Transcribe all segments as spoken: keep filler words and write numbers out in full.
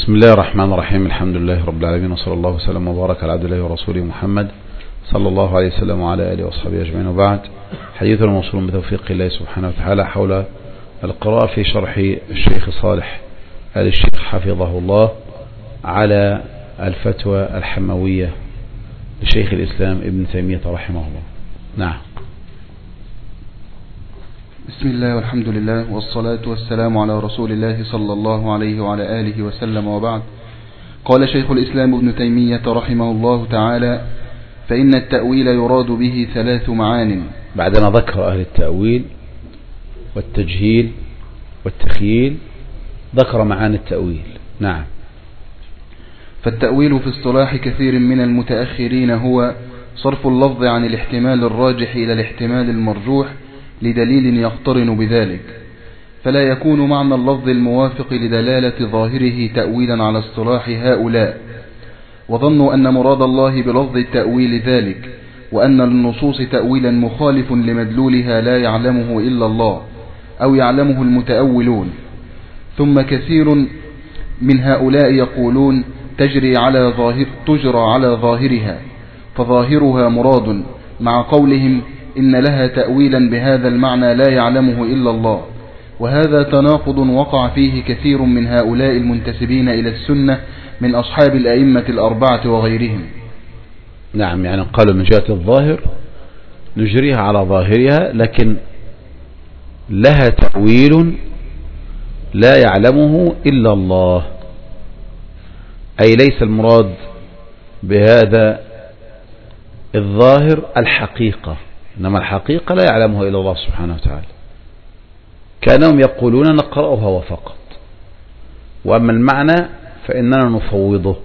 بسم الله الرحمن الرحيم. الحمد لله رب العالمين، وصلى الله وسلم وبارك على عبد الله ورسوله محمد صلى الله عليه وسلم وعلى آله وصحبه أجمعين، وبعد. حديثنا موصول بتوفيق الله سبحانه وتعالى حول القراءة في شرح الشيخ صالح آل الشيخ حفظه الله على الفتوى الحموية لشيخ الإسلام ابن تيمية رحمه الله. نعم. بسم الله والحمد لله والصلاة والسلام على رسول الله صلى الله عليه وعلى آله وسلم، وبعد. قال شيخ الإسلام ابن تيمية رحمه الله تعالى: فإن التأويل يراد به ثلاث معان. بعدنا ذكر أهل التأويل والتجهيل والتخييل، ذكر معاني التأويل. نعم. فالتأويل في اصطلاح كثير من المتأخرين هو صرف اللفظ عن الاحتمال الراجح إلى الاحتمال المرجوح لدليل يقترن بذلك، فلا يكون معنى اللفظ الموافق لدلالة ظاهره تأويلا على اصطلاح هؤلاء، وظنوا أن مراد الله بلفظ التأويل ذلك، وأن للنصوص تأويلا مخالف لمدلولها لا يعلمه إلا الله أو يعلمه المتأولون. ثم كثير من هؤلاء يقولون تجري على ظاهر تجرى على ظاهرها، فظاهرها مراد، مع قولهم إن لها تأويلا بهذا المعنى لا يعلمه إلا الله. وهذا تناقض وقع فيه كثير من هؤلاء المنتسبين إلى السنة من أصحاب الأئمة الأربعة وغيرهم. نعم، يعني قالوا من جهة الظاهر نجريها على ظاهرها، لكن لها تأويل لا يعلمه إلا الله، أي ليس المراد بهذا الظاهر الحقيقة، إنما الحقيقة لا يعلمها إلا الله سبحانه وتعالى. كانهم يقولون نقرأها وفقط، وأما المعنى فإننا نفوضه،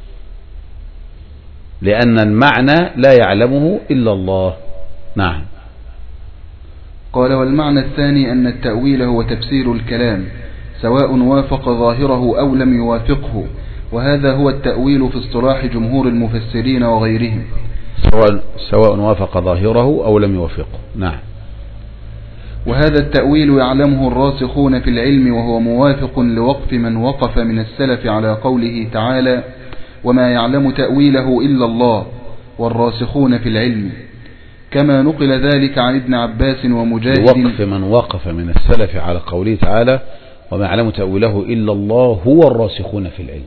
لأن المعنى لا يعلمه إلا الله. نعم. قال: والمعنى الثاني أن التأويل هو تفسير الكلام، سواء وافق ظاهره أو لم يوافقه، وهذا هو التأويل في اصطلاح جمهور المفسرين وغيرهم، سواء, سواء وافق ظاهره أو لم يوافقه. نعم. وهذا التأويل يعلمه الراسخون في العلم، وهو موافق لوقف من وقف من السلف على قوله تعالى: وما يعلم تأويله إلا الله والراسخون في العلم، كما نقل ذلك عن ابن عباس ومجاهد. وقف من وقف من السلف على قوله تعالى: وما يعلم تأويله إلا الله هو الراسخون في العلم،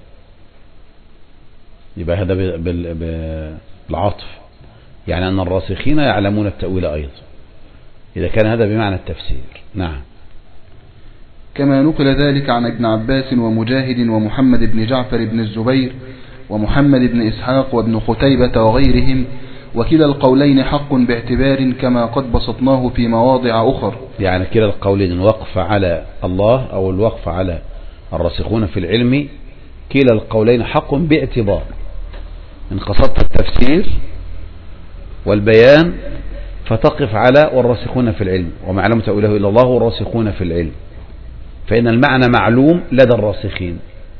يبقى هذا بالعطف، يعني أن الراسخين يعلمون التأويل أيضا، إذا كان هذا بمعنى التفسير. نعم. كما نقل ذلك عن ابن عباس ومجاهد ومحمد بن جعفر بن الزبير ومحمد بن إسحاق وابن قتيبة وغيرهم، وكلا القولين حق باعتبار كما قد بسطناه في مواضع أخر. يعني كلا القولين، الوقف على الله أو الوقف على الراسخون في العلم، كلا القولين حق باعتبار. إن قصدت التفسير والبيان فتقف على والراسخون في العلم، وما يعلم تأويله إلا الله والراسخون في العلم، فإن المعنى معلوم لدى الراسخين.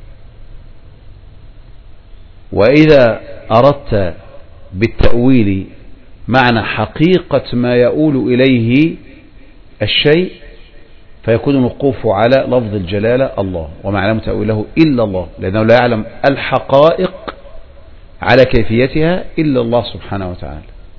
وإذا أردت بالتأويل معنى حقيقة ما يؤول إليه الشيء، فيكون الوقوف على لفظ الجلالة الله، وما يعلم تأويله إلا الله، لأنه لا يعلم الحقائق على كيفيتها إلا الله سبحانه وتعالى،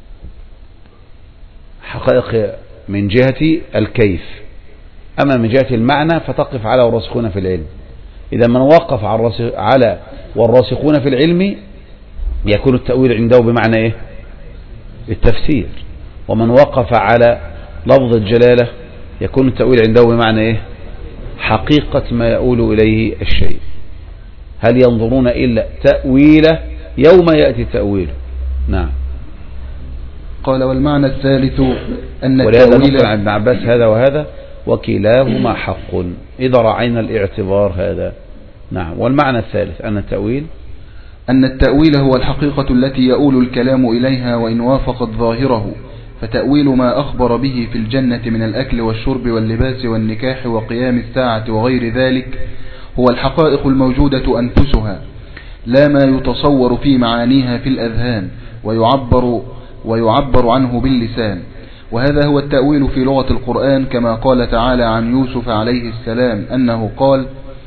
حقائق من جهة الكيف. أما من جهة المعنى فتقف على والراسخون في العلم. إذا من وقف على والراسخون في العلم يكون التأويل عنده بمعنى إيه؟ التفسير. ومن وقف على لفظ الجلالة يكون التأويل عنده بمعنى إيه؟ حقيقة ما يؤول إليه الشيء. هل ينظرون إلا تأويله يوم يأتي تأويله. نعم. قال: والمعنى الثالث أن ولهذا نقل عن ابن عباس هذا وهذا وكلاهما حق، إذا رعينا الاعتبار هذا. نعم. والمعنى الثالث أن التأويل أن التأويل هو الحقيقة التي يؤول الكلام إليها وإن وافقت ظاهره، فتأويل ما أخبر به في الجنة من الأكل والشرب واللباس والنكاح وقيام الساعة وغير ذلك هو الحقائق الموجودة أنفسها، لا ما يتصور في معانيها في الأذهان ويعبر, ويعبر عنه باللسان. وهذا هو التأويل في لغة القرآن، كما قال تعالى عن يوسف عليه السلام أنه قال: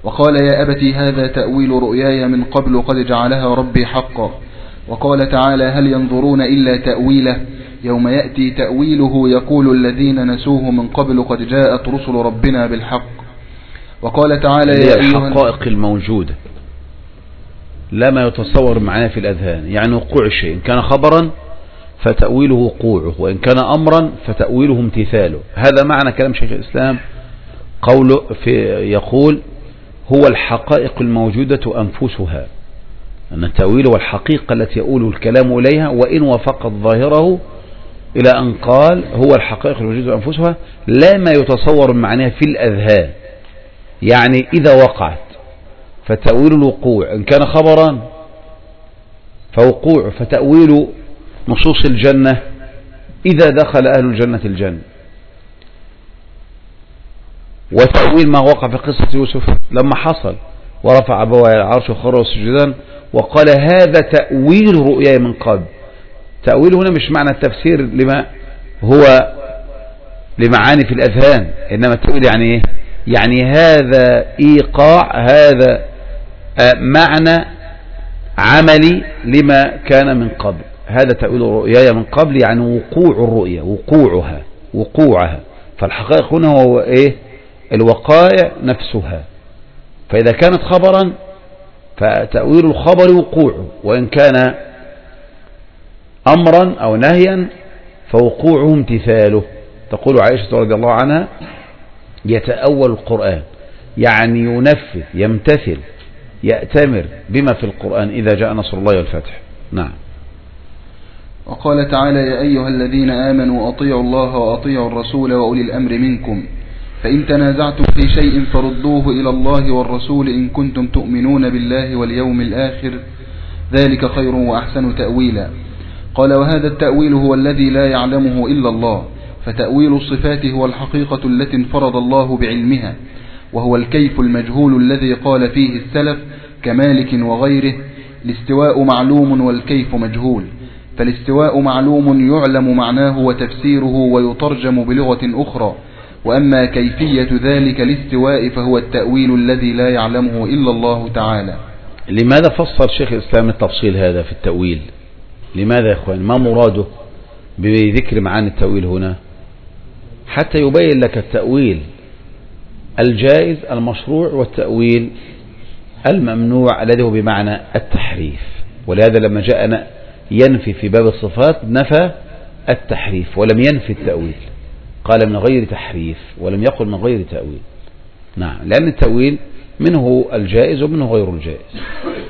وقال يا أبتي هذا تأويل رؤياي من قبل قد جعلها ربي حقا. وقال تعالى هل ينظرون إلا تأويله يوم يأتي تأويله يقول الذين نسوه من قبل قد جاءت رسل ربنا بالحق. وقال تعالى يا أيها الحقائق الموجودة لا ما يتصور معنا في الأذهان، يعني وقوع الشيء إن كان خبرا فتأويله وقوعه، وإن كان أمرا فتأويله امتثاله. هذا معنى كلام شيخ الإسلام قوله في يقول هو الحقائق الموجودة أنفسها، أن التأويل هو الحقيقة التي يؤول الكلام إليها وإن وفقت ظاهره، إلى أن قال هو الحقائق الموجودة أنفسها لا ما يتصور معناها في الأذهان، يعني إذا وقعت فتأويل الوقوع إن كان خبرا فوقوع، فتأويل نصوص الجنة إذا دخل أهل الجنة الجنة، وتأويل ما وقع في قصة يوسف لما حصل ورفع أبوه على العرش وخروا سجدا وقال هذا تأويل رؤياي من قبل. تأويل هنا مش معنى التفسير لما هو لمعاني في الأذهان، إنما التأويل يعني إيه؟ يعني هذا إيقاع، هذا معنى عملي لما كان من قبل. هذا تأويل رؤياي من قبل يعني وقوع الرؤيا، وقوعها وقوعها. فالحقائق هنا هو إيه؟ الوقائع نفسها. فإذا كانت خبرا فتأويل الخبر وقوعه، وإن كان أمرا أو نهيا فوقوعه امتثاله. تقول عائشة رضي الله عنها يتأول القرآن يعني ينفذ يمتثل يأتمر بما في القرآن إذا جاء نصر الله والفتح. نعم. وقال تعالى يا أيها الذين آمنوا أطيعوا الله وأطيعوا الرسول وأولي الأمر منكم فإن تنازعتم في شيء فردوه إلى الله والرسول إن كنتم تؤمنون بالله واليوم الآخر ذلك خير وأحسن تأويلا. قال وهذا التأويل هو الذي لا يعلمه إلا الله، فتأويل الصفات هو الحقيقة التي انفرد الله بعلمها، وهو الكيف المجهول الذي قال فيه السلف كمالك وغيره الاستواء معلوم والكيف مجهول. فالاستواء معلوم يعلم معناه وتفسيره ويترجم بلغة أخرى، وأما كيفية ذلك الاستواء فهو التأويل الذي لا يعلمه إلا الله تعالى. لماذا فصل شيخ الإسلام التفصيل هذا في التأويل؟ لماذا يا أخوان؟ ما مراده بذكر معاني التأويل هنا؟ حتى يبين لك التأويل الجائز المشروع والتأويل الممنوع الذي هو بمعنى التحريف. ولهذا لما جاءنا ينفي في باب الصفات نفى التحريف ولم ينفي التأويل، قال من غير تحريف ولم يقل من غير تأويل. نعم، لأن التأويل منه الجائز ومنه غير الجائز.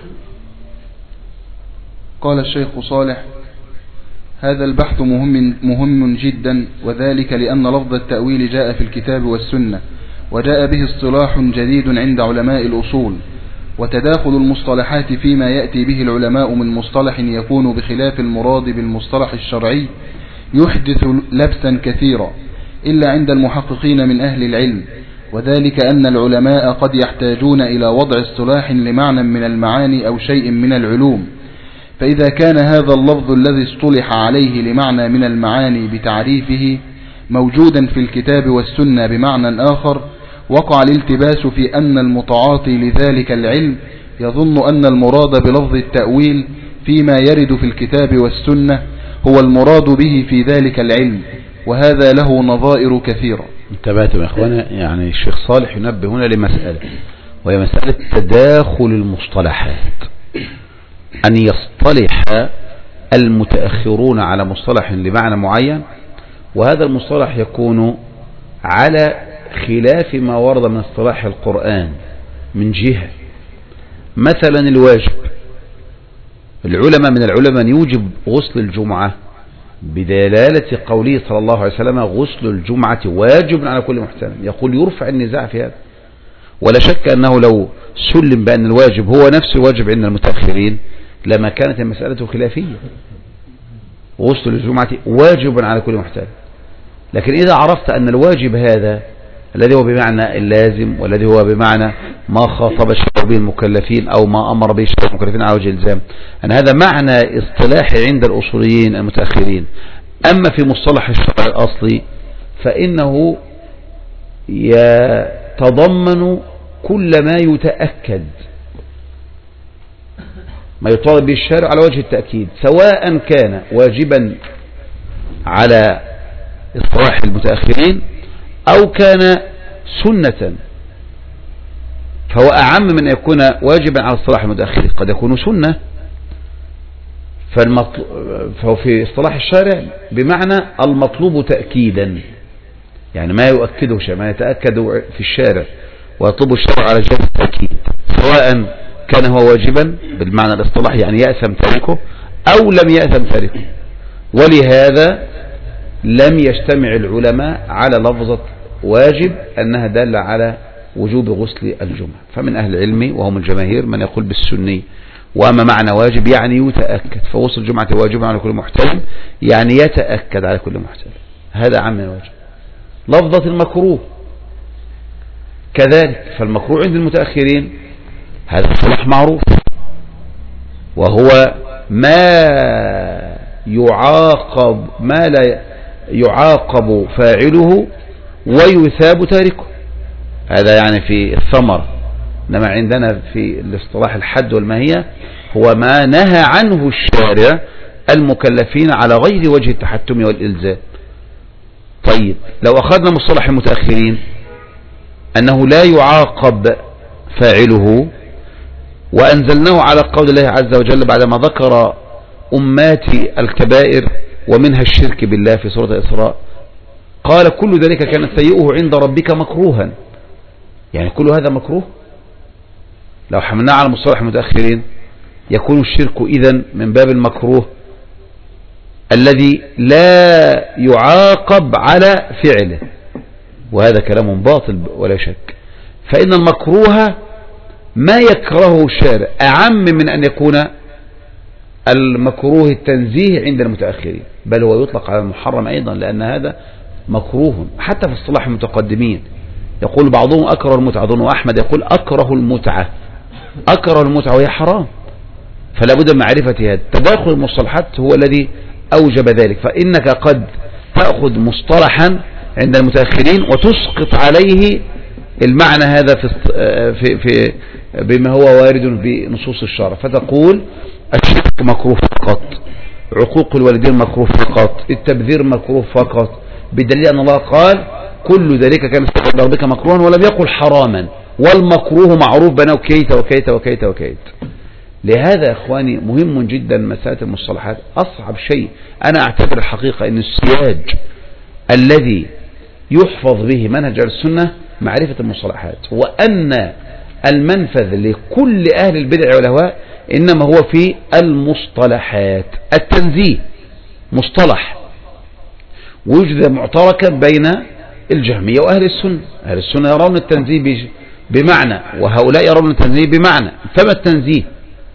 قال الشيخ صالح هذا البحث مهم, مهم جدا، وذلك لأن لفظ التأويل جاء في الكتاب والسنة، وجاء به اصطلاح جديد عند علماء الأصول، وتداخل المصطلحات فيما يأتي به العلماء من مصطلح يكون بخلاف المراد بالمصطلح الشرعي يحدث لبسا كثيرا إلا عند المحققين من أهل العلم، وذلك أن العلماء قد يحتاجون إلى وضع اصطلاح لمعنى من المعاني أو شيء من العلوم، فإذا كان هذا اللفظ الذي اصطلح عليه لمعنى من المعاني بتعريفه موجودا في الكتاب والسنة بمعنى آخر، وقع الالتباس في أن المتعاطي لذلك العلم يظن أن المراد بلفظ التأويل فيما يرد في الكتاب والسنة هو المراد به في ذلك العلم، وهذا له نظائر كثيرة. انتبهتم يا إخوانا؟ يعني الشيخ صالح ينبه هنا لمسألة، وهي مسألة تداخل المصطلحات، أن يصطلح المتأخرون على مصطلح لمعنى معين، وهذا المصطلح يكون على خلاف ما ورد من اصطلاح القرآن من جهة. مثلا الواجب، العلماء من العلماء يوجب غسل الجمعة بدلالة قوله صلى الله عليه وسلم غسل الجمعة واجب على كل محترم، يقول يرفع النزاع في هذا. ولا شك أنه لو سلم بأن الواجب هو نفس الواجب عند المتأخرين لما كانت المسألة خلافية. غسل الجمعة واجب على كل محترم، لكن إذا عرفت أن الواجب هذا الذي هو بمعنى اللازم والذي هو بمعنى ما خاطب الشرع به المكلفين أو ما أمر به الشرع المكلفين على وجه الإلزام، أن هذا معنى اصطلاحي عند الأصوليين المتأخرين. أما في مصطلح الشرع الأصلي فإنه يتضمن كل ما يتأكد، ما يطالب به الشارع على وجه التأكيد، سواء كان واجبا على اصطلاح المتأخرين أو كان سنة، فهو أعم من أن يكون واجبا على اصطلاح المتأخرين، قد يكون سنة. فهو في اصطلاح الشارع بمعنى المطلوب تأكيدا، يعني ما يؤكده شيء، ما يتأكد في الشارع ويطلب الشرع على جهة التأكيد، سواء كان هو واجبا بالمعنى الاصطلاحي يعني يأثم تاركه أو لم يأثم تاركه. ولهذا لم يجتمع العلماء على لفظة واجب أنها دالة على وجوب غسل الجمعة. فمن أهل العلم وهم الجماهير من يقول بالسني، وأما معنى واجب يعني يتأكد، فغسل الجمعة واجب على كل محتلم يعني يتأكد على كل محتلم، هذا عام الواجب. لفظة المكروه كذلك، فالمكروه عند المتأخرين هذا اصطلاح معروف، وهو ما يعاقب ما لا يعاقب فاعله ويثاب تاركه، هذا يعني في الثمر. إنما عندنا في الاصطلاح الحد والماهية هو ما نهى عنه الشارع المكلفين على غير وجه التحتم والإلزام. طيب لو أخذنا مصطلح المتأخرين أنه لا يعاقب فاعله، وأنزلناه على قول الله عز وجل بعدما ذكر أمات الكبائر ومنها الشرك بالله في سورة الإسراء، قال كل ذلك كان سيئه عند ربك مكروها، يعني كل هذا مكروه. لو حملناه على مصطلح المتأخرين يكون الشرك إذن من باب المكروه الذي لا يعاقب على فعله، وهذا كلام باطل ولا شك. فإن المكروه ما يكرهه الشارع أعم من أن يكون المكروه التنزيه عند المتأخرين، بل هو يطلق على المحرم أيضا، لأن هذا مكروه حتى في اصطلاح المتقدمين. يقول بعضهم أكره المتعة، أظن أحمد يقول أكره المتعة، أكره المتعة وهي حرام. فلا بد من معرفة هذا. تداخل المصطلحات هو الذي أوجب ذلك، فإنك قد تأخذ مصطلحا عند المتأخرين وتسقط عليه المعنى هذا في في في بما هو وارد بنصوص الشرع، فتقول الشرك مكروه فقط، عقوق الوالدين مكروه فقط، التبذير مكروه فقط، بدليل أن الله قال كل ذلك كان استقبل ربك مكروها ولم يقل حراما، والمكروه معروف بينه كيت وكيت وكيت وكيت. لهذا يا إخواني مهم جدا مسألة المصطلحات. أصعب شيء أنا أعتبر الحقيقة أن السياج الذي يحفظ به منهج السنة معرفة المصطلحات، وأن المنفذ لكل أهل البدع والأهواء إنما هو في المصطلحات. التنزيه مصطلح ويوجد معتركا بين الجهمية وأهل السنة. أهل السنة يرون التنزيه بمعنى، وهؤلاء يرون التنزيه بمعنى. فما التنزيه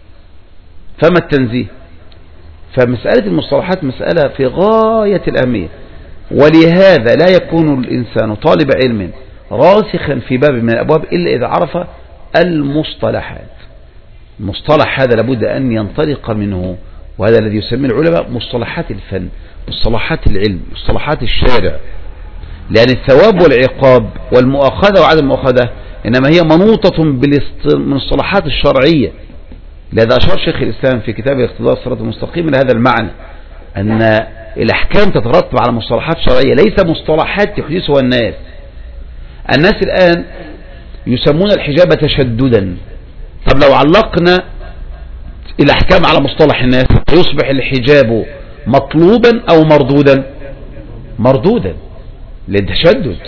فما التنزيه فمسألة المصطلحات مسألة في غاية الأهمية، ولهذا لا يكون الإنسان طالب علم راسخا في باب من الأبواب إلا إذا عرف المصطلحات. المصطلح هذا لابد أن ينطلق منه، وهذا الذي يسميه العلماء مصطلحات الفن، مصطلحات العلم، مصطلحات الشارع. لأن الثواب والعقاب والمؤاخذة وعدم المؤاخذة إنما هي منوطة بالمصطلحات الشرعية. لهذا أشار شيخ الإسلام في كتابه اقتضاء الصراط المستقيم لهذا المعنى، أن الأحكام تترتب على مصطلحات شرعية ليس مصطلحات يحدثها الناس. الناس الآن يسمون الحجاب تشددا. طب لو علقنا الأحكام على مصطلح الناس يصبح الحجاب مطلوبا أو مردودا؟ مردودا للتشدد.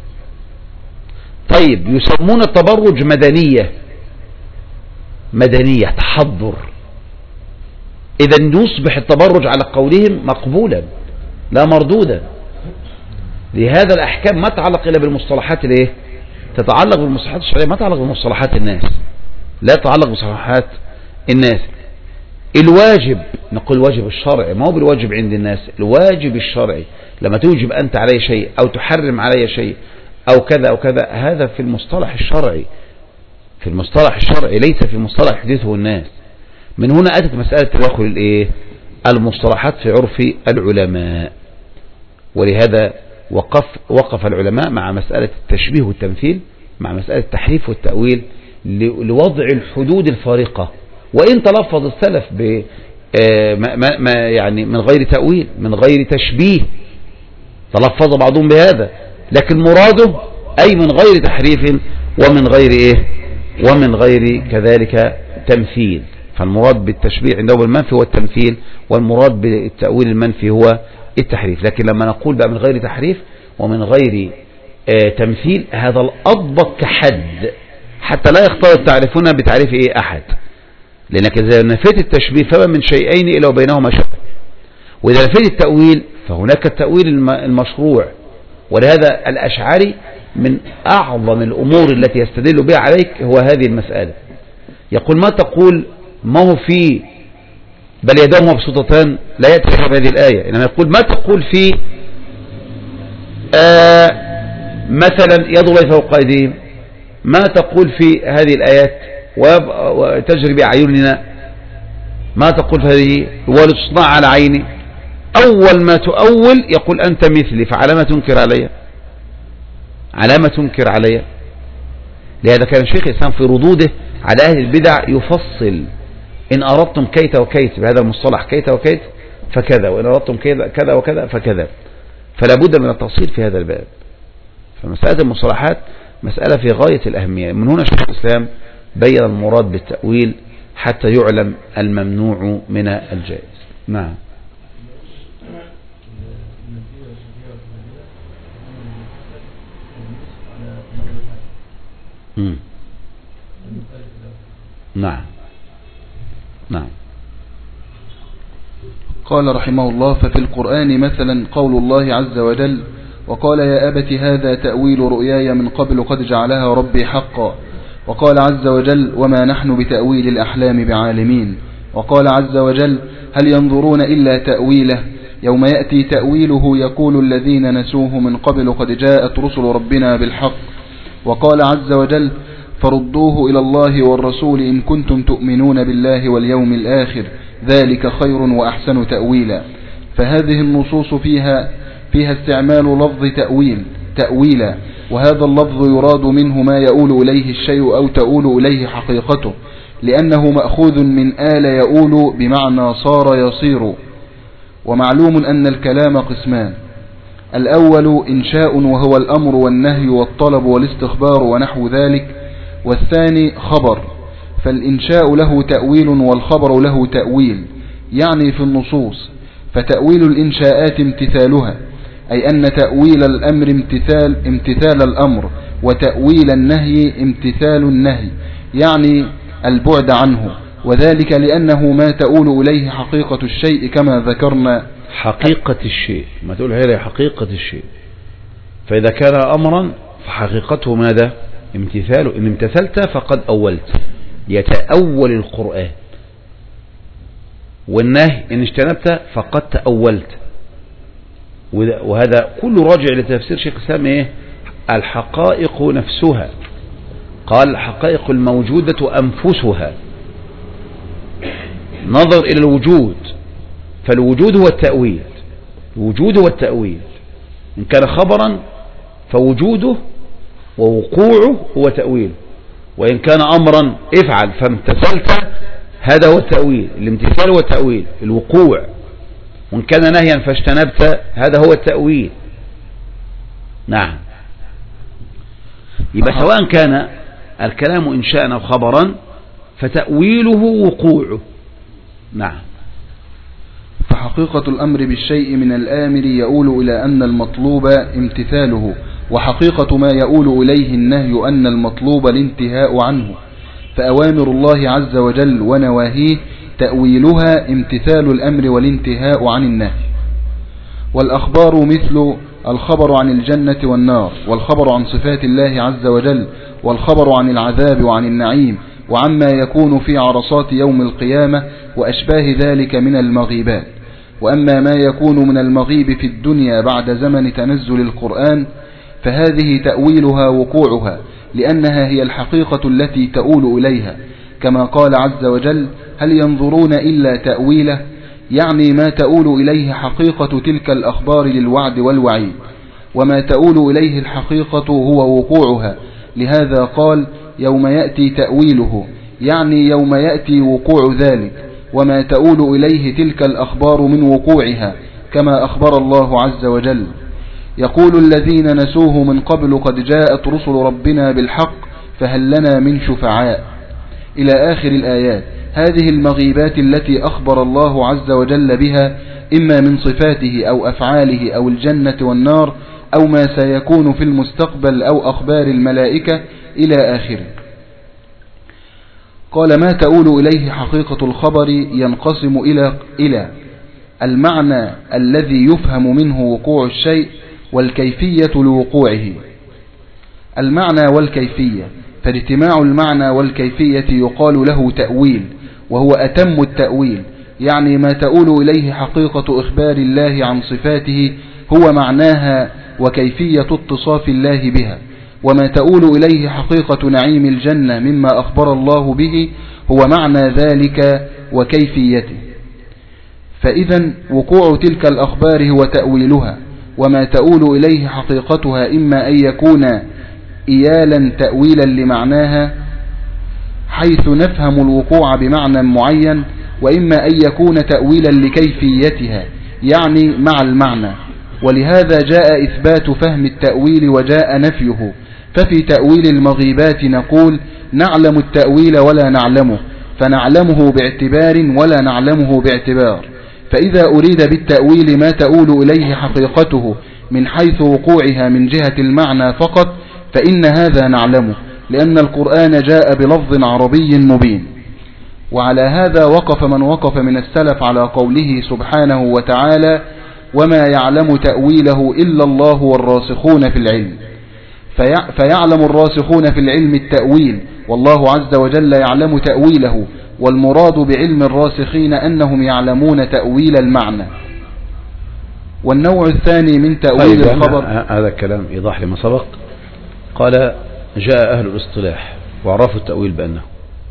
طيب يسمون التبرج مدنية، مدنية تحضر، إذا يصبح التبرج على قولهم مقبولا لا مردودا. لهذا الأحكام ما تعلق إلا بالمصطلحات الايه؟ تتعلق بالمصطلحات الشرعية، ما تعلق بمصطلحات الناس، لا تعلق بمصطلحات الناس. الواجب نقول الواجب الشرعي ما هو بالواجب عند الناس، الواجب الشرعي لما توجب أنت علي شيء أو تحرم علي شيء أو كذا أو كذا، هذا في المصطلح الشرعي، في المصطلح الشرعي ليس في مصطلح يحدثه الناس. من هنا أتت مسألة تداخل الايه؟ المصطلحات في عرف العلماء. ولهذا وقف وقف العلماء مع مسألة التشبيه والتمثيل مع مسألة التحريف والتأويل لوضع الحدود الفارقة، وإن تلفظ السلف ب ما ما يعني من غير تأويل من غير تشبيه، تلفظ بعضهم بهذا، لكن مراده أي من غير تحريف ومن غير إيه ومن غير كذلك تمثيل. فالمراد بالتشبيه عنده المنفي هو التمثيل، والمراد بالتأويل المنفي هو التحريف. لكن لما نقول بقى من غير تحريف ومن غير آه تمثيل، هذا الأضبط كحد حتى لا يختلط تعريفنا بتعريف إيه أحد، لأنك إذا نفيت التشبيه فما من شيئين إلا وبينهما شبه، وإذا نفيت التأويل فهناك التأويل المشروع. ولهذا الأشعري من أعظم الأمور التي يستدل بها عليك هو هذه المسألة. يقول ما تقول ما هو في بل يداه مبسوطتان، لا يأتي بهذه الآية، إنما يقول ما تقول في آه مثلا يد الله فوق أيديهم، ما تقول في هذه الآيات وتجري بأعيننا، ما تقول في هذه ولتصنع على عيني. أول ما تؤول يقول أنت مثلي، فعلامة تنكر علي علامة تنكر علي. لهذا كان الشيخ الإسلام في ردوده على أهل البدع يفصل: إن أردتم كيت وكيت بهذا المصطلح كيت وكيت فكذا، وإن أردتم كذا وكذا فكذا. فلا بد من التفصيل في هذا الباب. فمسألة المصطلحات مسألة في غاية الأهمية. من هنا شيخ الإسلام بين المراد بالتأويل حتى يعلم الممنوع من الجائز. نعم. مم. نعم نعم. قال رحمه الله: ففي القرآن مثلا قول الله عز وجل: وقال يا أبت هذا تأويل رؤياي من قبل قد جعلها ربي حقا. وقال عز وجل: وما نحن بتأويل الأحلام بعالمين. وقال عز وجل: هل ينظرون إلا تأويله يوم يأتي تأويله يقول الذين نسوه من قبل قد جاءت رسل ربنا بالحق. وقال عز وجل: فردوه إلى الله والرسول إن كنتم تؤمنون بالله واليوم الآخر ذلك خير وأحسن تأويلا. فهذه النصوص فيها فيها استعمال لفظ تأويل تأويلا، وهذا اللفظ يراد منه ما يؤول إليه الشيء أو تؤول إليه حقيقته، لأنه مأخوذ من آل يؤول بمعنى صار يصير. ومعلوم أن الكلام قسمان: الأول إنشاء وهو الأمر والنهي والطلب والاستخبار ونحو ذلك، والثاني خبر، فالإنشاء له تأويل والخبر له تأويل، يعني في النصوص. فتأويل الإنشاءات امتثالها، أي أن تأويل الأمر امتثال, امتثال الأمر، وتأويل النهي امتثال النهي، يعني البعد عنه، وذلك لأنه ما تؤول إليه حقيقة الشيء كما ذكرنا. حقيقة الشيء، ما تقول هي حقيقة الشيء. فإذا كان أمرا فحقيقته ماذا؟ امتثاله. إن امتثلت فقد أولت، يتأول القرآن. والنهي إن اجتنبت فقد تأولت. وهذا كله راجع لتفسير شيخ الإسلام إيه؟ الحقائق نفسها. قال الحقائق الموجودة أنفسها، نظر إلى الوجود، فالوجود هو التأويل. الوجود هو التأويل. إن كان خبرا فوجوده ووقوعه هو تأويل، وإن كان أمرا افعل فامتثلت هذا هو التأويل. الامتثال هو التأويل، الوقوع. وإن كان نهيا فاجتنبت هذا هو التأويل. نعم. يبقى سواء كان الكلام إنشاء أو خبرا فتأويله وقوعه. نعم. فحقيقة الأمر بالشيء من الآمر يؤول إلى أن المطلوب امتثاله، وحقيقة ما يؤول إليه النهي أن المطلوب الانتهاء عنه. فأوامر الله عز وجل ونواهيه تأويلها امتثال الأمر والانتهاء عن النهي. والأخبار مثل الخبر عن الجنة والنار، والخبر عن صفات الله عز وجل، والخبر عن العذاب وعن النعيم، وعما يكون في عرصات يوم القيامة وأشباه ذلك من المغيبات. وأما ما يكون من المغيب في الدنيا بعد زمن تنزل القرآن فهذه تأويلها وقوعها، لأنها هي الحقيقة التي تؤول إليها، كما قال عز وجل: هل ينظرون إلا تأويله، يعني ما تؤول إليه حقيقة تلك الأخبار للوعد والوعيد. وما تؤول إليه الحقيقة هو وقوعها، لهذا قال يوم يأتي تأويله، يعني يوم يأتي وقوع ذلك وما تؤول إليه تلك الأخبار من وقوعها، كما أخبر الله عز وجل. يقول الذين نسوه من قبل قد جاءت رسل ربنا بالحق فهل لنا من شفعاء، إلى آخر الآيات. هذه المغيبات التي أخبر الله عز وجل بها إما من صفاته أو أفعاله أو الجنة والنار أو ما سيكون في المستقبل أو أخبار الملائكة إلى آخره. قال ما تؤول إليه حقيقة الخبر ينقسم إلى إلى المعنى الذي يفهم منه وقوع الشيء والكيفية لوقوعه. المعنى والكيفية، فاجتماع المعنى والكيفية يقال له تأويل، وهو أتم التأويل، يعني ما تؤول إليه حقيقة إخبار الله عن صفاته هو معناها وكيفية اتصاف الله بها، وما تؤول إليه حقيقة نعيم الجنة مما أخبر الله به هو معنى ذلك وكيفيته. فإذا وقوع تلك الأخبار هو تأويلها، وما تؤول إليه حقيقتها إما أن يكون إيالا تأويلا لمعناها حيث نفهم الوقوع بمعنى معين، وإما أن يكون تأويلا لكيفيتها يعني مع المعنى. ولهذا جاء إثبات فهم التأويل وجاء نفيه. ففي تأويل المغيبات نقول نعلم التأويل ولا نعلمه، فنعلمه باعتبار ولا نعلمه باعتبار. فإذا أريد بالتأويل ما تؤول إليه حقيقته من حيث وقوعها من جهة المعنى فقط فإن هذا نعلمه، لأن القرآن جاء بلفظ عربي مبين. وعلى هذا وقف من وقف من السلف على قوله سبحانه وتعالى وما يعلم تأويله إلا الله والراسخون في العلم. فيعلم الراسخون في العلم التأويل، والله عز وجل يعلم تأويله، والمراد بعلم الراسخين أنهم يعلمون تأويل المعنى. والنوع الثاني من تأويل طيب الخبر. هذا الكلام إيضاح لما سبق. قال جاء أهل الاصطلاح وعرفوا التأويل بأنه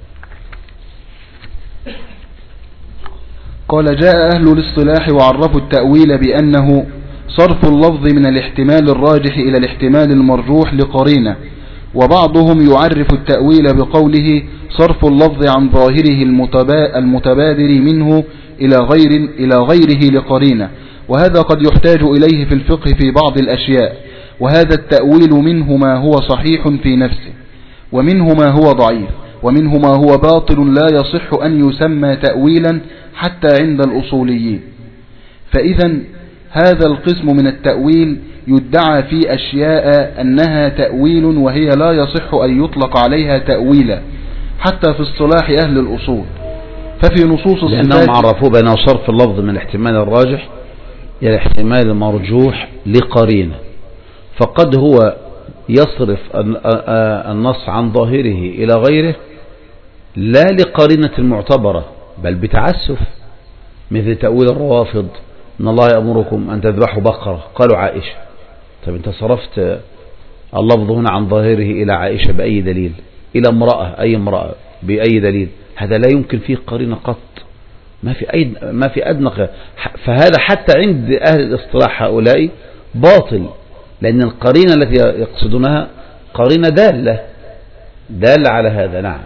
قال جاء أهل الاصطلاح وعرفوا التأويل بأنه صرف اللفظ من الاحتمال الراجح إلى الاحتمال المرجوح لقرينة. وبعضهم يعرف التأويل بقوله صرف اللفظ عن ظاهره المتبادر منه إلى غير إلى غيره لقرينة، وهذا قد يحتاج إليه في الفقه في بعض الأشياء. وهذا التأويل منه ما هو صحيح في نفسه، ومنه ما هو ضعيف، ومنه ما هو باطل لا يصح أن يسمى تأويلا حتى عند الأصوليين. فإذا هذا القسم من التأويل يدعى في أشياء أنها تأويل وهي لا يصح أن يطلق عليها تأويلا حتى في اصطلاح أهل الأصول. ففي نصوص الصفات لأنهم عرفوا بأن صرف اللفظ من الاحتمال الراجح إلى الاحتمال المرجوح لقرينة، فقد هو يصرف النص عن ظاهره إلى غيره لا لقرينة المعتبرة بل بتعسف، مثل تأويل الروافض إن الله يأمركم أن تذبحوا بقرة قالوا عائشة. طيب أنت صرفت اللفظ هنا عن ظاهره إلى عائشة بأي دليل؟ إلى امرأة، أي امرأة بأي دليل؟ هذا لا يمكن فيه قرينة قط، ما في أي ما في أدنى. فهذا حتى عند أهل الاصطلاح هؤلاء باطل، لأن القرينة التي يقصدونها قرينة دالة دالة على هذا. نعم،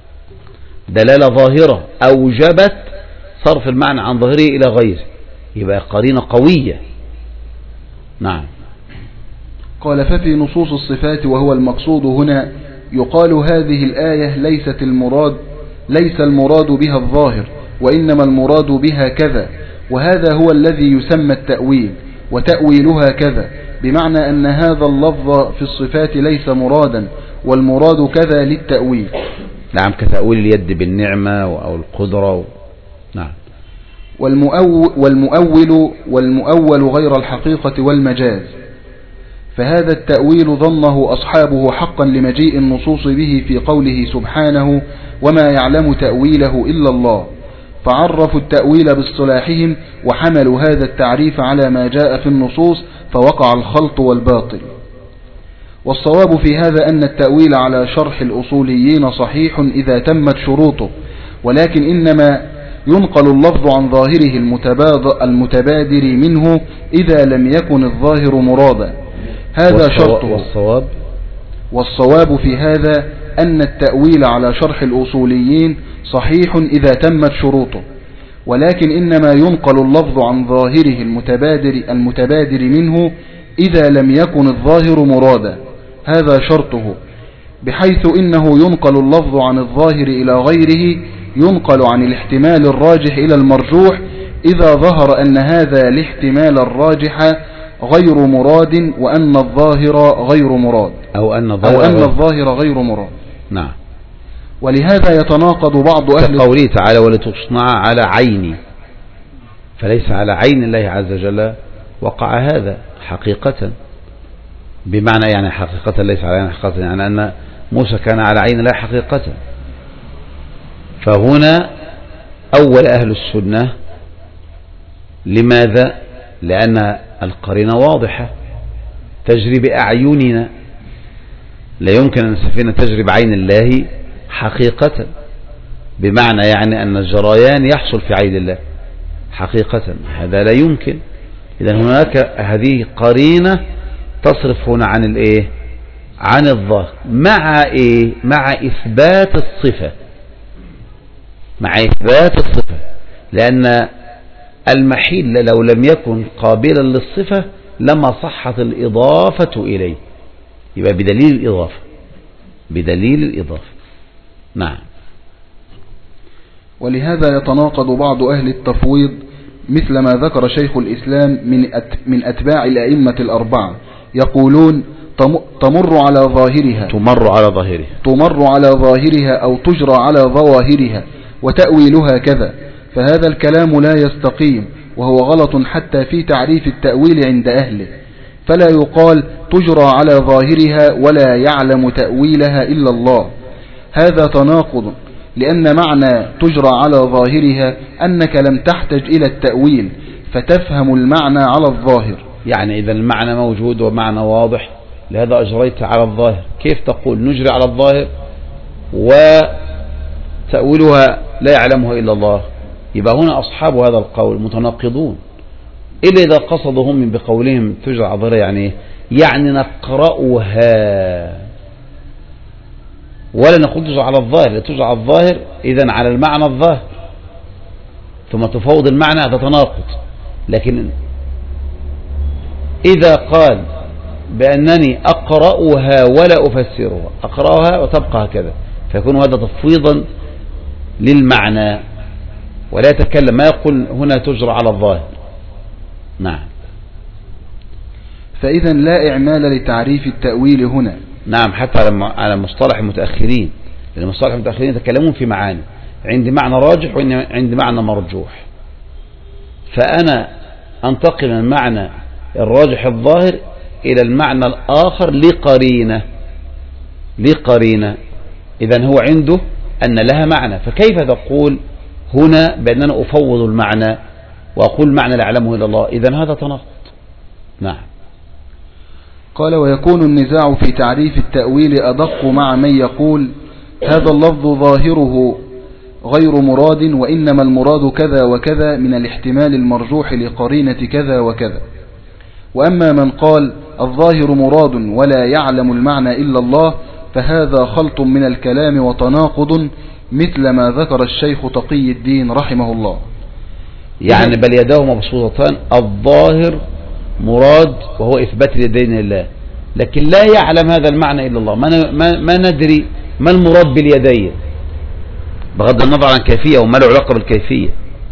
دلالة ظاهرة أوجبت صرف المعنى عن ظاهره إلى غيره، يبقى قرينة قوية. نعم. قال ففي نصوص الصفات وهو المقصود هنا يقال هذه الآية ليست المراد ليس المراد بها الظاهر، وإنما المراد بها كذا، وهذا هو الذي يسمى التأويل، وتأويلها كذا، بمعنى أن هذا اللفظ في الصفات ليس مرادا، والمراد كذا للتأويل. نعم، كتأويل اليد بالنعمة أو القدرة و... نعم. والمؤول, والمؤول والمؤول غير الحقيقة والمجاز، فهذا التأويل ظنه أصحابه حقا لمجيء النصوص به في قوله سبحانه وما يعلم تأويله إلا الله، فعرفوا التأويل باصطلاحهم وحملوا هذا التعريف على ما جاء في النصوص فوقع الخلط والباطل. والصواب في هذا أن التأويل على شرح الأصوليين صحيح إذا تمت شروطه، ولكن إنما ينقل اللفظ عن ظاهره المتبادر منه إذا لم يكن الظاهر مرادا، هذا شرطه. والصواب والصواب في هذا أن التأويل على شرح الأصوليين صحيح إذا تمت شروطه، ولكن إنما ينقل اللفظ عن ظاهره المتبادر, المتبادر منه إذا لم يكن الظاهر مرادا، هذا شرطه، بحيث إنه ينقل اللفظ عن الظاهر إلى غيره ينقل عن الاحتمال الراجح إلى المرجوح إذا ظهر أن هذا الاحتمال الراجح غير مراد وأن الظاهر غير مراد أو أن الظاهر, أو أن الظاهر غير مراد. نعم. ولهذا يتناقض بعض أهل كقوله تعالى ولتصنع على عيني، فليس على عين الله عز وجل وقع هذا حقيقة، بمعنى يعني حقيقة ليس على عين حقيقة، يعني أن موسى كان على عين الله حقيقة. فهنا أول أهل السنة. لماذا؟ لأن القرينة واضحة تجري بأعيننا، لا يمكن أن السفينة تجري بعين الله حقيقة، بمعنى يعني أن الجريان يحصل في عين الله حقيقة، هذا لا يمكن. إذن هناك هذه قرينة تصرف هنا عن الإيه؟ عن الظاهر، مع إيه؟ مع إثبات الصفة، مع إثبات الصفة، لأن المحيل لو لم يكن قابلا للصفة لما صحت الإضافة إليه، يبقى بدليل الإضافة، بدليل الإضافة. نعم. ولهذا يتناقض بعض أهل التفويض مثل ما ذكر شيخ الإسلام من من أتباع الأئمة الأربعة، يقولون تمر على ظاهرها تمر على ظاهرها تمر على ظاهرها أو تجرى على ظواهرها وتأويلها كذا، فهذا الكلام لا يستقيم وهو غلط حتى في تعريف التأويل عند أهله، فلا يقال تجرى على ظاهرها ولا يعلم تأويلها إلا الله، هذا تناقض، لأن معنى تجرى على ظاهرها أنك لم تحتج إلى التأويل فتفهم المعنى على الظاهر. يعني إذا المعنى موجود ومعنى واضح، لهذا أجريت على الظاهر. كيف تقول نجري على الظاهر وتأويلها لا يعلمها إلا الله؟ يبقى هنا أصحاب هذا القول متناقضون، إلا إذا قصدهم من بقولهم تجرى على الظاهر يعني يعني نقرأها، ولا نقول تجرى على الظاهر، تجرى على الظاهر إذن على المعنى الظاهر ثم تفوض المعنى، هذا تناقض. لكن إذا قال بأنني أقرأها ولا أفسرها، أقرأها وتبقى هكذا، فيكون هذا تفويضا للمعنى ولا يتكلم، ما يقول هنا تجرى على الظاهر. نعم. فإذا لا إعمال لتعريف التأويل هنا. نعم، حتى على مصطلح المتأخرين، لأن مصطلح المتأخرين يتكلمون في معاني، عندي معنى راجح وعندي معنى مرجوح، فأنا أنتقل من المعنى الراجح الظاهر إلى المعنى الآخر لقرينة لقرينة إذن هو عنده أن لها معنى، فكيف تقول هنا بأننا أفوض المعنى وأقول معنى لا يعلمه إلا الله؟ إذن هذا تناقض. نعم. قال ويكون النزاع في تعريف التأويل أدق مع من يقول هذا اللفظ ظاهره غير مراد وإنما المراد كذا وكذا من الاحتمال المرجوح لقرينة كذا وكذا، وأما من قال الظاهر مراد ولا يعلم المعنى إلا الله فهذا خلط من الكلام وتناقض مثل ما ذكر الشيخ تقي الدين رحمه الله. يعني بل يداه مبسوطتان، الظاهر مراد وهو إثبات اليدين لله، لكن لا يعلم هذا المعنى إلا الله، ما, ما ندري ما المراد باليدين بغض النظر عن كيفية وما له علاقة بالكيفية.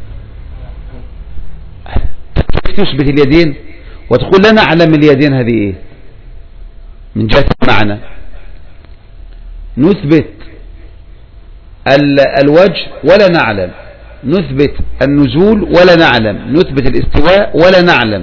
كيف تثبت اليدين وتقول لا نعلم اليدين هذه إيه من جهة المعنى؟ نثبت الوجه ولا نعلم، نثبت النزول ولا نعلم، نثبت الاستواء ولا نعلم،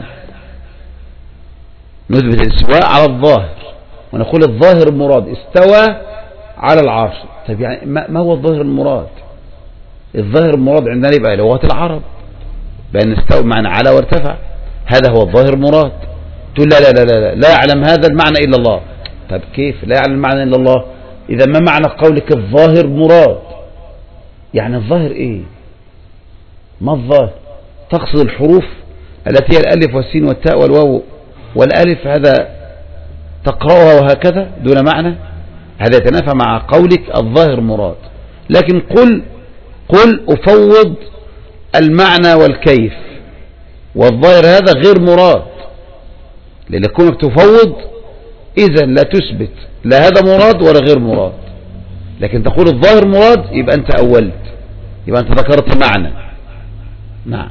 نثبت الاستواء على الظاهر ونقول الظاهر المراد استوى على العرش. طيب يعني ما هو الظاهر المراد؟ الظاهر المراد عندنا يبقى لغة العرب بأن استوى معنى على وارتفع، هذا هو الظاهر المراد. تقول لا لا لا لا لا يعلم هذا المعنى إلا الله. طيب كيف لا يعلم المعنى إلا الله؟ إذا ما معنى قولك الظاهر مراد؟ يعني الظاهر إيه؟ ما الظاهر؟ تقصد الحروف التي هي الألف والسين والتاء والواو والألف، هذا تقرأها وهكذا دون معنى، هذا يتنافى مع قولك الظاهر مراد. لكن قل قل أفوض المعنى والكيف، والظاهر هذا غير مراد، لأن كونك تفوض إذن لا تثبت لا هذا مراد ولا غير مراد. لكن تقول الظاهر مراد يبقى أنت أولت، يبقى أنت ذكرت معنى. نعم.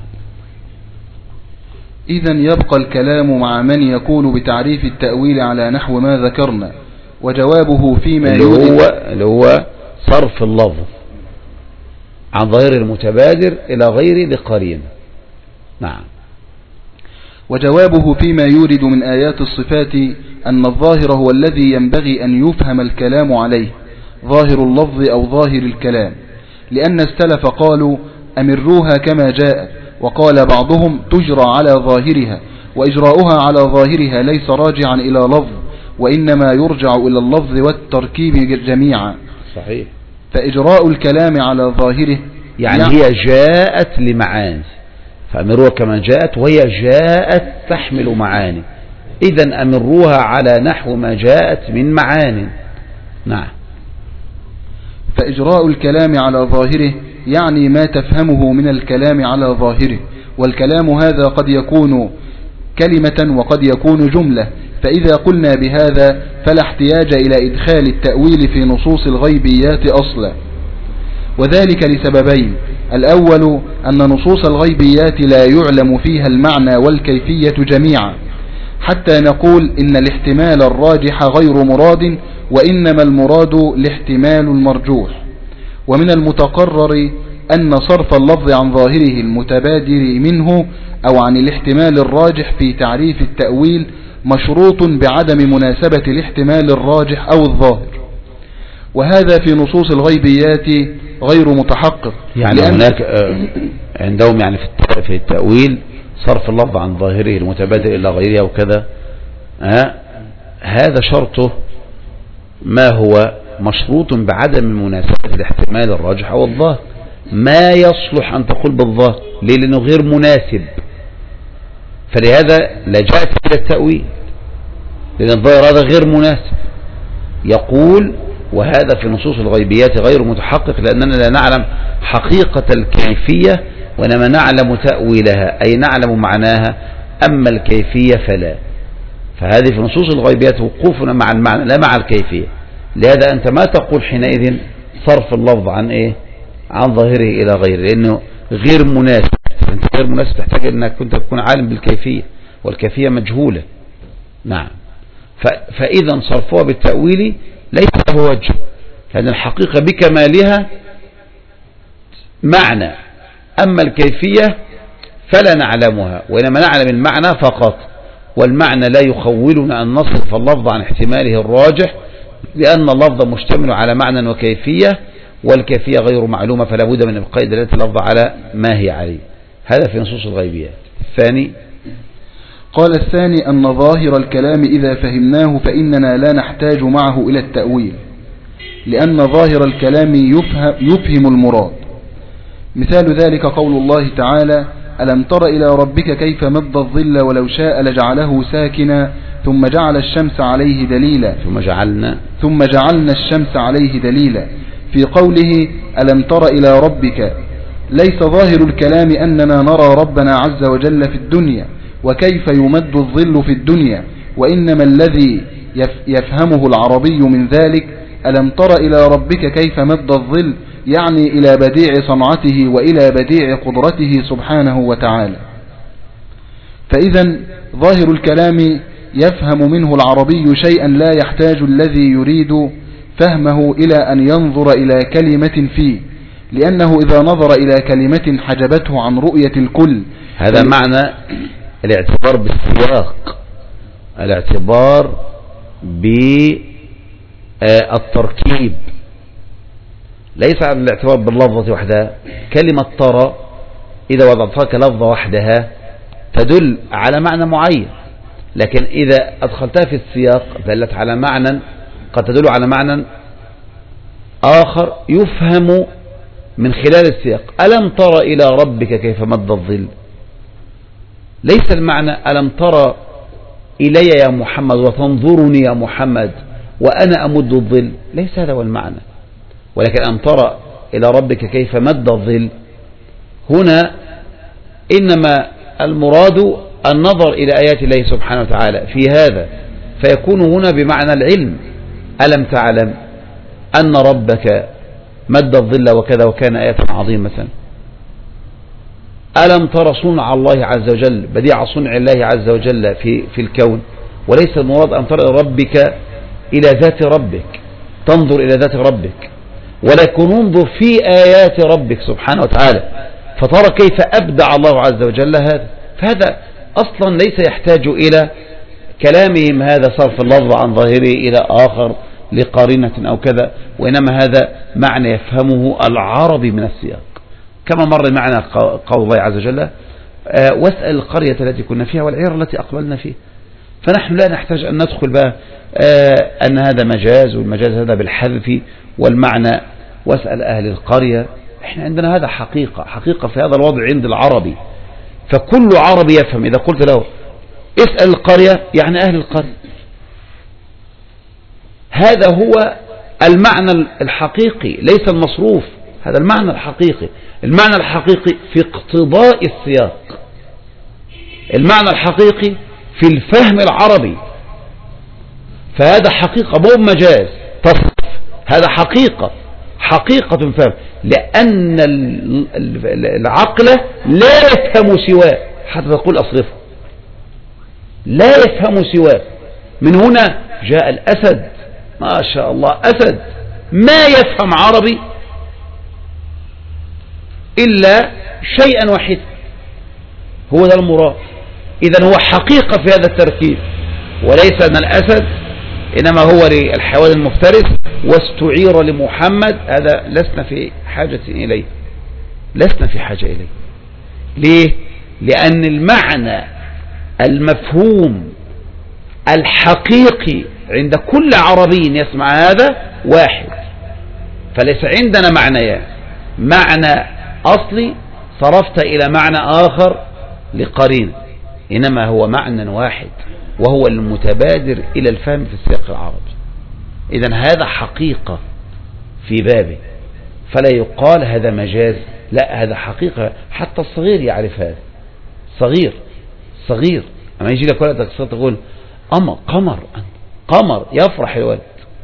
إذن يبقى الكلام مع من يكون بتعريف التأويل على نحو ما ذكرنا، وجوابه فيما اللي هو, اللي هو صرف اللفظ عن ظاهر المتبادر إلى غير لقرين. نعم. وجوابه فيما يورد من آيات الصفات أن الظاهر هو الذي ينبغي أن يفهم الكلام عليه، ظاهر اللفظ أو ظاهر الكلام، لأن السلف قالوا أمروها كما جاءت، وقال بعضهم تجرى على ظاهرها، وإجراؤها على ظاهرها ليس راجعا إلى لفظ، وإنما يرجع إلى اللفظ والتركيب جميعا. صحيح. فإجراء الكلام على ظاهره يعني, يعني هي جاءت لمعاني، فأمروها كما جاءت وهي جاءت تحمل معاني، إذن أمروها على نحو ما جاءت من معاني. نعم. فإجراء الكلام على ظاهره يعني ما تفهمه من الكلام على ظاهره، والكلام هذا قد يكون كلمة وقد يكون جملة، فإذا قلنا بهذا فلا احتياج إلى إدخال التأويل في نصوص الغيبيات أصلا، وذلك لسببين: الأول أن نصوص الغيبيات لا يعلم فيها المعنى والكيفية جميعا، حتى نقول إن الاحتمال الراجح غير مراد، وإنما المراد الاحتمال المرجوح. ومن المتقرر أن صرف اللفظ عن ظاهره المتبادر منه أو عن الاحتمال الراجح في تعريف التأويل مشروط بعدم مناسبة الاحتمال الراجح أو الظاهر، وهذا في نصوص الغيبيات غير متحقق. يعني هناك عندهم يعني في التأويل صرف اللفظ عن ظاهره المتبادر إلى غيره وكذا، هذا شرطه ما هو مشروط بعدم مناسبة الاحتمال الراجح أو الظاهر، ما يصلح أن تقول بالظاهر. ليه؟ لأنه غير مناسب، فلهذا لجأت إلى التأويل، لأن الظاهر هذا غير مناسب. يقول وهذا في نصوص الغيبيات غير متحقق، لأننا لا نعلم حقيقة الكيفية وإنما نعلم تأويلها، أي نعلم معناها، أما الكيفية فلا. فهذه في نصوص الغيبيات وقوفنا مع المعنى لا مع الكيفية. لهذا أنت ما تقول حينئذ صرف اللفظ عن إيه؟ عن ظاهره إلى غيره، لأنه غير مناسب. أنت غير مناسب تحتاج أنك كنت تكون عالم بالكيفية، والكيفية مجهولة. نعم. فإذا صرفها بالتأويل ليس له وجه، لأن الحقيقة بكمالها معنى، أما الكيفية فلا نعلمها، وإنما نعلم المعنى فقط، والمعنى لا يخولنا أن نصرف اللفظ عن احتماله الراجح، لأن اللفظ مشتمل على معنى وكيفية، والكيفية غير معلومة، فلا بد من إبقاء دلالة اللفظ على ما هي عليه. هذا في نصوص الغيبيات. الثاني قال الثاني أن ظاهر الكلام إذا فهمناه فإننا لا نحتاج معه إلى التأويل، لأن ظاهر الكلام يفهم, يفهم المراد. مثال ذلك قول الله تعالى: ألم تر إلى ربك كيف مد الظل ولو شاء لجعله ساكنا ثم جعل الشمس عليه دليلا ثم جعلنا ثم جعلنا الشمس عليه دليلا. في قوله ألم تر إلى ربك ليس ظاهر الكلام أننا نرى ربنا عز وجل في الدنيا وكيف يمد الظل في الدنيا، وإنما الذي يفهمه العربي من ذلك ألم تر إلى ربك كيف مد الظل يعني إلى بديع صنعته وإلى بديع قدرته سبحانه وتعالى. فإذا ظاهر الكلام يفهم منه العربي شيئا لا يحتاج الذي يريد فهمه إلى أن ينظر إلى كلمة فيه، لأنه إذا نظر إلى كلمة حجبته عن رؤية الكل. هذا معنى الاعتبار بالسياق، الاعتبار بالتركيب، ليس على الاعتبار باللفظة وحدها. كلمة ترى إذا وضعتها كلفظة وحدها تدل على معنى معين، لكن إذا أدخلتها في السياق دلت على معنى قد تدل على معنى آخر يفهم من خلال السياق. ألم ترى إلى ربك كيف مد الظل، ليس المعنى ألم ترى إلي يا محمد وتنظرني يا محمد وأنا أمد الظل، ليس هذا هو المعنى. ولكن أن ترى إلى ربك كيف مد الظل، هنا إنما المراد النظر إلى آيات الله سبحانه وتعالى في هذا، فيكون هنا بمعنى العلم. ألم تعلم أن ربك مد الظل وكذا وكان آية عظيمة؟ ألم ترى صنع الله عز وجل، بديع صنع الله عز وجل في في الكون؟ وليس المراد أن ترى ربك إلى ذات ربك، تنظر إلى ذات ربك، ولكن انظر في آيات ربك سبحانه وتعالى فترى كيف أبدع الله عز وجل هذا. فهذا أصلا ليس يحتاج إلى كلامهم هذا صرف اللفظ عن ظاهره إلى آخر لقارنة أو كذا، وإنما هذا معنى يفهمه العربي من السياق، كما مر معنى قول الله عز وجل آه واسأل القرية التي كنا فيها والعير التي أقبلنا فيه. فنحن لا نحتاج أن ندخل بقى آه أن هذا مجاز والمجاز هذا بالحذف والمعنى واسأل أهل القرية. احنا عندنا هذا حقيقة حقيقة في هذا الوضع عند العربي، فكل عربي يفهم إذا قلت له اسأل القرية يعني أهل القرية. هذا هو المعنى الحقيقي ليس المصروف، هذا المعنى الحقيقي. المعنى الحقيقي في اقتضاء السياق، المعنى الحقيقي في الفهم العربي. فهذا حقيقة مو مجاز تصف، هذا حقيقة حقيقة فهم، لأن العقل لا يفهم سواه حتى تقول أصرفه، لا يفهم سواه. من هنا جاء الأسد، ما شاء الله أسد ما يفهم عربي إلا شيئا واحدا، هو ده المراد. إذن هو حقيقة في هذا التركيب، وليس أن الأسد إنما هو للحيوان المفترس واستعير لمحمد، هذا لسنا في حاجة إليه، لسنا في حاجة إليه. ليه؟ لأن المعنى المفهوم الحقيقي عند كل عربي يسمع هذا واحد، فليس عندنا معنيان، معنى أصلي صرفت إلى معنى آخر لقرين، إنما هو معنى واحد وهو المتبادر إلى الفهم في السياق العربي. إذن هذا حقيقة في بابه، فلا يقال هذا مجاز، لا هذا حقيقة. حتى الصغير يعرف هذا، صغير صغير أما يجي لك ولد تقول أما قمر قمر يفرح الولد،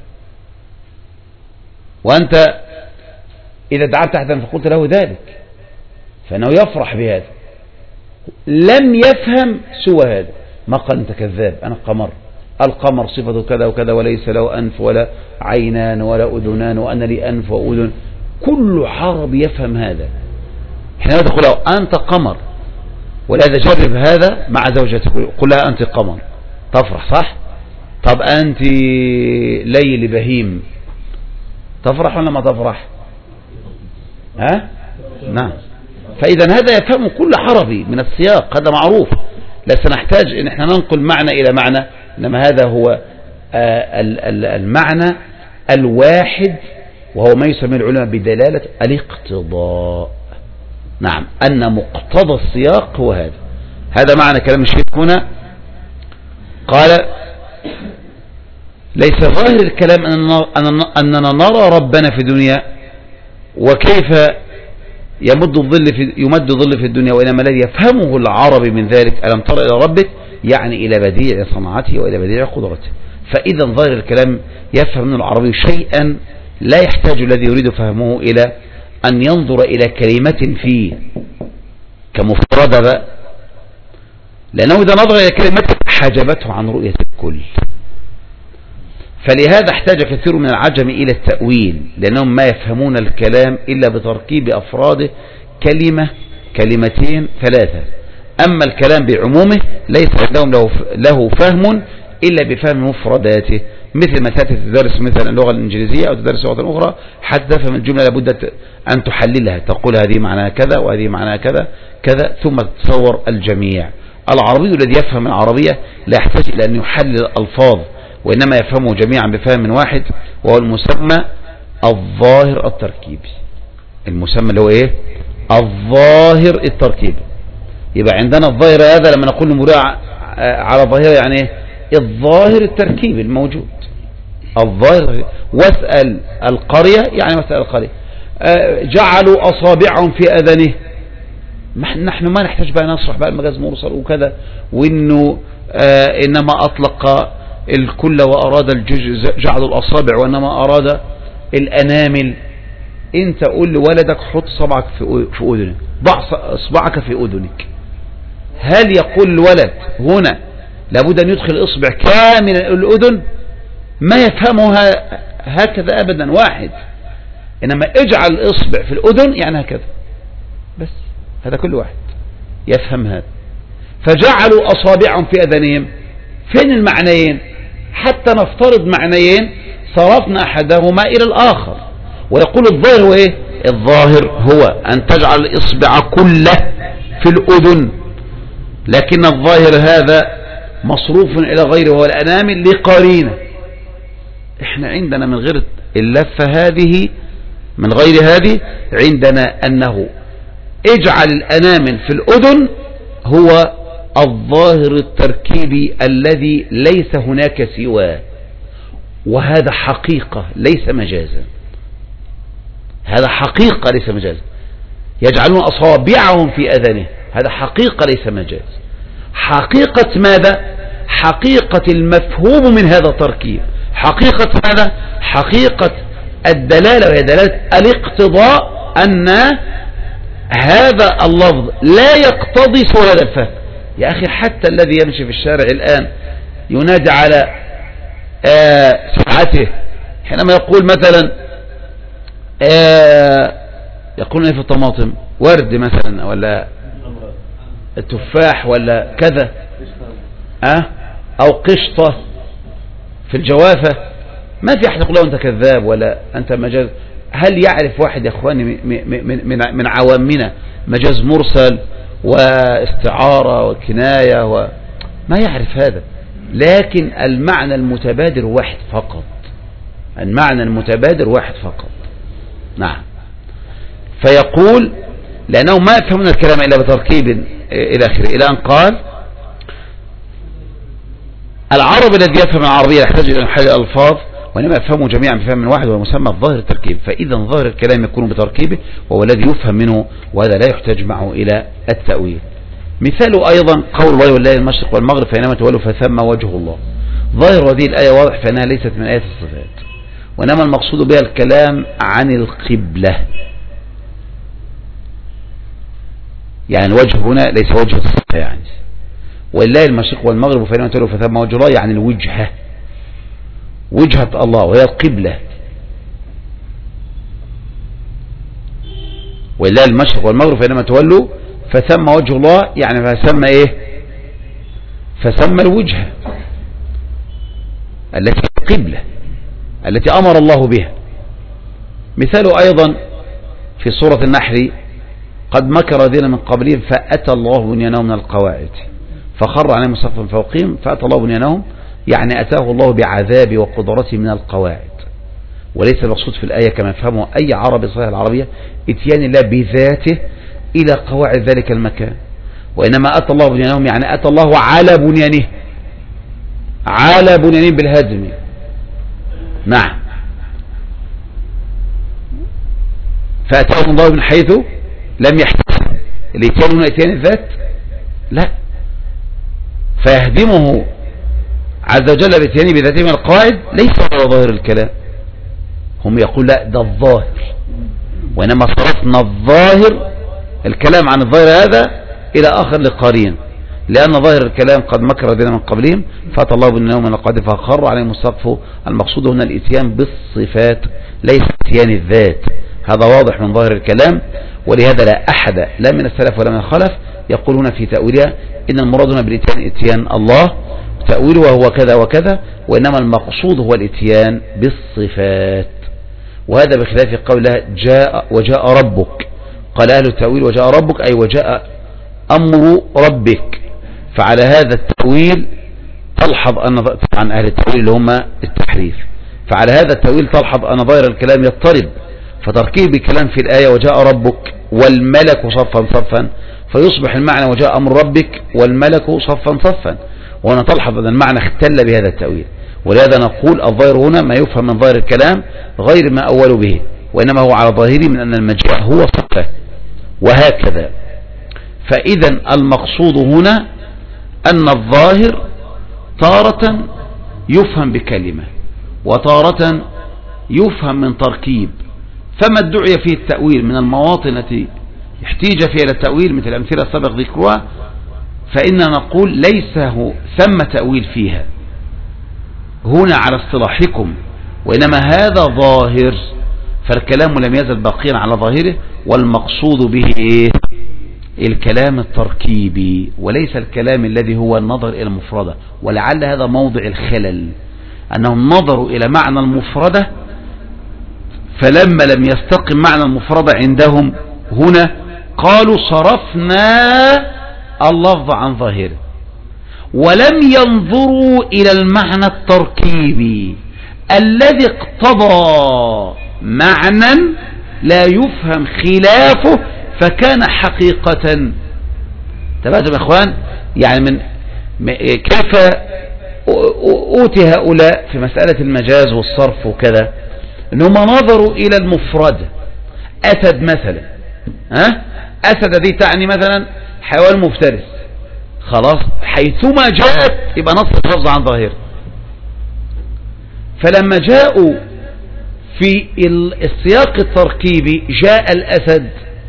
وأنت إذا دعت أحدا فقلت له ذلك فإنه يفرح بهذا، لم يفهم سوى هذا، ما قال أنت كذاب أنا قمر، القمر صفته كذا وكذا وليس له أنف ولا عينان ولا أذنان وأنا لي أنف وأذن. كل عربي يفهم هذا. حينما تقول له أنت قمر، ولهذا جرب هذا مع زوجتك، قل لها أنت قمر تفرح صح؟ طب أنت ليل بهيم تفرح ولا ما تفرح؟ ها؟ نعم. فإذا هذا يفهم كل عربي من السياق، هذا معروف، لا سنحتاج ان احنا ننقل معنى الى معنى، انما هذا هو المعنى الواحد، وهو ما يسمى العلماء بدلالة الاقتضاء. نعم، ان مقتضى السياق هو هذا. هذا معنى كلام الشيخ هنا. قال ليس ظاهر الكلام اننا نرى ربنا في الدنيا وكيف يمد الظل في يمد الظل في الدنيا، وإنما الذي يفهمه العربي من ذلك ألم تر إلى ربك يعني إلى بديع صنعته وإلى بديع قدرته. فإذا ظاهر الكلام يفهم من العربي شيئا لا يحتاج الذي يريد فهمه إلى أن ينظر إلى كلمة فيه كمفردة بقى، لأنه إذا نظر إلى كلمة حجبته عن رؤية الكل. فلهذا احتاج كثير من العجم إلى التأويل، لأنهم ما يفهمون الكلام إلا بتركيب أفراده كلمة كلمتين ثلاثة. أما الكلام بعمومه ليس عندهم له, له فهم إلا بفهم مفرداته، مثل ما تأتي تدرس مثلا اللغة الإنجليزية أو تدرس لغة أخرى حتى تفهم الجملة لابد أن تحللها، تقول هذه معناها كذا وهذه معناها كذا كذا ثم تتصور الجميع. العربي الذي يفهم العربية لا يحتاج إلى أن يحلل الألفاظ، وإنما يفهمه جميعا بفهم واحد، وهو المسمى الظاهر التركيبي. المسمى اللي هو ايه؟ الظاهر التركيبي. يبقى عندنا الظاهر هذا لما نقول المراد على ظاهره يعني ايه؟ الظاهر التركيبي الموجود، الظاهر. واسأل القرية يعني واسأل القرية جعلوا أصابعهم في أذنه. نحن ما نحتاج بقى نشرح بقى المجاز مرسل وكذا، وإنه آه إنما أطلق الكل وأراد الجزء جعلوا الأصابع وإنما أراد الأنامل. أنت قول لولدك حط صبعك في في أذنك، ضع إصبعك في أذنك. هل يقول الولد هنا لابد أن يدخل إصبع كامل الأذن؟ ما يفهمها هكذا أبدا واحد. إنما اجعل الإصبع في الأذن يعني هكذا بس، هذا كل واحد يفهم هذا. فجعلوا أصابعهم في أذنهم، فين المعنيين؟ حتى نفترض معنيين صرفنا أحدهما إلى الآخر. ويقول الظاهر هو إيه؟ الظاهر هو أن تجعل الإصبع كله في الأذن، لكن الظاهر هذا مصروف إلى غيره وهو الأنامل لقرينة. احنا عندنا من غير اللفة هذه، من غير هذه، عندنا أنه اجعل الأنامل في الأذن هو الظاهر التركيبي الذي ليس هناك سواه، وهذا حقيقة ليس مجازا. هذا حقيقة ليس مجازا. يجعلون أصابعهم في أذنه، هذا حقيقة ليس مجاز. حقيقة ماذا؟ حقيقة المفهوم من هذا التركيب. حقيقة ماذا؟ حقيقة الدلالة، وهي دلالة الاقتضاء أن هذا اللفظ لا يقتضي سوى هذا الفهم. يا أخي حتى الذي يمشي في الشارع الآن ينادي على آه ساعته حينما يقول مثلا آه يقولون ايه في الطماطم؟ ورد مثلا، ولا التفاح، ولا كذا، أه؟ أو قشطة في الجوافة. ما في أحد يقول له أنت كذاب ولا أنت مجاز. هل يعرف واحد يا أخواني من, من, من عوامنا مجاز مرسل واستعارة وكناية و... ما يعرف هذا. لكن المعنى المتبادر واحد فقط، المعنى المتبادر واحد فقط. نعم. فيقول لأنه ما يفهمون الكلام إلا بتركيب إلى آخره، إلى أن قال العرب الذي يفهم العربية يحتاج إلى حل الألفاظ، وإنما يفهموا جميعا بفهم واحد ومسمى الظاهر التركيب. فإذا ظاهر الكلام يكون بتركيبه وهو الذي يفهم منه، وهذا لا يحتاج معه إلى التأويل. مثاله أيضا قول الله والله المشرق والمغرب فإنما تولوا فثم وجه الله. ظاهر هذه الآية واضح فإنها ليست من آيات الصفات، وإنما المقصود بها الكلام عن القبلة. يعني الوجه هنا ليس وجه الصفة، يعني والله المشرق والمغرب فإنما تولوا فثم وجه الله، يعني الوجهة، وجهة الله وهي القبلة. والله المشرق والمغرب فإنما تولوا فثم وجه الله، يعني فسمى ايه؟ فسمى الوجهة التي القبلة التي أمر الله بها. مثاله أيضا في سورة النحل قد مكر الذين من قبلهم فأتى الله بنيانهم من القواعد فخر عليهم سقف من فوقهم فأتى الله بنيانهم، يعني أتاه الله بعذاب وقدرته من القواعد. وليس المقصود في الآية كما يفهمه أي عربي صحيح العربية اتيان الله بذاته إلى قواعد ذلك المكان، وإنما أتى الله بنيانهم يعني أتى الله على بنيانه، على بنيانهم بالهدم. نعم. فأتاهم الله من حيث لم يحتسب. الاتيان هنا اتيان الذات؟ لا، فيهدمه عز وجل باتيانه بذاته من القواعد ليس على ظاهر الكلام. هم يقول لا ده الظاهر، وإنما صرفنا الظاهر الكلام عن الظاهر هذا إلى آخر لقارين، لأن ظاهر الكلام قد مكر الذين من قبلهم فأتى الله بنيانهم من القواعد فخر عليهم السقف. المقصود هنا الاتيان بالصفات ليس اتيان الذات. هذا واضح من ظاهر الكلام، ولهذا لا أحد لا من السلف ولا من الخلف يقول هنا في تأويلها إن المراد هنا بالاتيان اتيان الله تأويله وهو كذا وكذا، وإنما المقصود هو الاتيان بالصفات. وهذا بخلاف قوله جاء وجاء ربك. قال أهل التأويل وجاء ربك أي وجاء أمر ربك. فعلى هذا التأويل تلحظ أن عن أهل التأويل اللي هم التحريف، فعلى هذا التأويل تلحظ أن ظاهر الكلام يضطرب، فتركيب الكلام في الآية وجاء ربك والملك صفا صفا فيصبح المعنى وجاء أمر ربك والملك صفا صفا، وهنا تلحظ أن المعنى اختل بهذا التأويل، ولهذا نقول الظاهر هنا ما يفهم من ظاهر الكلام غير ما أول به، وإنما هو على ظاهره من أن المجيء هو صفة، وهكذا. فإذا المقصود هنا أن الظاهر تارة يفهم بكلمة وتارة يفهم من تركيب، فما ادعي فيه التأويل من المواطن التي احتيج فيها إلى التأويل مثل الأمثلة السابق ذكرها، فإننا نقول ليس هو ثم تأويل فيها هنا على اصطلاحكم، وإنما هذا ظاهر، فالكلام لم يزل باقيا على ظاهره، والمقصود به إيه؟ الكلام التركيبي وليس الكلام الذي هو النظر إلى المفردة. ولعل هذا موضع الخلل، أنهم نظروا إلى معنى المفردة فلما لم يستقم معنى المفردة عندهم هنا قالوا صرفنا اللفظ عن ظاهره، ولم ينظروا إلى المعنى التركيبي الذي اقتضى معنى لا يفهم خلافه فكان حقيقة. تبعتم يا اخوان؟ يعني من كيف أوتي هؤلاء في مسألة المجاز والصرف وكذا، انهم نظروا الى المفرد. اسد مثلا، ها اسد دي تعني مثلا حيوان مفترس، خلاص حيثما جاءت يبقى نص اللفظ عن ظاهره. فلما جاءوا في السياق التركيبي جاء الاسد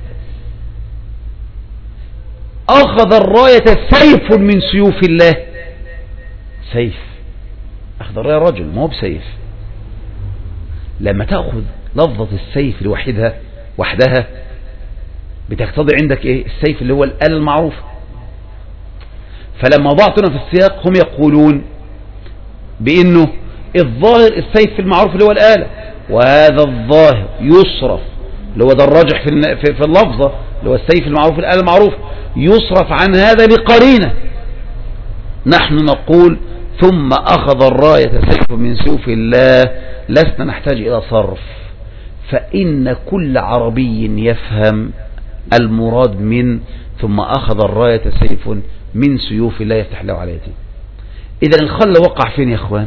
اخذ الراية سيف من سيوف الله. سيف اخذ الراية رجل ما هو بسيف. لما تأخذ لفظة السيف لوحدها وحدها بتقتضي عندك ايه؟ السيف اللي هو الآلة المعروفة. فلما وضعتنا في السياق هم يقولون بانه الظاهر السيف المعروف اللي هو الآلة، وهذا الظاهر يصرف اللي هو ده الراجح في في اللفظة اللي هو السيف المعروف الآلة المعروف يصرف عن هذا بقرينة. نحن نقول ثم أخذ الراية سيف من سيوف الله، لسنا نحتاج إلى صرف، فإن كل عربي يفهم المراد من ثم أخذ الراية سيف من سيوف الله يفتح له على يديه. إذا الخل وقع فين يا إخوان؟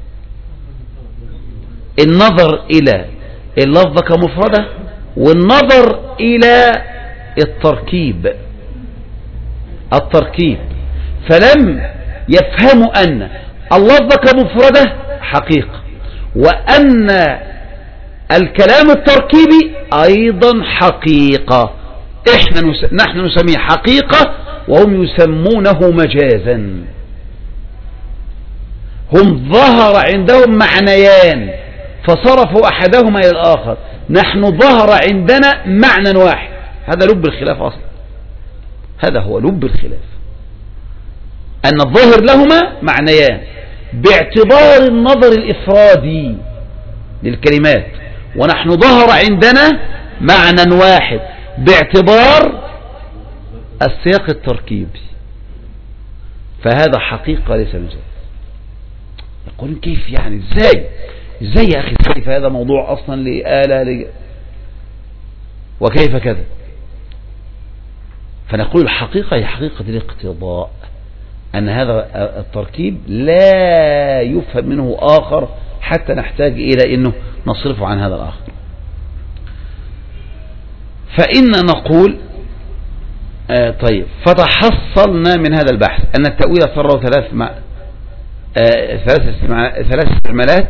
النظر إلى اللفظة كمفردة والنظر إلى التركيب التركيب فلم يفهموا أن اللفظة كمفردة حقيقة، وأن الكلام التركيبي أيضا حقيقة. إحنا نس... نحن نسميه حقيقة وهم يسمونه مجازا. هم ظهر عندهم معنيان فصرفوا أحدهما إلى الآخر، نحن ظهر عندنا معنى واحد. هذا لب الخلاف أصلا، هذا هو لب الخلاف، أن الظاهر لهما معنيان باعتبار النظر الإفرادي للكلمات، ونحن ظهر عندنا معنى واحد باعتبار السياق التركيبي، فهذا حقيقة ليس مجاز. يقولون كيف يعني؟ ازاي ازاي يا أخي؟ كيف هذا موضوع أصلا لآلة ل... وكيف كذا؟ فنقول الحقيقة هي حقيقة الاقتضاء، أن هذا التركيب لا يفهم منه آخر حتى نحتاج إلى أنه نصرفه عن هذا الآخر. فإن نقول آه طيب فتحصلنا من هذا البحث أن التأويل صار ثلاث مع آه ثلاث ثلاث استعمالات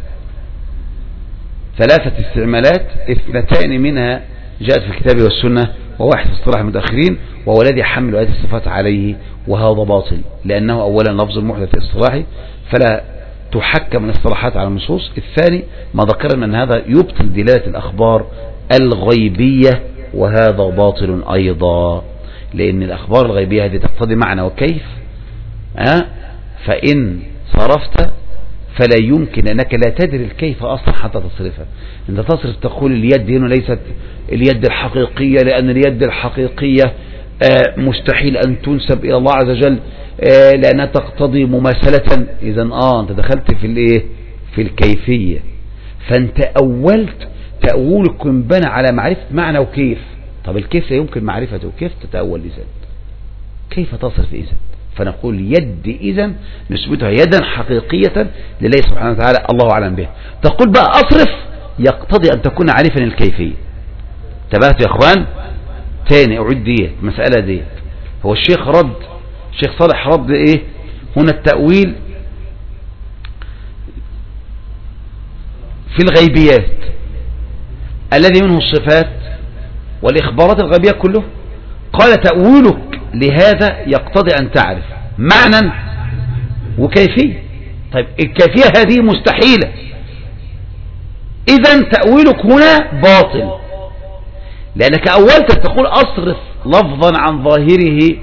ثلاثة استعمالات، اثنتان منها جاءت في الكتاب والسنة وواحد في اصطلاح المتأخرين، وهو الذي يحمل آيات الصفات عليه، وهذا باطل لأنه أولا لفظ محدث اصطلاحي فلا تحكم الاصطلاحات على النصوص. الثاني ما ذكرنا أن هذا يبطل دلالة الأخبار الغيبية، وهذا باطل أيضا لأن الأخبار الغيبية هذه تقتضي معنى وكيف، أه؟ فإن صرفت فلا يمكن أنك لا تدري الكيف أصلا حتى تصرفها. أنت تصرف تقول اليد هنا ليست اليد الحقيقية لأن اليد الحقيقية آه مستحيل أن تنسب إلى الله عز وجل آه لأنها تقتضي مماثلة. إذن آه أنت دخلت في الإيه؟ في الكيفية، فأنت أولت تأولك بنى على معرفة معنى وكيف. طب الكيف لا يمكن معرفته، كيف تتأول إذن؟ كيف تصرف إذن؟ فنقول يد إذن نثبتها يدا حقيقية لله سبحانه وتعالى الله أعلم به. تقول بقى أصرف يقتضي أن تكون عارفا الكيفية. تبهت يا أخوان تاني أعد ديت مسألة ديت. هو الشيخ رد الشيخ صالح رد إيه هنا التأويل في الغيبيات الذي منه الصفات والإخبارات الغيبية كله. قال تأويلك لهذا يقتضي أن تعرف معنى وكيفية. طيب الكيفية هذه مستحيلة، إذن تأويلك هنا باطل، لأنك أولت تقول أصرف لفظا عن ظاهره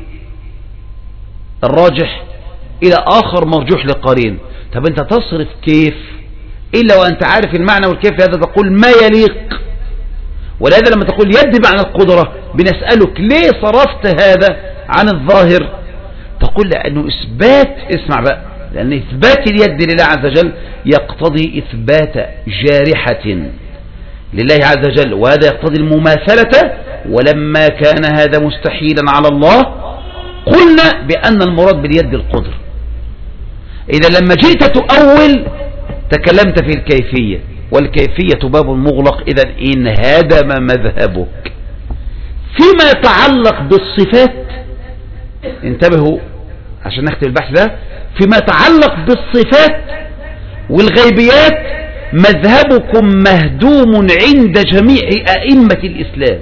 الراجح إلى آخر مرجوح لقرين. طب أنت تصرف كيف إلا وأنت عارف المعنى والكيف؟ هذا تقول ما يليق. ولهذا لما تقول يد معنى القدرة بنسألك ليه صرفت هذا عن الظاهر؟ تقول لأنه إثبات، اسمع بقى، لأن إثبات اليد لله عز وجل يقتضي إثبات جارحة لله عز وجل، وهذا يقتضي المماثلة. ولما كان هذا مستحيلا على الله قلنا بأن المراد باليد القدر. إذا لما جئت تؤول تكلمت في الكيفية، والكيفية باب مغلق. إذا انهدم مذهبك. فيما يتعلق بالصفات انتبهوا عشان نختم البحث ده، فيما يتعلق بالصفات والغيبيات مذهبكم مهدوم عند جميع أئمة الإسلام،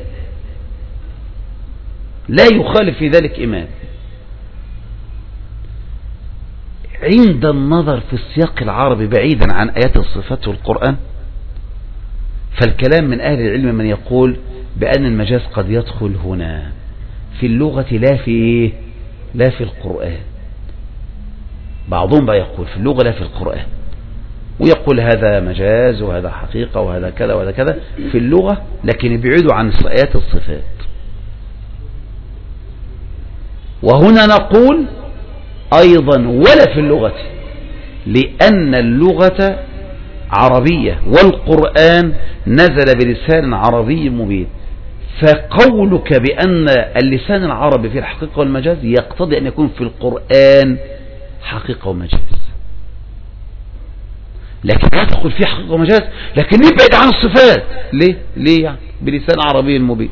لا يخالف في ذلك إمام. عند النظر في السياق العربي بعيدا عن آيات الصفات والقرآن، فالكلام من أهل العلم من يقول بأن المجاز قد يدخل هنا في اللغة لا في لا في القرآن. بعضهم بقى يقول في اللغة لا في القرآن، ويقول هذا مجاز وهذا حقيقة وهذا كذا وهذا كذا في اللغة، لكن يبعدوا عن آيات الصفات. وهنا نقول أيضا ولا في اللغة، لأن اللغة عربية والقرآن نزل بلسان عربي مبين. فقولك بأن اللسان العربي في الحقيقة والمجاز يقتضي أن يكون في القرآن حقيقة ومجاز، لكن لا تقول فيه حقيقة ومجاز لكن نبعد عن الصفات. ليه؟ ليه يعني؟ بلسان عربي مبين.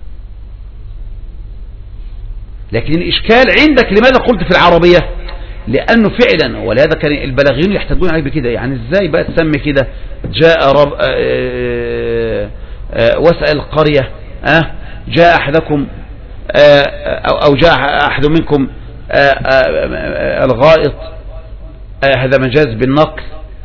لكن الإشكال عندك لماذا قلت في العربية؟ لأنه فعلا، ولهذا كان البلاغيون يحتجون عليه بكده. يعني ازاي بقى تسمي كده جاء رب آآ آآ واسأل القرية أه جاء أحدكم أو جاء أحد منكم الغائط، هذا مجاز بالنقل،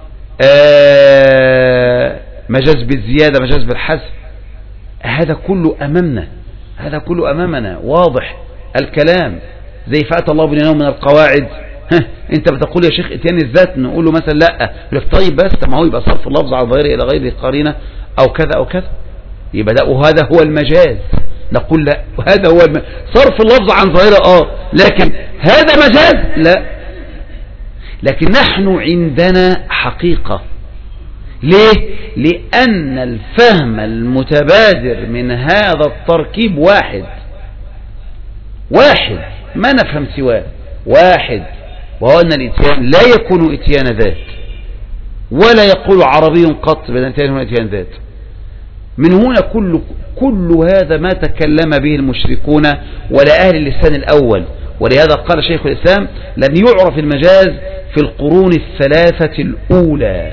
مجاز بالزيادة، مجاز بالحذف. هذا كله أمامنا، هذا كله أمامنا واضح الكلام. زي فأتى الله بنينهم من القواعد، انت بتقول يا شيخ اتيان الذات، نقول له مثلا لا، طيب بس ما هو يبقى صرف اللفظ على ظاهره الى غير قرينه او كذا او كذا، يبقى ده وهذا هو المجاز. نقول لا، وهذا هو الم... صرف اللفظ عن ظاهره اه، لكن هذا مجاز لا. لكن نحن عندنا حقيقة. ليه؟ لأن الفهم المتبادر من هذا التركيب واحد واحد، ما نفهم سواه واحد، وهو أن الإتيان لا يكون إتيان ذات، ولا يقول عربي قط بأن الإتيان هو إتيان ذات. من هنا كل كل هذا ما تكلم به المشركون ولا أهل اللسان الأول. ولهذا قال شيخ الإسلام لم يعرف المجاز في القرون الثلاثة الأولى،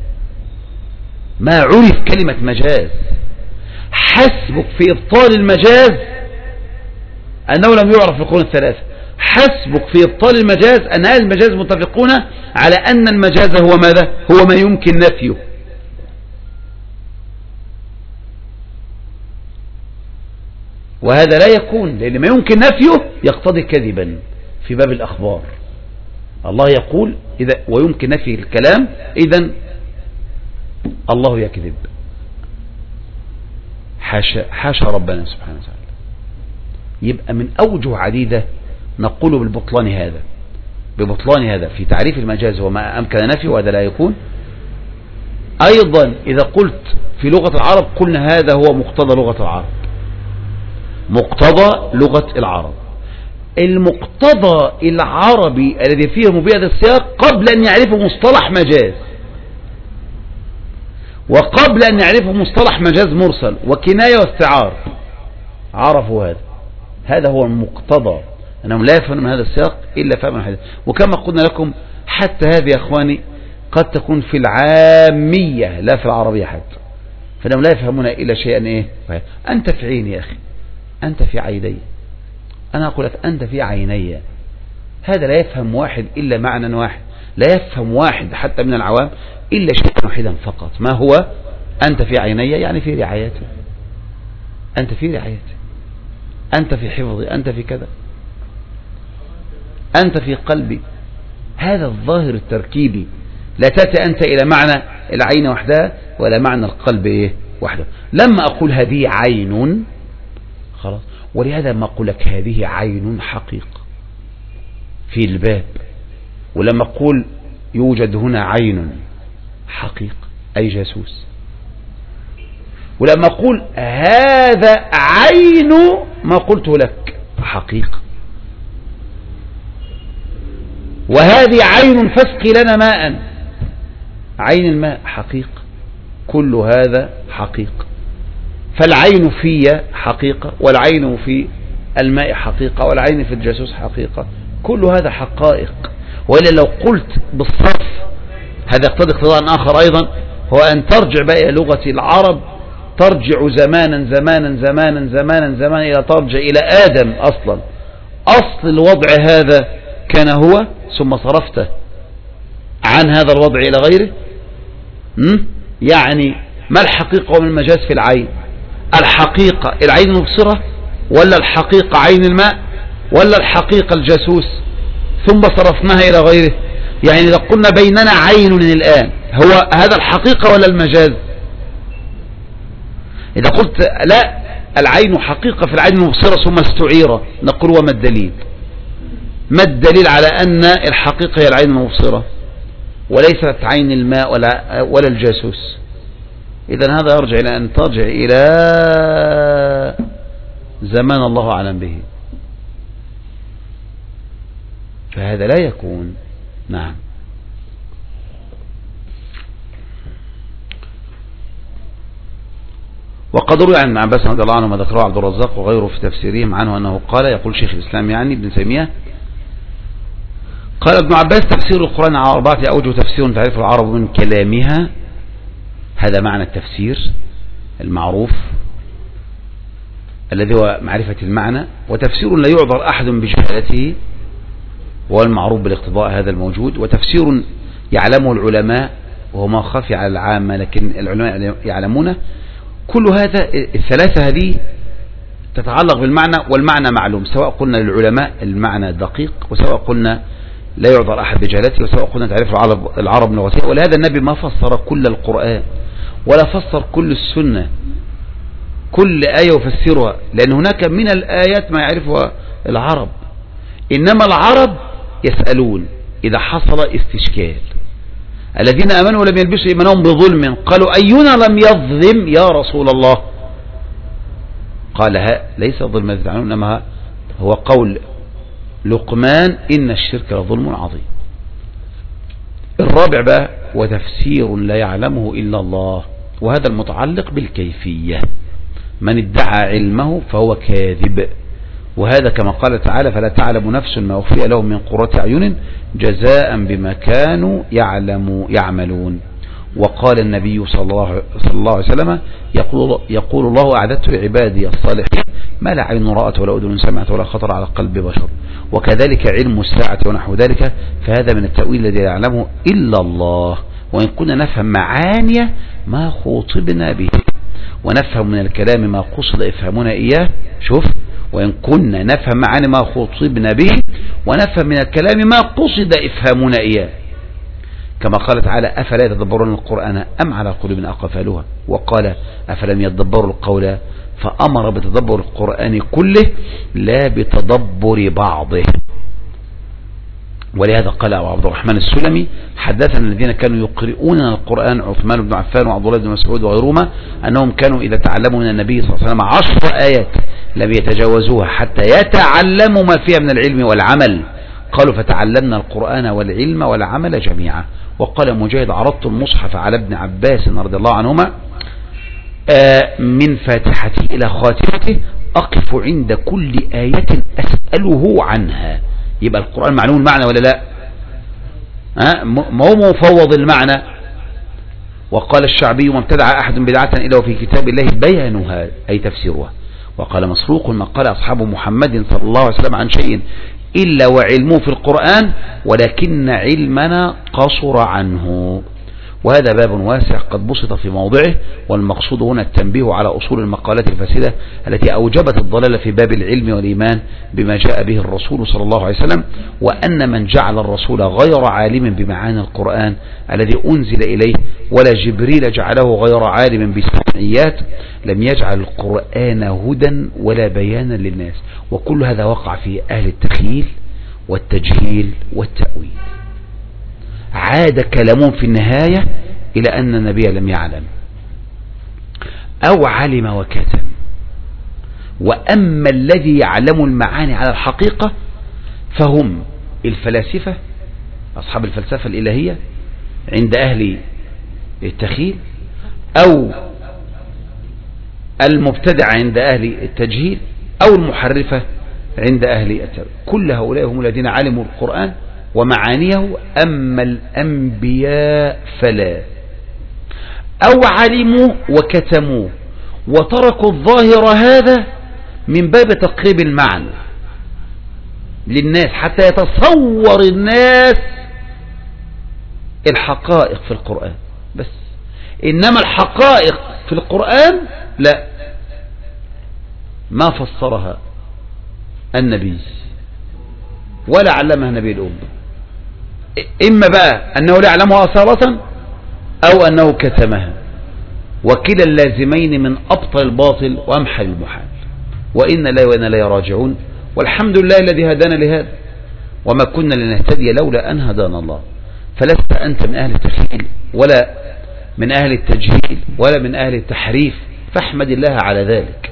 ما عرف كلمة مجاز. حسبك في إبطال المجاز أنه لم يعرف في القرون الثلاثة، حسبك في إبطال المجاز أن أهل المجاز متفقون على أن المجاز هو ماذا؟ هو ما يمكن نفيه. وهذا لا يكون، لأن ما يمكن نفيه يقتضي كذبا في باب الأخبار. الله يقول إذا ويمكن نفي الكلام، إذن الله يكذب. حاشا حاشا ربنا سبحانه وتعالى. يبقى من أوجه عديدة نقول بالبطلان هذا ببطلان هذا في تعريف المجاز وما أمكن نفيه، وهذا لا يكون. أيضا إذا قلت في لغة العرب قلنا هذا هو مقتضى لغة العرب، مقتضى لغة العرب. المقتضى العربي الذي فيه بهذا السياق قبل أن يعرفوا مصطلح مجاز، وقبل أن يعرفوا مصطلح مجاز مرسل وكناية واستعار، عرفوا هذا. هذا هو المقتضى، أنهم لا يفهمون من هذا السياق إلا فهم الحديث. وكما قلنا لكم حتى هذه يا أخواني قد تكون في العامية لا في العربية حتى، فإنهم لا يفهمون إلا شيئا إيه. أنت في عيني يا أخي، أنت في عيني، أنا أقول لك أنت في عيني. هذا لا يفهم واحد إلا معنى واحد، لا يفهم واحد حتى من العوام إلا شيئا واحدا فقط. ما هو؟ أنت في عيني، يعني في رعايتي، أنت في رعايتي، أنت في حفظي، أنت في كذا، أنت في قلبي. هذا الظاهر التركيبي. لا تأتي أنت إلى معنى العين وحدها ولا معنى القلب إيه وحده. لما أقول هذه عين خلاص، ولهذا ما أقول لك هذه عين حقيقة في الباب، ولما أقول يوجد هنا عين حقيقة أي جاسوس، ولما أقول هذا عين ما قلت لك حقيقة، وهذه عين فاسقي لنا ماء، عين الماء حقيقة، كل هذا حقيقة. فالعين في حقيقة، والعين في الماء حقيقة، والعين في الجاسوس حقيقة، كل هذا حقائق. وإلا لو قلت بالصرف هذا يقتضي اقتضاء آخر أيضا، هو أن ترجع بقى لغة العرب، ترجع زمانا زمانا زمانا زمانا زمانا إلى ترجع إلى آدم أصلا. أصل الوضع هذا كان هو، ثم صرفته عن هذا الوضع إلى غيره. م? يعني ما الحقيقة وما المجاز في العين؟ الحقيقة العين المبصرة، ولا الحقيقة عين الماء، ولا الحقيقة الجاسوس؟ ثم صرفناها إلى غيره. يعني إذا قلنا بيننا عين الآن، هو هذا الحقيقة ولا المجاز؟ إذا قلت لا العين حقيقة في العين المبصرة ثم استعيرة، نقول وما الدليل؟ ما الدليل على أن الحقيقة هي العين المبصرة وليست عين الماء ولا, ولا الجاسوس؟ إذن هذا يرجع إلى أن ترجع إلى زمان الله أعلم به، فهذا لا يكون. نعم. وقد روي عن ابن عباس رضي الله عنه ما ذكره عبد الرزاق وغيره في تفسيرهم عنه أنه قال، يقول شيخ الإسلام يعني ابن تيمية، قال ابن عباس تفسير القرآن على أربعة أوجه: تفسير تعرف العرب من كلامها، هذا معنى التفسير المعروف الذي هو معرفة المعنى، وتفسير لا يعذر أحد بجهالته وهو المعروف بالاقتضاء هذا الموجود، وتفسير يعلمه العلماء وهو ما خفي على العامة لكن العلماء يعلمونه. كل هذا الثلاثة هذه تتعلق بالمعنى، والمعنى معلوم، سواء قلنا للعلماء المعنى دقيق، وسواء قلنا لا يعذر أحد بجهالته، وسواء قلنا تعرف العرب, العرب من لغتها. ولهذا النبي ما فسر كل القرآن ولا فسر كل السنة، كل آية يفسرها، لأن هناك من الآيات ما يعرفها العرب، إنما العرب يسألون إذا حصل استشكال. الذين آمنوا ولم يلبسوا إيمانهم بظلم قالوا أينا لم يظلم يا رسول الله؟ قال ها ليس ظلم الذي تعملون، إنما هو قول لقمان إن الشرك لظلم عظيم. الرابع بقى وتفسير لا يعلمه إلا الله، وهذا المتعلق بالكيفية، من ادعى علمه فهو كاذب، وهذا كما قال تعالى فلا تعلم نفس ما أخفي لهم من قرة أعين جزاء بما كانوا يعلموا يعملون. وقال النبي صلى الله, صلى الله عليه وسلم يقول, يقول الله أعددت لعبادي الصالحين ما لا عين رأت ولا أذن سمعت ولا خطر على قلب بشر، وكذلك علم الساعة ونحو ذلك، فهذا من التأويل الذي لا يعلمه إلا الله. وإن كنا نفهم معاني ما خطبنا به، ونفهم من الكلام ما قصد إفهامنا إياه، شوف، وإن كنا نفهم معاني ما خطبنا به، ونفهم من الكلام ما قصد إفهامنا إياه، كما قال تعالى أفلا يتدبرون القرآن أم على قلوب أقفالها، وقال أفلم يتدبروا القول، فأمر بتدبر القرآن كله لا بتدبر بعضه. ولهذا قال أبو عبد الرحمن السلمي حدثنا الذين كانوا يقرؤوننا القرآن عثمان بن عفان وعبد الله بن مسعود وغيرهما أنهم كانوا إذا تعلموا من النبي صلى الله عليه وسلم عشر آيات لم يتجاوزوها حتى يتعلموا ما فيها من العلم والعمل. قالوا فتعلمنا القرآن والعلم والعمل جميعا. وقال مجاهد عرضت المصحف على ابن عباس رضي الله عنهما من فاتحته إلى خاتمته أقف عند كل آية أسأله عنها. يبقى القرآن معلوم المعنى ولا لا؟ ما هو مفوض المعنى. وقال الشعبي ما ابتدع أحد بدعة إلا وفي كتاب الله بيانها أي تفسيرها. وقال مسروق ما قال أصحاب محمد صلى الله عليه وسلم عن شيء إلا وعلمه في القرآن ولكن علمنا قصر عنه. وهذا باب واسع قد بسط في موضعه، والمقصود هنا التنبيه على أصول المقالات الفاسدة التي أوجبت الضلال في باب العلم والإيمان بما جاء به الرسول صلى الله عليه وسلم، وأن من جعل الرسول غير عالم بمعاني القرآن الذي أنزل إليه ولا جبريل جعله غير عالم بالسمعيات لم يجعل القرآن هدى ولا بيانا للناس. وكل هذا وقع في أهل التخييل والتجهيل والتأويل. عاد كلامهم في النهاية إلى أن النبي لم يعلم أو علم وكتم. وأما الذي يعلم المعاني على الحقيقة فهم الفلاسفة أصحاب الفلسفة الإلهية عند أهل التخيل، أو المبتدع عند أهل التجهيل، أو المحرفة عند أهل التأويل. كل هؤلاء هم الذين علموا القرآن ومعانيه. أما الأنبياء فلا، أو علموا وكتموا وتركوا الظاهر هذا من باب تقريب المعنى للناس حتى يتصور الناس الحقائق في القرآن بس. إنما الحقائق في القرآن لا، ما فسرها النبي ولا علمها نبي الأمة. إما بقى أنه لا يعلمها أصالة أو أنه كتمها، وكلا اللازمين من أبطل الباطل وأمحل المحال. وإن لا وإن لا راجعون. والحمد لله الذي هدانا لهذا وما كنا لنهتدي لولا أن هدانا الله. فلست أنت من أهل التخيل ولا من أهل التجهيل ولا من أهل التحريف، فاحمد الله على ذلك،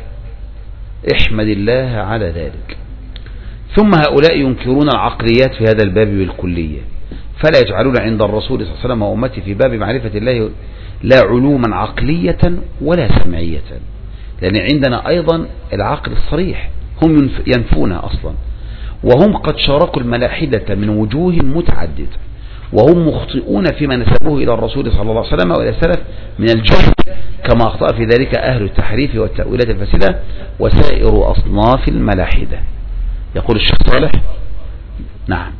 احمد الله على ذلك. ثم هؤلاء ينكرون العقليات في هذا الباب بالكلية، فلا يجعلون عند الرسول صلى الله عليه وسلم وأمته في باب معرفة الله لا علوما عقلية ولا سمعية، لأن عندنا أيضا العقل الصريح هم ينفونها أصلا، وهم قد شاركوا الملاحدة من وجوه متعددة، وهم مخطئون فيما نسبوه إلى الرسول صلى الله عليه وسلم وإلى السلف من الجهل، كما أخطأ في ذلك أهل التحريف والتأويلات الفاسدة وسائر أصناف الملاحدة. يقول الشيخ صالح نعم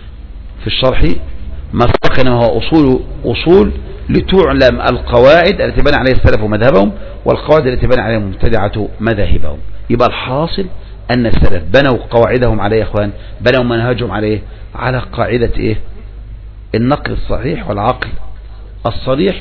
في الشرح ما سبق إنما هو أصول أصول لتعلم القواعد التي بنى عليها السلف مذهبهم والقواعد التي بنى عليها المبتدعة مذاهبهم. يبقى الحاصل أن السلف بنوا قواعدهم عليه يا إخوان، بنوا منهجهم عليه على قاعدة إيه؟ النقل الصحيح والعقل الصريح،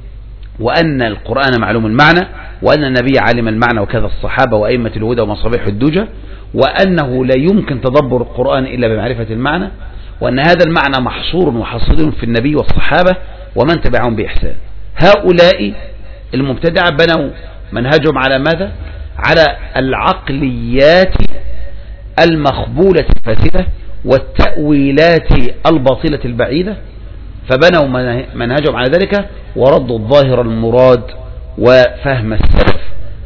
وأن القرآن معلوم المعنى، وأن النبي علم المعنى وكذا الصحابة وأئمة الهدى ومصابيح الدجى، وأنه لا يمكن تدبر القرآن إلا بمعرفة المعنى، وأن هذا المعنى محصور وحصير في النبي والصحابة ومن تبعهم بإحسان. هؤلاء المبتدعة بنوا منهجهم على ماذا؟ على العقليات المخبولة الفاسدة والتأويلات الباطلة البعيدة، فبنوا منهجهم على ذلك وردوا الظاهر المراد وفهم السلف.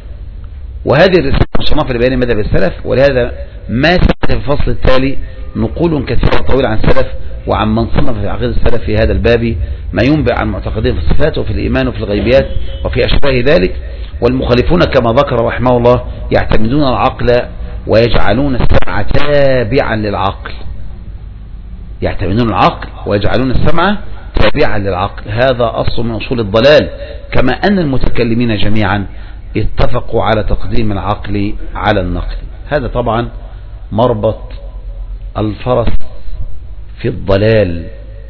وهذه الرسالة مصنفة لبيان مذهب السلف، ولهذا ما سأتي في الفصل التالي نقول كثيرا طويل عن السلف وعن من صنف في عقيدة السلف في هذا الباب ما ينبئ عن معتقدين في الصفات وفي الإيمان وفي الغيبيات وفي أشباه ذلك. والمخالفون كما ذكر رحمه الله يعتمدون العقل ويجعلون السمع تابعا للعقل، يعتمدون العقل ويجعلون السمع تابعا للعقل. هذا أصل من أصول الضلال، كما أن المتكلمين جميعا اتفقوا على تقديم العقل على النقل. هذا طبعا مربط الفرس في الضلال.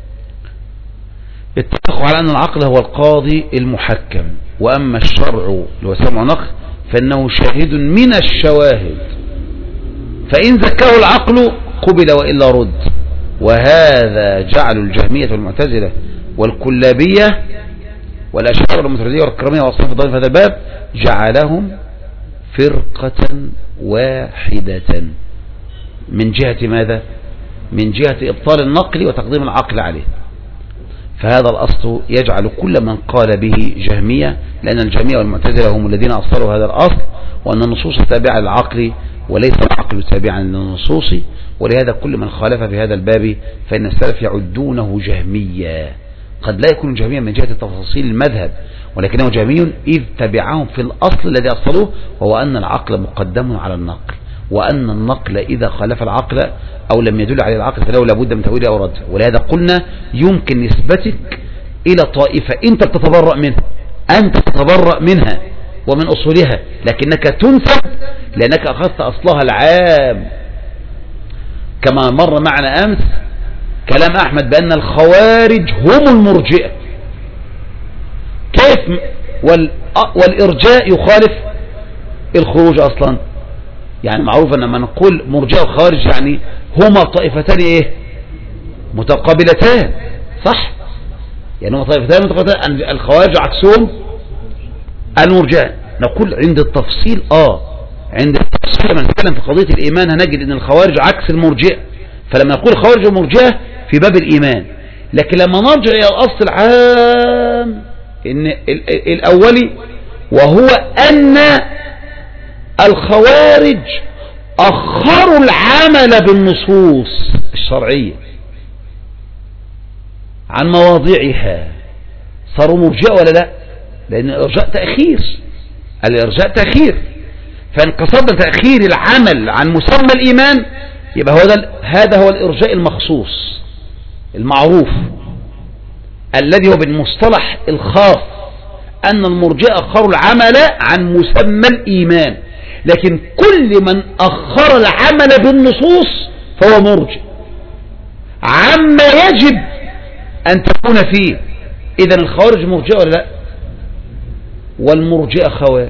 اتفقوا على أن العقل هو القاضي المحكم، وأما الشرع اللي هو سمع نقل فإنه شاهد من الشواهد، فإن زكاه العقل قبل وإلا رد. وهذا جعل الجهمية والمعتزلة والكلابية والأشاعرة والماتريدية والكرامية وأصناف الضالين في هذا الباب جعلهم فرقة واحدة من جهة ماذا؟ من جهة إبطال النقل وتقديم العقل عليه. فهذا الأصل يجعل كل من قال به جهمية، لأن الجهمية والمعتزلة هم الذين أصلوا هذا الأصل، وأن النصوص تابعة للعقل وليس العقل تابعا للنصوص. ولهذا كل من خالف في هذا الباب فإن السلف يعدونه جهميا. قد لا يكون جهميا من جهة تفاصيل المذهب، ولكنه جهمي إذ تبعهم في الأصل الذي أصلوه، وهو أن العقل مقدم على النقل، وأن النقل إذا خالف العقل أو لم يدل عليه العقل فله لابد من تأويله أو رده. ولهذا قلنا يمكن نسبتك إلى طائفة أنت بتتبرأ منها، أنت تتبرأ منها ومن أصولها، لكنك تنسب لأنك أخذت أصلها العام. كما مر معنا أمس كلام أحمد بأن الخوارج هم المرجئة. كيف والإرجاء يخالف الخروج أصلا؟ يعني معروف أن لما نقول مرجئة وخوارج يعني هما طائفتان إيه متقابلتان، صح؟ يعني هما طائفتان متقابلتان. الخوارج عكسهم المرجئة. نقول عند التفصيل آه عند التفصيل لما نتكلم في قضية الإيمان هنجد أن الخوارج عكس المرجئة، فلما نقول خوارج ومرجئة في باب الإيمان. لكن لما نرجع إلى الأصل العام إن الأولي، وهو أن الخوارج أخروا العمل بالنصوص الشرعية عن مواضيعها، صاروا مرجئة ولا لا؟ لأن الإرجاء تأخير، الإرجاء تأخير. فإن قصدنا تأخير العمل عن مسمى الإيمان يبقى هو ده، هذا هو الإرجاء المخصوص المعروف الذي هو بالمصطلح الخاص، أن المرجئة أخروا العمل عن مسمى الإيمان. لكن كل من أخر العمل بالنصوص فهو مرجئ عما يجب أن تكون فيه. إذن الخوارج مرجئة ولا لا؟ والمرجئة خوارج.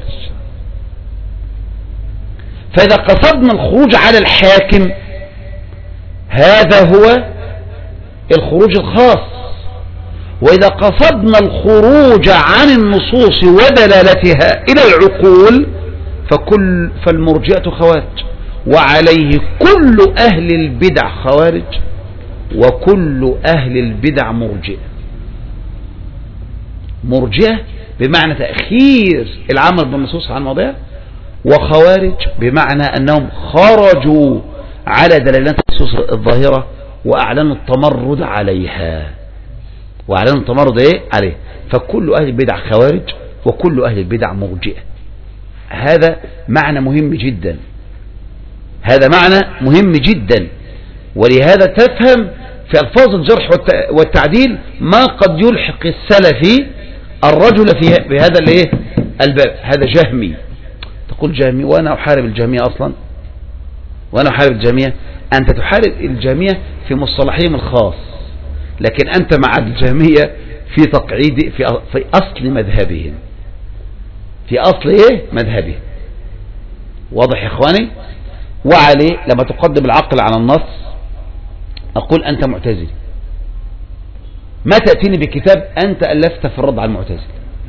فإذا قصدنا الخروج على الحاكم هذا هو الخروج الخاص، وإذا قصدنا الخروج عن النصوص ودلالتها إلى العقول فكل فالمرجئة خوارج، وعليه كل أهل البدع خوارج وكل أهل البدع مرجئة. مرجئة بمعنى تأخير العمل بالنصوص عن مواضيعها، وخوارج بمعنى أنهم خرجوا على دلالات النصوص الظاهرة وأعلنوا التمرد عليها، وأعلنوا التمرد إيه عليه. فكل أهل البدع خوارج وكل أهل البدع مرجئة. هذا معنى مهم جدا، هذا معنى مهم جدا. ولهذا تفهم في ألفاظ الجرح والتعديل ما قد يلحق السلفي الرجل في هذا الايه الباب. هذا جهمي، تقول جهمي وأنا أحارب الجهمية أصلا، وأنا أحارب الجهمية. أنت تحارب الجهمية في مصطلحهم الخاص، لكن أنت مع الجهمية في تقعيد في في أصل مذهبهم، في أصل إيه مذهبهم. واضح يا إخواني؟ وعليه لما تقدم العقل على النص أقول أنت معتزلي، ما تأتيني بكتاب أنت ألفت في الرد على المعتزلة.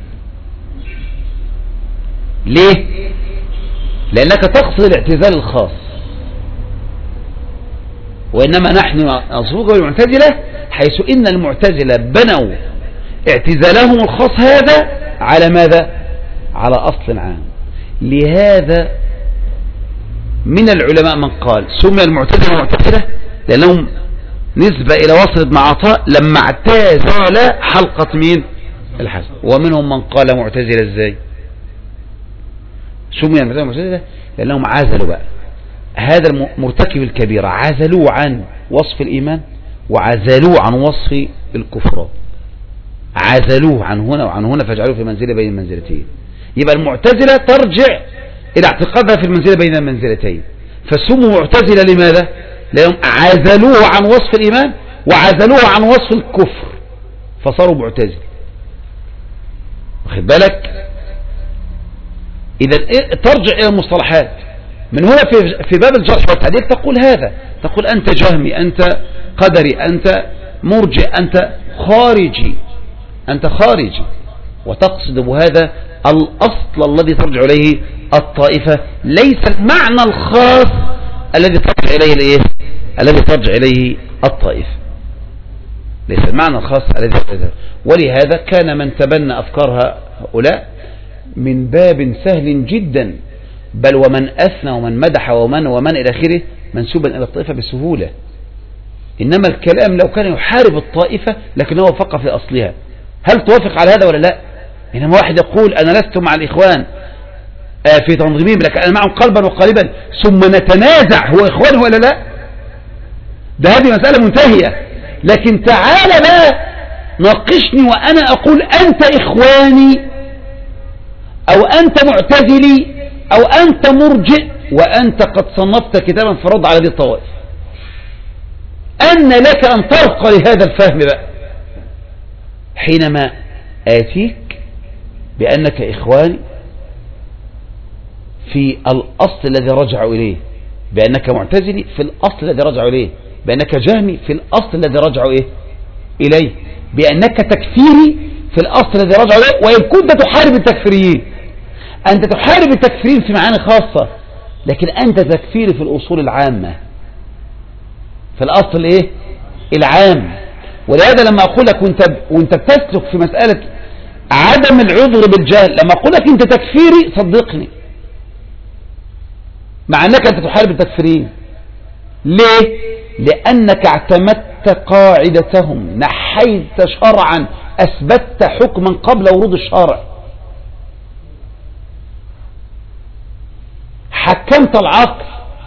ليه؟ لأنك تقصد الاعتزال الخاص، وإنما نحن نصبغ المعتزلة حيث إن المعتزلة بنوا اعتزالهم الخاص هذا على ماذا؟ على أصل عام. لهذا من العلماء من قال سمي المعتزلة معتزلة لأنهم نسبة إلى وصل بن عطاء لما اعتزل حلقة مين؟ الحسن. ومنهم من قال معتزلة ازاي؟ سمي المعتزلة معتزلة لأنهم عزلوا بقى هذا المرتكب الكبيرة، عزلوه عن وصف الإيمان وعزلوه عن وصف الكفر، عزلوه عن هنا وعن هنا فجعلوه في منزلة بين المنزلتين. يبقى المعتزلة ترجع إلى اعتقادها في المنزلة بين المنزلتين، فسموا معتزلة لماذا؟ لأنهم عزلوه عن وصف الإيمان وعزلوه عن وصف الكفر فصاروا معتزلة. واخد بالك؟ إذا ترجع إلى المصطلحات. من هنا في في باب الجرح والتعديل تقول هذا، تقول أنت جهمي، أنت قدري، أنت مرجئ، أنت خارجي، أنت خارجي، وتقصد بهذا الأصل الذي ترجع إليه الطائفة، ليس المعنى الخاص الذي ترجع إليه الإيه؟ الذي ترجع إليه الطائفة، ليس المعنى الخاص الذي ترجع إليه. ولهذا كان من تبنى أفكار هؤلاء من باب سهل جدا، بل ومن أثنى ومن مدح ومن ومن إلى آخره منسوبا إلى الطائفة بسهولة. إنما الكلام لو كان يحارب الطائفة لكنه وفق في أصلها، هل توافق على هذا ولا لا؟ إنما واحد يقول أنا لست مع الإخوان في تنظيمهم لكن أنا معهم قلبا وقالبا، ثم نتنازع هو إخوان ولا لا؟ ده هذه مسألة منتهية. لكن تعال بقى ناقشني وأنا أقول أنت إخواني أو أنت معتزلي أو أنت مرجئ وأنت قد صنفت كتابا في الرد على هذه الطوائف، أن لك أن ترقى لهذا الفهم بقى حينما آتيك بأنك إخواني في الأصل الذي رجعوا إليه، بأنك معتزلي في الأصل الذي رجعوا إليه، بأنك جهمي في الأصل الذي رجعوا إيه؟ إليه، بأنك تكفيري في الأصل الذي رجعوا إليه، وإن كنت تحارب التكفيريين. أنت تحارب التكفيرين في معاني خاصة، لكن أنت تكفيري في الأصول العامة، في الأصل إيه؟ العام. ولهذا لما أقول لك وانت, وانت بتسلك في مسألة عدم العذر بالجهل، لما أقول لك أنت تكفيري صدقني، مع أنك أنت تحارب التكفيرين. ليه؟ لأنك اعتمدت قاعدتهم، نحيت شرعا، أثبتت حكما قبل ورود الشرع، حكمت العقل.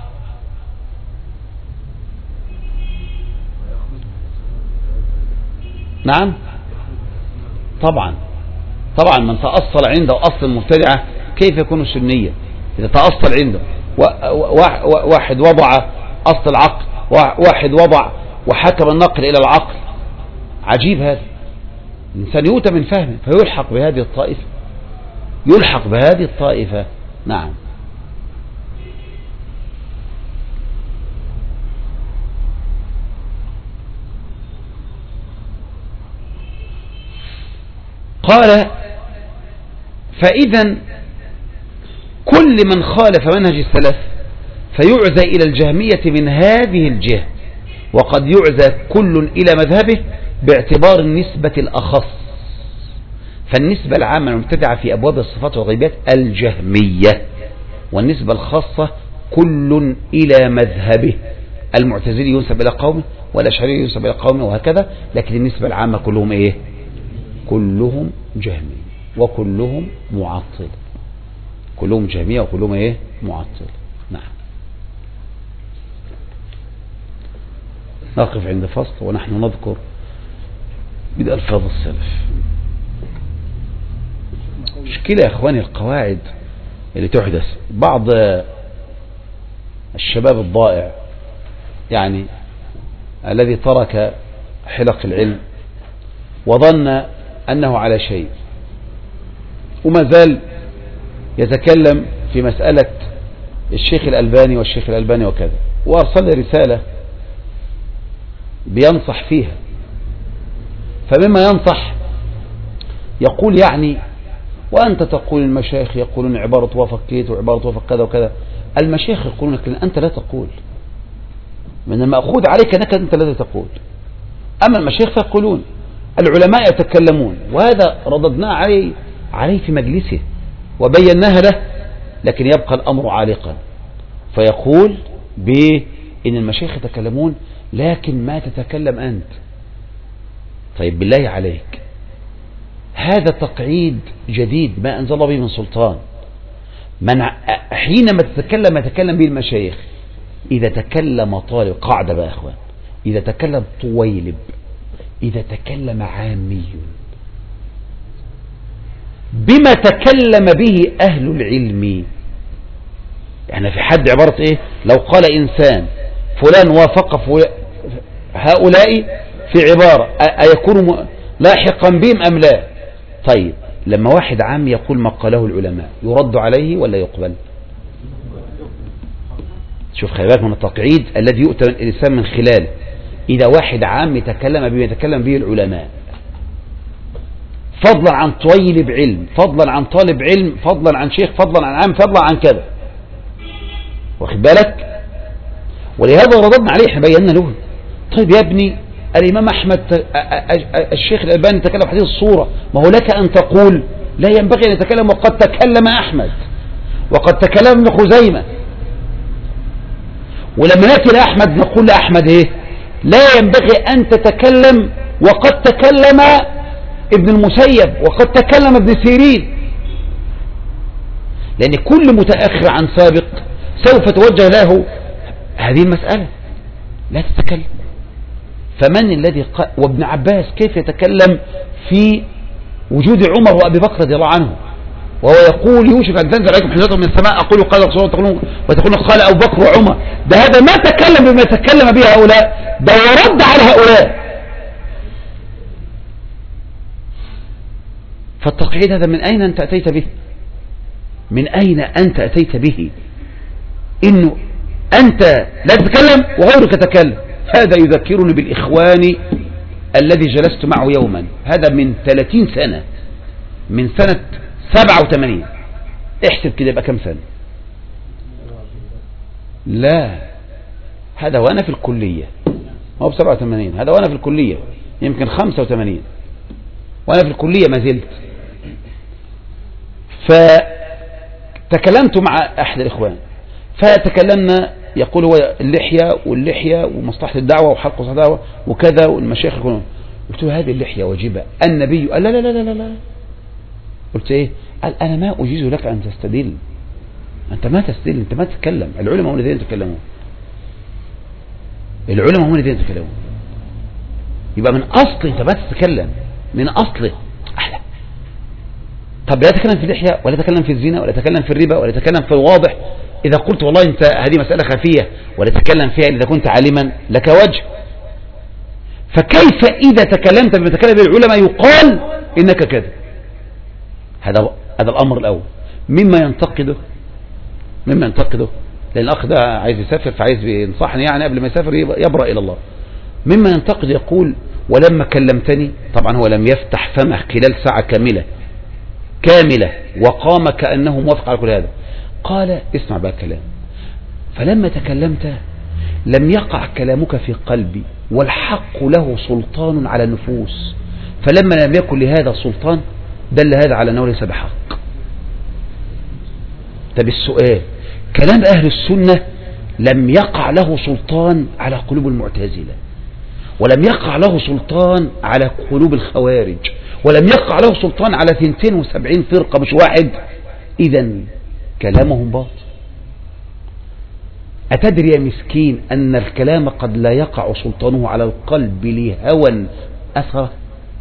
نعم طبعا طبعا من تأصل عنده أصل المبتدعة كيف يكون سنيا إذا تأصل عنده واحد وضع أصل العقل، واحد وضع وحكم النقل إلى العقل. عجيب هذا، الإنسان يؤتى من فهمه فيلحق بهذه الطائفة، يلحق بهذه الطائفة. نعم. قال فإذا كل من خالف منهج السلف فيعزى إلى الجهمية من هذه الجهة، وقد يعزى كل إلى مذهبه باعتبار النسبة الأخص. فالنسبة العامة المبتدعة في أبواب الصفات والغيبات الجهمية، والنسبة الخاصة كل إلى مذهبه. المعتزلي ينسب إلى قومه والأشعري ينسب إلى قومه وهكذا، لكن النسبة العامة كلهم إيه؟ كلهم جهمية وكلهم معطل، كلهم جهمية وكلهم إيه؟ معطل. نعم. نقف عند فصل ونحن نذكر بدء ألفاظ السلف. مشكلة يا إخواني القواعد اللي تحدث. بعض الشباب الضائع يعني الذي ترك حلق العلم وظن أنه على شيء، وما زال يتكلم في مسألة الشيخ الألباني والشيخ الألباني وكذا، وأرسل لي رسالة بينصح فيها. فمما ينصح يقول يعني وأنت تقول المشايخ يقولون عبارة وافق كيت وعبارة وافق كذا وكذا. المشايخ يقولون لك أنت لا تقول، من المأخوذ عليك أنك أنت لا تقول. أما المشايخ فيقولون، العلماء يتكلمون، وهذا رددناه عليه عليه في مجلسه وبيناها له، لكن يبقى الأمر عالقا. فيقول بأن المشايخ يتكلمون لكن ما تتكلم أنت. طيب بالله عليك، هذا تقعيد جديد ما أنزل الله به من سلطان. من حينما تتكلم يتكلم به المشايخ. إذا تكلم طالب، قاعدة بقى أخوان، إذا تكلم طويلب، إذا تكلم عامي، بما تكلم به أهل العلم. يعني في حد عبارة إيه؟ لو قال إنسان فلان وافق فلان هؤلاء في عبارة أيكون لاحقا بهم أم لا؟ طيب لما واحد عام يقول ما قاله العلماء يرد عليه ولا يقبل؟ شوف خلي بالك من التقعيد الذي يؤتى الإنسان من خلاله. إذا واحد عام يتكلم بما يتكلم به العلماء، فضلا عن طالب علم، فضلا عن طالب علم، فضلا عن شيخ، فضلا عن عام، فضلا عن كذا، واخد بالك؟ ولهذا رددنا عليه، احنا بينا له. طيب يا ابني الإمام أحمد الشيخ الألباني تكلم حديث الصورة، ما هو لك أن تقول لا ينبغي أن يتكلم وقد تكلم أحمد وقد تكلم ابن خزيمة. ولما نأتي لأحمد نقول لأحمد إيه؟ لا ينبغي أن تتكلم وقد تكلم ابن المسيب وقد تكلم ابن سيرين، لأن كل متأخر عن سابق سوف توجه له هذه المسألة، لا تتكلم. فمن الذي قال؟ وابن عباس كيف يتكلم في وجود عمر وأبي بكر رضي الله عنه وهو يقول يوشك أن تنزل عليكم حجارة من السماء أقول قال رسول الله وتقولون قال أبو بكر وعمر. ده هذا ما تكلم بما يتكلم به هؤلاء، ده يرد على هؤلاء. فالتقعيد هذا من أين أنت أتيت به؟ من أين أنت أتيت به؟ إنه أنت لا تتكلم وغيرك تتكلم. هذا يذكرني بالإخوان الذي جلست معه يوما، هذا من ثلاثين سنة، من سنة سبعة وثمانين. احسب كده يبقى كم سنة؟ لا هذا وأنا في الكلية، ما هو بسبعة وثمانين، هذا وأنا في الكلية يمكن خمسة وثمانين، وأنا في الكلية ما زلت. فتكلمت مع أحد الإخوان فتكلمنا، يقول هو اللحية واللحية ومصلحة الدعوة وحلق الدعوة وكذا والمشايخ يقولون. قلت له هذه اللحية واجبة، النبي قال لا لا لا لا لا. قلت ايه؟ قال انا ما اجيز لك ان تستدل، انت ما تستدل، انت ما تتكلم، العلماء هم الذين يتكلمون، العلماء هم الذين يتكلمون. يبقى من اصل انت ما تتكلم، من اصله احلى. طب لا تتكلم في اللحية ولا تتكلم في الزنا ولا تتكلم في الربا ولا تتكلم في الواضح. إذا قلت والله أنت هذه مسألة خفية ولا تتكلم فيها إذا كنت عالما لك وجه، فكيف إذا تكلمت بما تكلم العلماء يقال إنك كذا؟ هذا هذا الأمر الأول. مما ينتقده مما ينتقده لأن الأخ ده عايز يسافر فعايز ينصحني يعني قبل ما يسافر يبرأ إلى الله. مما ينتقد يقول ولما كلمتني، طبعا هو لم يفتح فمه خلال ساعة كاملة كاملة وقام كأنه موافق على كل هذا. قال اسمع بقى الكلام، فلما تكلمت لم يقع كلامك في قلبي والحق له سلطان على النفوس، فلما لم يكن لهذا سلطان دل هذا على أنه ليس بحق. طب السؤال، كلام أهل السنة لم يقع له سلطان على قلوب المعتزلة، ولم يقع له سلطان على قلوب الخوارج، ولم يقع له سلطان على اثنتين وسبعين فرقة مش واحد. إذن كلامهم باطل. أتدري يا مسكين أن الكلام قد لا يقع سلطانه على القلب لهوى أثره؟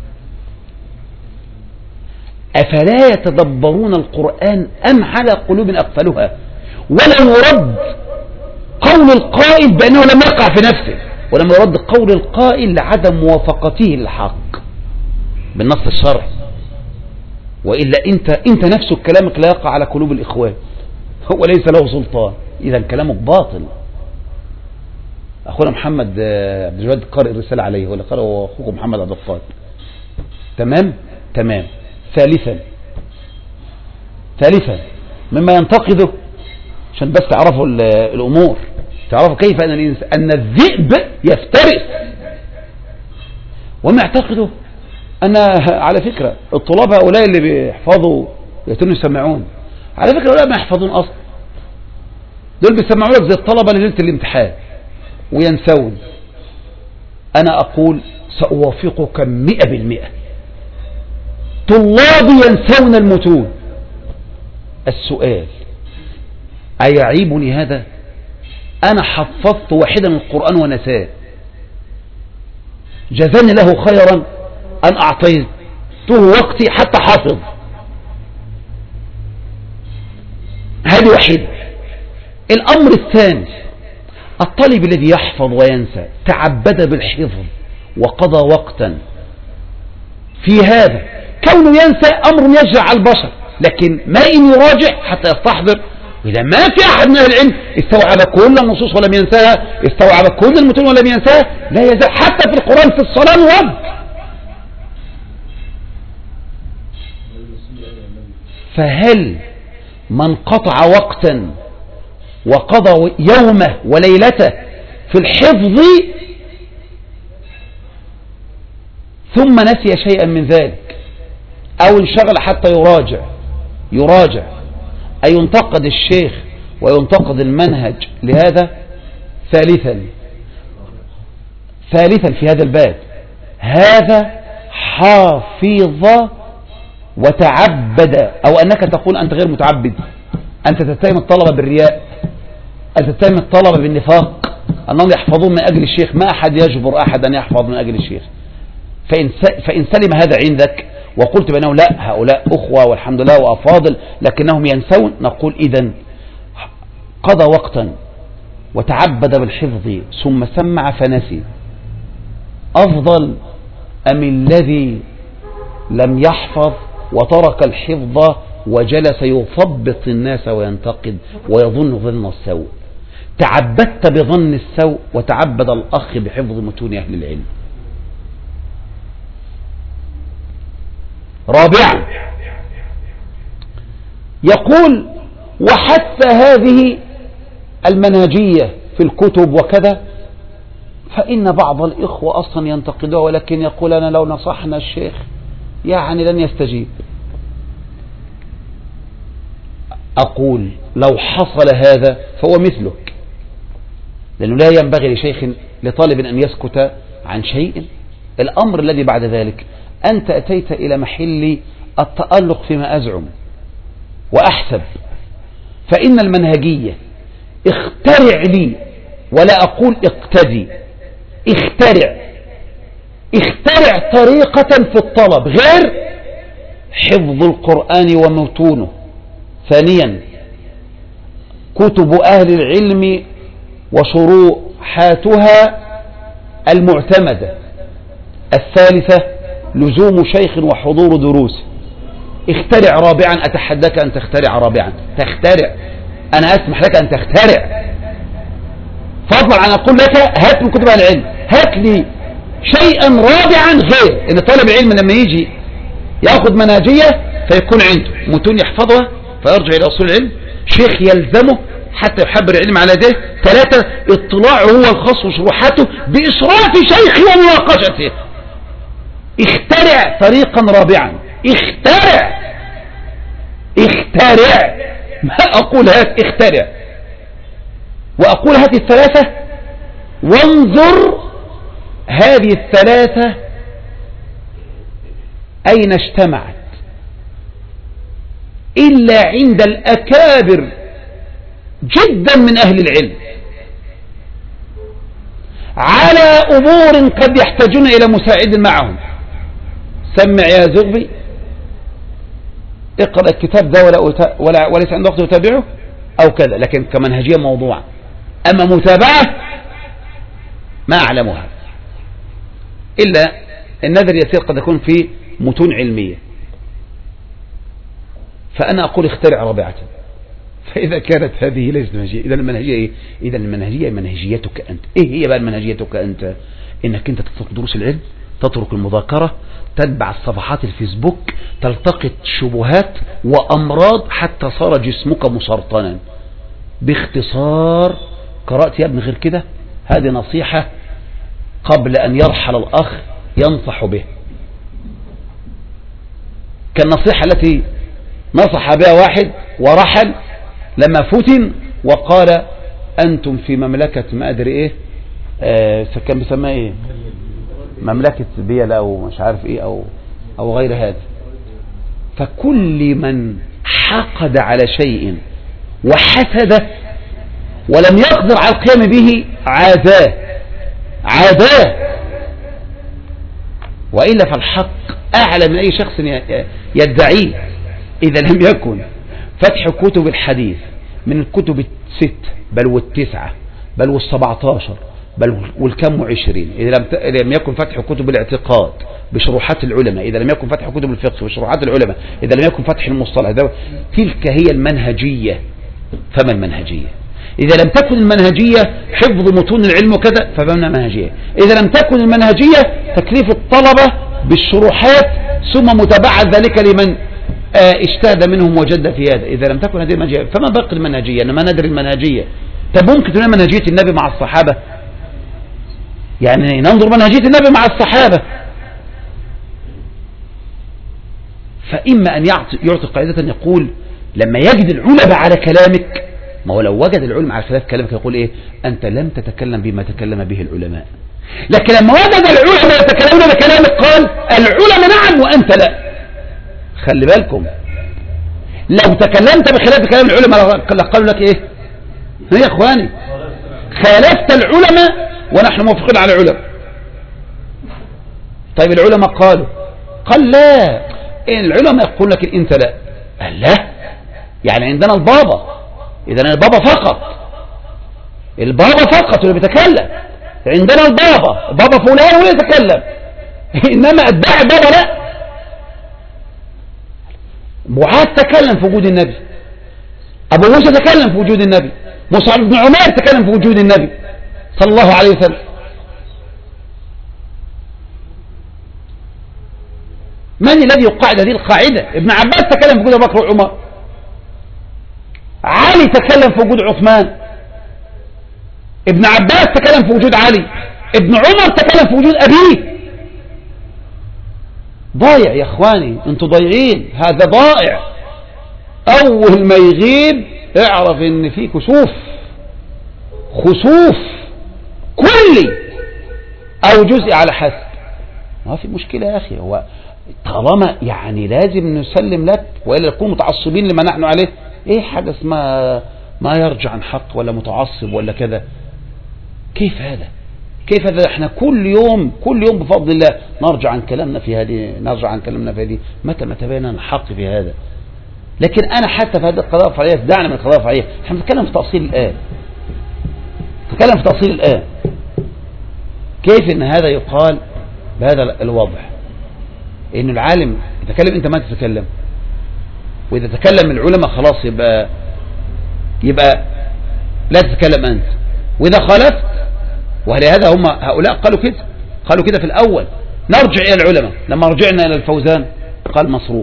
أفلا يتدبرون القرآن أم على قلوب أقفلها؟ ولم يرد قول القائل بأنه لم يقع في نفسه، ولم يرد قول القائل لعدم موافقته للحق بالنص الشرعي. وإلا أنت أنت نفسك كلامك لا يقع على قلوب الإخوان، هو ليس له سلطان، إذا كلامك باطل. أخونا محمد عبد الجواد قارئ الرسالة عليه، ولا قرأ أخوكم محمد عبد القادر؟ تمام تمام. ثالثا ثالثا مما ينتقده عشان بس تعرفوا الأمور، تعرفوا كيف أن أن الذئب يفترس. وما يعتقده أن على فكرة الطلاب هؤلاء اللي بيحفظوا يتنوا يسمعون، على فكرة هؤلاء ما يحفظون أصلا، دول بيسمعوا لك زي الطلبة ليلة الامتحان وينسون. أنا أقول سأوافقك مئة بالمئة، طلابي ينسون المتون. السؤال، أيعيبني هذا؟ أنا حفظت واحدا من القرآن ونساه، جزاني له خيرا أن أعطيته وقتي حتى حافظ. هذه واحدة. الأمر الثاني، الطالب الذي يحفظ وينسى تعبد بالحفظ وقضى وقتا في هذا، كونه ينسى أمر يجري على البشر، لكن ما إن يراجع حتى يستحضر إذا ما في أحد من أهل العلم استوعب كل النصوص ولم ينساها، استوعب كل المتون ولم ينساها، لا يزال حتى في القرآن في الصلاة الرب. فهل من قطع وقتا وقضى يومه وليلته في الحفظ ثم نسي شيئا من ذلك أو انشغل حتى يراجع يراجع أي ينتقد الشيخ وينتقد المنهج لهذا؟ ثالثا ثالثا في هذا الباب، هذا حافظ وتعبد، أو أنك تقول أنت غير متعبد، أنت تتهم الطلبة بالرياء، أنت تتهم الطلبة بالنفاق، أنهم يحفظون من أجل الشيخ. ما أحد يجبر أحد أن يحفظ من أجل الشيخ. فإن فإن سلم هذا عندك وقلت بأنه لا، هؤلاء أخوة والحمد لله وأفاضل لكنهم ينسون، نقول إذن قضى وقتا وتعبد بالحفظ ثم سمع فنسي أفضل أم الذي لم يحفظ وترك الحفظ وجلس يثبط الناس وينتقد ويظن ظن السوء؟ تعبدت بظن السوء وتعبد الأخ بحفظ متون أهل العلم. رابعا يقول وحتى هذه المنهجية في الكتب وكذا فإن بعض الإخوة أصلا ينتقدوها، ولكن يقول أنا لو نصحنا الشيخ يعني لن يستجيب. أقول لو حصل هذا فهو مثلك، لأنه لا ينبغي لشيخ لطالب أن يسكت عن شيء. الأمر الذي بعد ذلك أنت أتيت إلى محل التألق فيما أزعم وأحسب، فإن المنهجية اخترع لي، ولا أقول اقتدي، اخترع اخترع طريقة في الطلب غير حفظ القرآن ومتونه. ثانيا كتب أهل العلم وشروحاتها المعتمدة. الثالثة لزوم شيخ وحضور دروس. اخترع رابعا، أتحداك أن تخترع رابعا، تخترع، أنا أسمح لك أن تخترع، فضلا عن أقول لك هات من كتب أهل العلم، هات لي شيئا رابعا غير ان طالب العلم لما يجي ياخذ منهجية فيكون عنده متون يحفظها فيرجع إلى أصول العلم، شيخ يلزمه حتى يحبر العلم على يديه، ثلاثة اطلاعه هو الخاص وشروحاته بإشراف شيخه ومناقشته. اخترع طريقا رابعا، اخترع اخترع ما أقول هات، اخترع، وأقول هات الثلاثة وانظر هذه الثلاثة أين اجتمعت إلا عند الأكابر جدا من أهل العلم على أمور قد يحتاجون إلى مساعد معهم. سمع يا زغبي، اقرأ الكتاب ده ولا, ولا وليس عنده وقت يتابعه أو كذا، لكن كمنهجية موضوعة. أما متابعة ما أعلمها، إلا النذر يسير قد يكون في متون علمية. فأنا أقول اخترع رابعة. فإذا كانت هذه ليست منهجية، إذا المنهجية إيه؟ إذا المنهجية منهجيتك أنت. إيه هي بقى منهجيتك أنت؟ إنك أنت تترك دروس العلم، تترك المذاكرة، تتبع الصفحات الفيسبوك، تلتقط شبهات وأمراض حتى صار جسمك مسرطنا. باختصار، قرأت يا ابن غير كده؟ هذه نصيحة قبل أن يرحل الأخ ينصح به، كالنصيحة التي نصح بها واحد ورحل لما فتن وقال أنتم في مملكة ما أدري إيه، آه كان بيسمى إيه، مملكة بيلا أو مش عارف إيه أو أو غير هذا. فكل من حقد على شيء وحسده ولم يقدر على القيام به عاداه عاداه وإلا فالحق أعلى من أي شخص يدعيه. إذا لم يكن فتح كتب الحديث من الكتب الست بل والتسعة بل والسبعتاشر بل والكم وعشرين، إذا لم يكن فتح كتب الاعتقاد بشروحات العلماء، إذا لم يكن فتح كتب الفقه بشروحات العلماء، إذا لم يكن فتح المصطلح، تلك هي المنهجية فما المنهجية؟ إذا لم تكن المنهجية حفظ متون العلم وكذا فما المنهجية؟ إذا لم تكن المنهجية تكليف الطلبة بالشروحات ثم متابعة ذلك لمن اجتهد منهم وجد في هذا. إذا لم تكن هذه المنهجية فما باقي المنهجية؟ أنا ما ندري المنهجية. طب ممكن تكون منهجية النبي مع الصحابة؟ يعني ننظر منهجية النبي مع الصحابة. فإما أن يعطي قاعدة يقول لما يجد العلماء على كلامك، ما هو لو وجد العلماء على خلاف كلامك يقول إيه؟ أنت لم تتكلم بما تكلم به العلماء. لكن لما وجد العلماء يتكلمون بكلامك قال العلماء نعم وأنت لا. خلي بالكم، لو تكلمت بخلاف كلام العلماء قالوا لك إيه؟ يا إخواني خالفت العلماء ونحن موافقين على العلماء. طيب العلماء قالوا، قال لا، العلماء يقول لك انت لا. قال لا، يعني عندنا البابا، اذا البابا فقط، البابا فقط اللي بيتكلم، عندنا البابا بابا فلان ولا يتكلم، انما ادعي بابا لا. معاذ تكلم في وجود النبي، ابو موسى تكلم في وجود النبي، مصعب بن عمير تكلم في وجود النبي صلى الله عليه وسلم. من الذي يقاعد هذه القاعدة؟ ابن عباس تكلم في وجود أبو بكر وعمر، علي تكلم في وجود عثمان، ابن عباس تكلم في وجود علي، ابن عمر تكلم في وجود أبيه. ضايع يا اخواني، انتوا ضايعين، هذا ضائع. اول ما يغيب اعرف ان في كسوف، خسوف كلي او جزء على حسب. ما في مشكلة يا اخي، هو طالما يعني لازم نسلم لك وإلا نكون متعصبين لما نحن عليه. ايه حاجة اسمها ما يرجع عن حق ولا متعصب ولا كذا؟ كيف هذا؟ كيف هذا؟ احنا كل يوم كل يوم بفضل الله نرجع عن كلامنا في هذه، نرجع عن كلامنا في هذه متى ما تبين الحق في هذا. لكن انا حتى في هذه القضايا الفرعية دعنا من القضايا الفرعية، احنا بنتكلم في تأصيل الآن، نتكلم في تأصيل الآن. كيف ان هذا يقال بهذا الوضع؟ ان العالم يتكلم انت ما تتكلم، واذا تكلم العلماء خلاص يبقى يبقى لا تتكلم انت، واذا خالفت. ولهذا هم هؤلاء قالوا كده، قالوا كده في الاول نرجع الى العلماء. لما رجعنا الى الفوزان قال مسروق،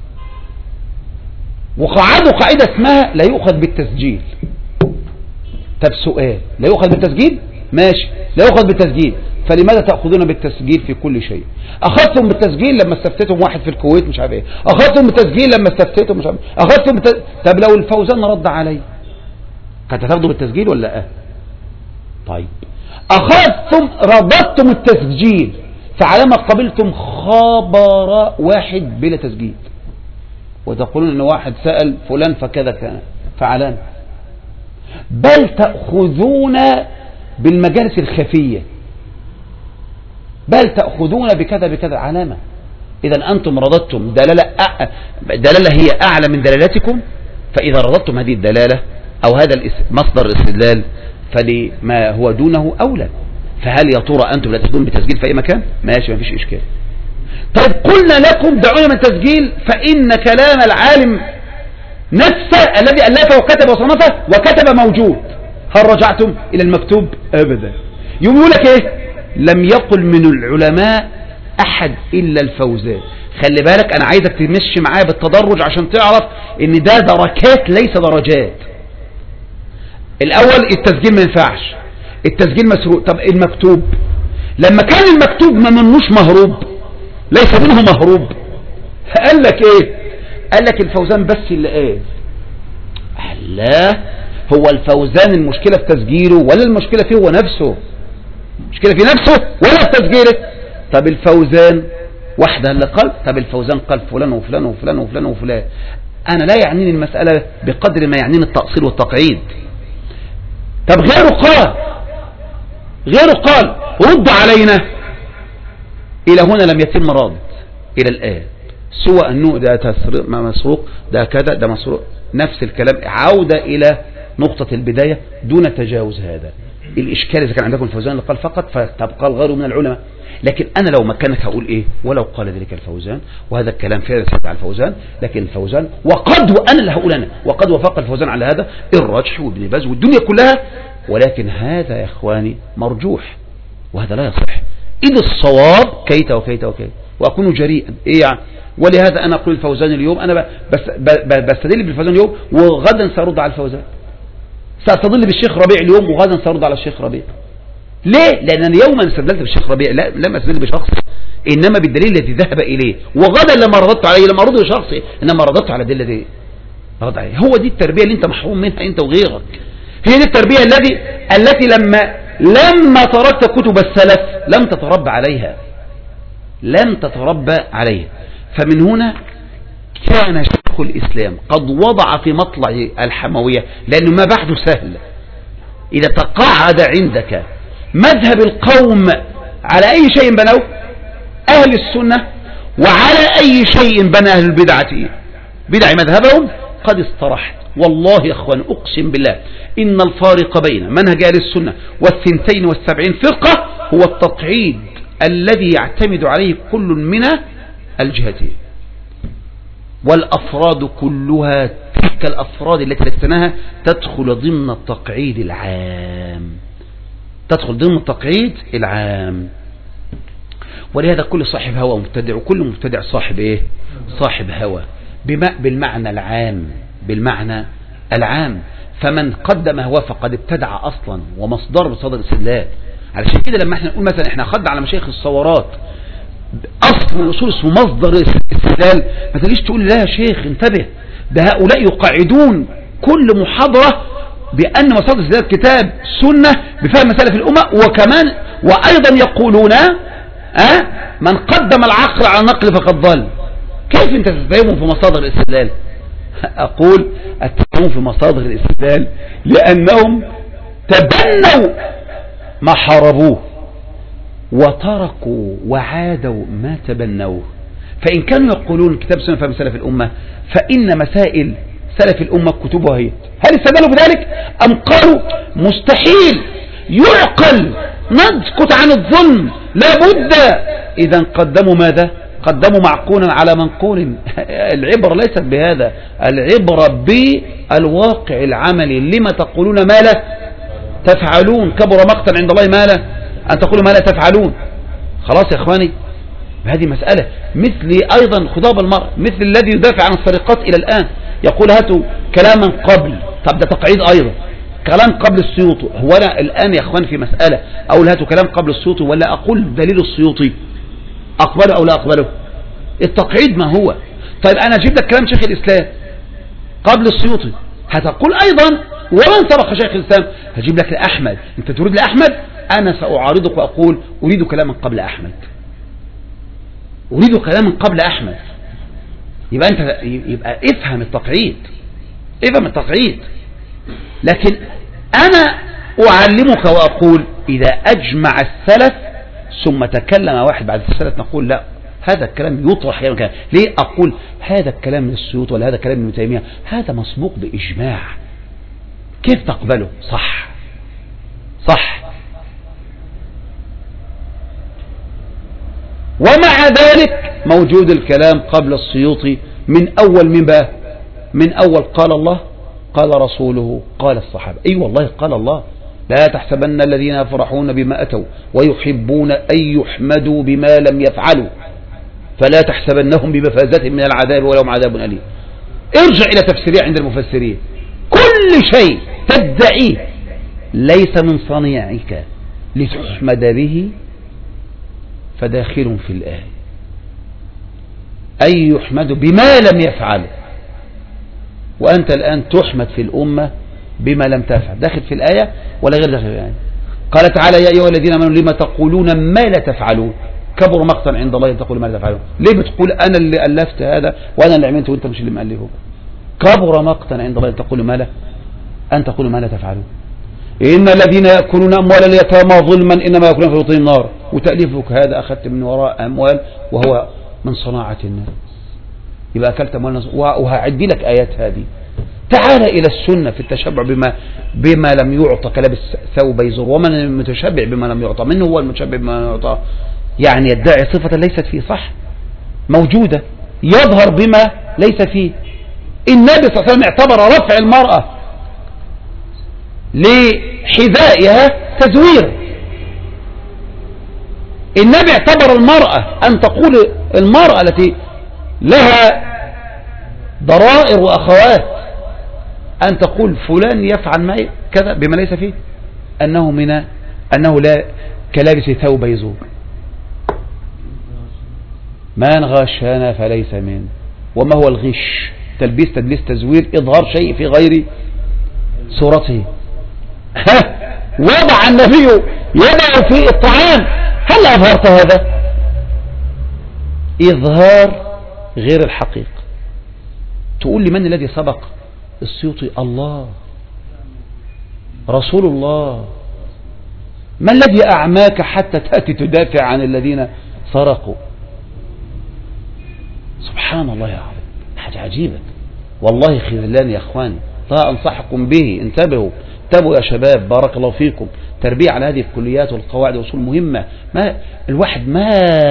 وقعدوا قاعدة اسمها لا يؤخذ بالتسجيل. طب سؤال، لا يؤخذ بالتسجيل؟ ماشي، لا يؤخذ بالتسجيل، فلماذا تأخذون بالتسجيل في كل شيء؟ أخذتم بالتسجيل لما استفتيتم واحد في الكويت مش عارف ايه، أخذتم بالتسجيل لما استفتيتم مش عارف ايه، أخذتم بالت... طب لو الفوزان رد علي كنت هتاخدوا بالتسجيل ولا لا؟ طيب أخذتم رددتم التسجيل فعلما قبلتم خبر واحد بلا تسجيل، وتقولون ان واحد سأل فلان فكذا كان فعلان، بل تأخذون بالمجالس الخفية، بل تأخذون بكذا بكذا علامة. إذا أنتم رددتم دلالة أ... دلالة هي أعلى من دلالتكم، فإذا رددتم هذه الدلالة أو هذا مصدر الاستدلال فلما هو دونه أولى. فهل يا ترى أنتم لا تأخذون بتسجيل في أي مكان؟ ماشي، ما فيش إشكال. طيب قلنا لكم دعونا من التسجيل فإن كلام العالم نفسه الذي ألفه وكتب وصنفه وكتب موجود. هل رجعتم إلى المكتوب؟ أبدا. يقول لك إيه؟ لم يقل من العلماء أحد إلا الفوزان. خلي بالك أنا عايزك تمشي معايا بالتدرج عشان تعرف إن ده دركات ليس درجات. الأول التسجيل ما ينفعش، التسجيل مسروق. طب المكتوب، لما كان المكتوب ما منوش مهروب، ليس منه مهروب، قال لك ايه؟ قال لك الفوزان بس اللي قال لا، هو الفوزان المشكلة في تسجيله ولا المشكلة فيه هو نفسه؟ مشكلة في نفسه ولا في تسجيله؟ طب الفوزان واحدة اللي قال، طب الفوزان قال فلان وفلان وفلان وفلان وفلان. انا لا يعنيني المسألة بقدر ما يعنيني التأصيل والتقعيد. طب غيره قال، غيره قال رد علينا. إلى هنا لم يتم رد إلى الآن، سوى أنه ده مسروق، ده كذا، ده مسروق، نفس الكلام، عودة إلى نقطة البداية دون تجاوز هذا. الإشكال إذا كان عندكم الفوزان اللي قال فقط فتبقى الغير من العلماء. لكن أنا لو مكانك هقول إيه؟ ولو قال ذلك الفوزان، وهذا الكلام فعلا ثابت على الفوزان، لكن الفوزان وقد، وأنا اللي هقول أنا وقد وافق الفوزان على هذا الرجح وابن باز والدنيا كلها، ولكن هذا يا إخواني مرجوح وهذا لا يصح. إذ الصواب كيت وكيت وكيت وأكون جريئا إيه يعني. ولهذا أنا أقول الفوزان اليوم أنا بس بستدل بالفوزان اليوم وغدا سأرد على الفوزان، سأستدل بالشيخ ربيع اليوم وغدا سأرد على الشيخ ربيع. ليه؟ لأن يوما استدلت بالشيخ ربيع لا لم أستدل بشخص، إنما بالدليل الذي ذهب إليه، وغدا لما رددت عليه لما ردت بشخصي إنما رددت على الدليل الذي رد عليه. هو دي التربية اللي أنت محروم منها أنت وغيرك. هي دي التربية الذي التي لما لما تركت كتب السلف لم تتربى عليها، لم تتربى عليها. فمن هنا كان شيخ الإسلام قد وضع في مطلع الحموية، لأنه ما بعده سهل. إذا تقاعد عندك مذهب القوم على أي شيء بنوه أهل السنة وعلى أي شيء بنى أهل البدعة بدع مذهبهم قد استرحت. والله يا أخوان أقسم بالله إن الفارق بين منهج أهل السنة والثنتين والسبعين فرقة هو التقعيد الذي يعتمد عليه كل من الجهتين، والأفراد كلها تلك الأفراد التي لستناها تدخل ضمن التقعيد العام، تدخل ضمن التقعيد العام. ولهذا كل صاحب هوى مبتدع، وكل مبتدع صاحب ايه؟ صاحب هوى بالمعنى العام، بالمعنى العام. فمن قدم هواه فقد ابتدع اصلا ومصدر بصدر الاستدلال. علشان كده لما احنا نقول مثلا احنا خدنا على مشايخ الصورات اصل الاصول اسمه مصدر الاستدلال، ما تجيش تقول لا يا شيخ انتبه، ده هؤلاء يقعدون كل محاضرة بأن مصادر الاستدلال كتاب سنة بفهم سلف الأمة، وكمان وأيضا يقولون أه من قدم العقل على النقل فقد ضل. كيف انت تتهمهم في مصادر الاستدلال؟ أقول أتهمهم في مصادر الاستدلال لأنهم تبنوا ما حاربوه وتركوا وعادوا ما تبنوه. فإن كانوا يقولون كتاب سنة فهم سلف الأمة فإن مسائل سلف الأمة كتبها هي، هل استدلوا بذلك أم قالوا مستحيل يعقل نسكت عن الظلم لابد؟ إذا قدموا ماذا؟ قدموا معقولا على منقول. العبرة ليست بهذا، العبرة بالواقع العملي. لما تقولون ما لا تفعلون؟ كبر مقتا عند الله ما لا أن تقولوا ما لا تفعلون. خلاص يا إخواني، هذه مسألة. مثل أيضا خضاب المرء، مثل الذي يدافع عن السرقات إلى الآن يقول هاتوا كلاما قبل، طب ده تقعيد أيضا، كلام قبل السيوطي. هو أنا الآن يا إخوان في مسألة أقول هاتوا كلام قبل السيوطي ولا أقول دليل السيوطي أقبله أو لا أقبله؟ التقعيد ما هو؟ طيب أنا أجيب لك كلام شيخ الإسلام قبل السيوطي، هتقول أيضا ومن سبق شيخ الإسلام، هجيب لك لأحمد، أنت تريد لأحمد، أنا سأعارضك وأقول أريد كلاما قبل أحمد، أريد كلاما قبل أحمد. يبقى أنت يبقى افهم التقعيد، افهم التقعيد. لكن أنا أعلمك وأقول إذا أجمع السلف ثم تكلم واحد بعد السلف نقول لا، هذا الكلام يطرح يوم كلام. ليه أقول هذا الكلام من السيوط ولا هذا الكلام من ابن تيمية؟ هذا مسبوق بإجماع، كيف تقبله؟ صح صح. ومع ذلك موجود الكلام قبل السيوطي من أول من بقى؟ من أول قال الله قال رسوله قال الصحابة. أي أيوة والله قال الله لا تحسبن الذين يفرحون بما أتوا ويحبون أن يحمدوا بما لم يفعلوا فلا تحسبنهم بمفازة من العذاب ولهم عذاب أليم. ارجع إلى تفسيريه عند المفسرين، كل شيء تدعيه ليس من صنيعك لتحمد به فداخل في الآية، أي يحمد بما لم يفعل، وأنت الآن تحمد في الأمة بما لم تفعل، داخل في الآية ولا غير داخل في الآية؟ قال تعالى يا أيها الذين آمنوا لما تقولون ما لا تفعلون كبر مقتا عند الله أن تقولوا ما لا تفعلون. ليه بتقول أنا اللي ألفت هذا وأنا اللي عملته وأنت مش اللي مألفه؟ كبر مقتا عند الله أن تقولوا ما لا أن تقولوا ما لا تفعلون. إن الذين يأكلون أموال اليتامى ظلما إنما يأكلون في بطونهم نار وتأليفك هذا أخذت من وراء أموال وهو من صناعة الناس. يبقى أكلت أموال الناس، وهعدي لك آيات هذه تعال إلى السنة في التشبع بما بما لم يعطى كلابس ثوبي زر. ومن المتشبع بما لم يعطى؟ من هو المتشبع بما لم يعطى؟ يعني يدعي صفة ليست فيه، صح، موجودة، يظهر بما ليس فيه. النبي صلى الله عليه وسلم اعتبر رفع المرأة لحذائها تزوير. النبي اعتبر المرأة أن تقول، المرأة التي لها ضرائر وأخوات، أن تقول فلان يفعل ما كذا بما ليس فيه، أنه من أنه لا كلابس ثوب يزور. من غشنا فليس من. وما هو الغش؟ تلبيس، تدليس، تزوير، إظهار شيء في غير صورته. وضع النبي يده في الطعام، هل أظهرت هذا؟ إظهار غير الحقيقة. تقول لي من الذي سبق؟ السيوطي. الله، رسول الله. ما الذي أعماك حتى تأتي تدافع عن الذين سرقوا؟ سبحان الله يا عظيم، حاجة عجيبة والله. خذلان يا أخواني، لا أنصحكم به، انتبهوا انتبهوا يا شباب، بارك الله فيكم. تربية على هذه الكليات والقواعد والأصول مهمة. ما الواحد ما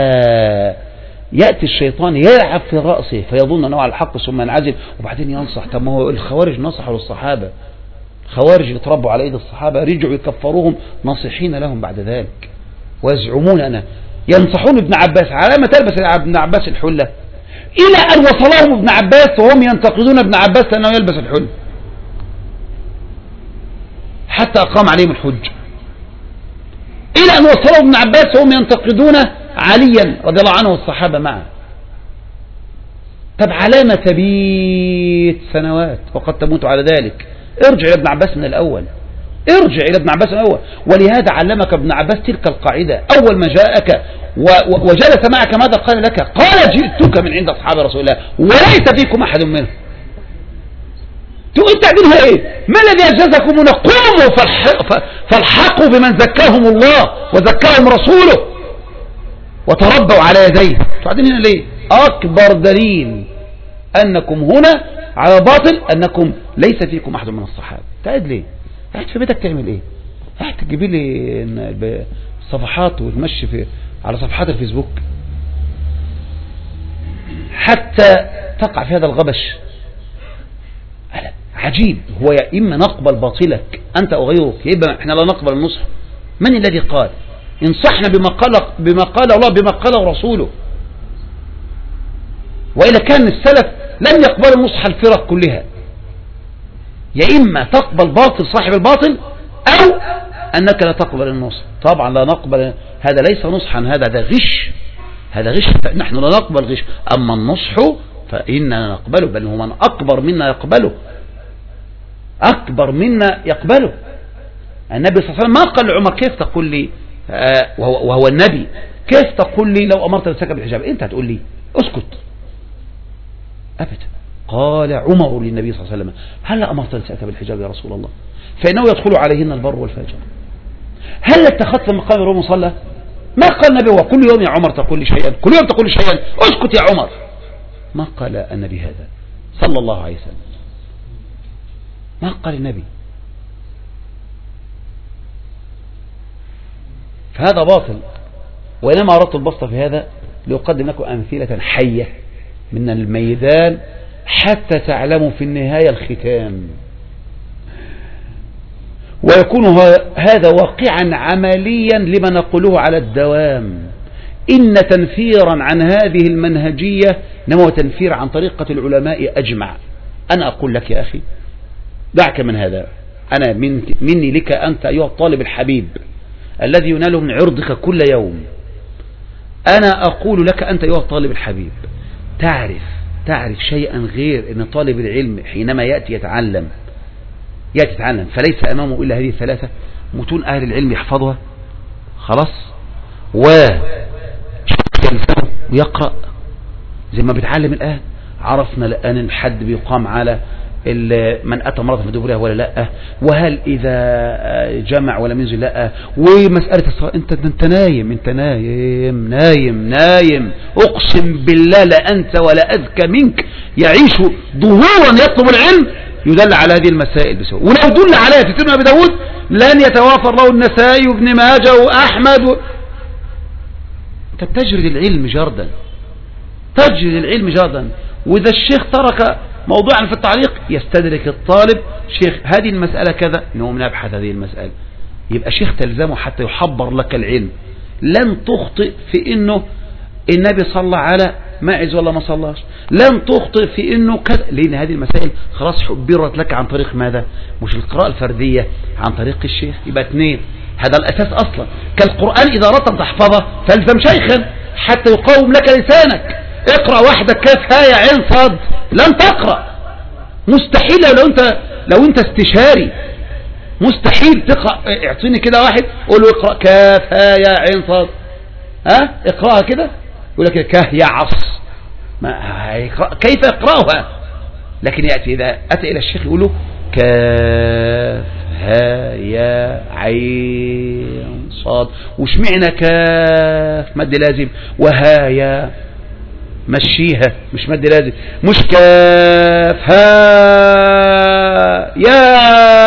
يأتي الشيطان يلعب في رأسه فيظن أنه على الحق ثم ينعزل وبعدين ينصح. طب ما هو الخوارج نصحوا للصحابة، الخوارج اللي تربوا على ايد الصحابة رجعوا يكفروهم ناصحين لهم بعد ذلك، ويزعمون أنا ينصحون ابن عباس على ما تلبس ابن عباس الحلة، إلى أن وصلهم ابن عباس وهم ينتقدون ابن عباس لأنه يلبس الحلة، حتى أقام عليهم الحج، إلى أن وصلوا ابن عباس وهم ينتقدون عليا رضي الله عنه والصحابة معه. طب على ما تبيت سنوات وقد تموت على ذلك؟ ارجع إلى ابن عباس من الأول، ارجع إلى ابن عباس من الأول. ولهذا علمك ابن عباس تلك القاعدة أول ما جاءك وجلس معك ماذا قال لك؟ قال جئتك من عند أصحاب رسول الله وليس فيكم أحد منهم. تقول تعديلها ايه؟ ما الذي أجازكم هنا؟ قوموا فالحقوا بمن زكاهم الله وزكاهم رسوله وتربوا على يديه. تعدين هنا ليه؟ أكبر دليل أنكم هنا على باطل أنكم ليس فيكم أحد من الصحابة. تعد ليه؟ قاعد في بيتك تعمل ايه؟ قاعد تجيب لي صفحات وتمشي في على صفحات الفيسبوك حتى تقع في هذا الغبش. عجيب. هو يا إما نقبل باطلك أنت أو غيرك، يا إما إحنا لا نقبل النصح. من الذي قال انصحنا بما قال بما قال الله بما قال رسوله؟ وإذا كان السلف لم يقبلوا نصح الفرق كلها. يا إما تقبل باطل صاحب الباطل أو أنك لا تقبل النصح. طبعا لا نقبل، هذا ليس نصحا، هذا هذا غش، هذا غش. نحن لا نقبل غش. أما النصح فإننا نقبله، بل هو من أكبر منا يقبله، أكبر منا يقبله. النبي صلى الله عليه وسلم ما قال لعمر كيف تقول لي آه وهو, وهو النبي كيف تقول لي لو أمرت نفسك بالحجاب؟ أنت هتقول لي اسكت أبدا. قال عمر للنبي صلى الله عليه وسلم هل أمرت نفسك بالحجاب يا رسول الله؟ فإنه يدخل عليهن البر والفاجر. هل اتخذت مقام الروم مصلى؟ ما قال النبي وكل يوم يا عمر تقول لي شيئا، كل يوم تقول لي شيئا، اسكت يا عمر. ما قال النبي هذا صلى الله عليه وسلم، ما قال النبي. فهذا باطل. وإنما أردت البسط في هذا لأقدم لكم أمثلة حية من الميدان حتى تعلموا في النهاية الختام، ويكون هذا واقعا عمليا لما نقوله على الدوام. إن تنفيرا عن هذه المنهجية نمو تنفير عن طريقة العلماء أجمع. أنا أقول لك يا أخي دعك من هذا، أنا من مني لك أنت أيها الطالب الحبيب الذي يناله من عرضك كل يوم، أنا أقول لك أنت أيها الطالب الحبيب تعرف تعرف شيئا غير أن طالب العلم حينما يأتي يتعلم يأتي يتعلم فليس أمامه إلا هذه الثلاثة متون أهل العلم يحفظها خلاص، ويقرأ زي ما بتعلم الآن. عرفنا الآن الحد بيقام على من أتى مرض في دبرها ولا لا، وهل إذا جمع ولا منزل لا، ومسألة الصلاة. أنت أنت نايم أنت نايم نايم نايم أقسم بالله لا أنت ولا أذكى منك يعيش ظهورا يطلب العلم يدل على هذه المسائل بسهولة. ولو دل عليها في سنن أبي داود لن يتوافر له النسائي وابن ماجه وأحمد و... أنت تجرد العلم جردا، تجرد العلم جردا. وإذا الشيخ ترك موضوعا في التعليق يستدرك الطالب شيخ هذه المسألة كذا، نقوم نبحث هذه المسألة، يبقى شيخ تلزمه حتى يحبر لك العلم. لن تخطئ في انه النبي صلى على ماعز ولا ما صلاش، لن تخطئ في انه كذا، لان هذه المسائل خلاص حبرت لك عن طريق ماذا؟ مش القراءة الفردية، عن طريق الشيخ. يبقى اثنين، هذا الاساس اصلا. كالقرآن اذا اردت ان تحفظه فالزم شيخا حتى يقوم لك لسانك. اقرأ وحدك كاف هاء عين صاد، لن تقرأ، مستحيل. لو انت لو انت استشاري مستحيل تقرأ. اعطيني كده واحد قول له اقرأ كاف هاء عين صاد، ها اقرأها كده، يقول لك كاه يا عص، ما هيقرأ كيف يقرأها؟ لكن يأتي إذا أتى إلى الشيخ يقول له كاف هاء يا عين صاد. وش معنى كاف مد لازم وهايا مشيها مش مد لازم، مش كاف هاء يا،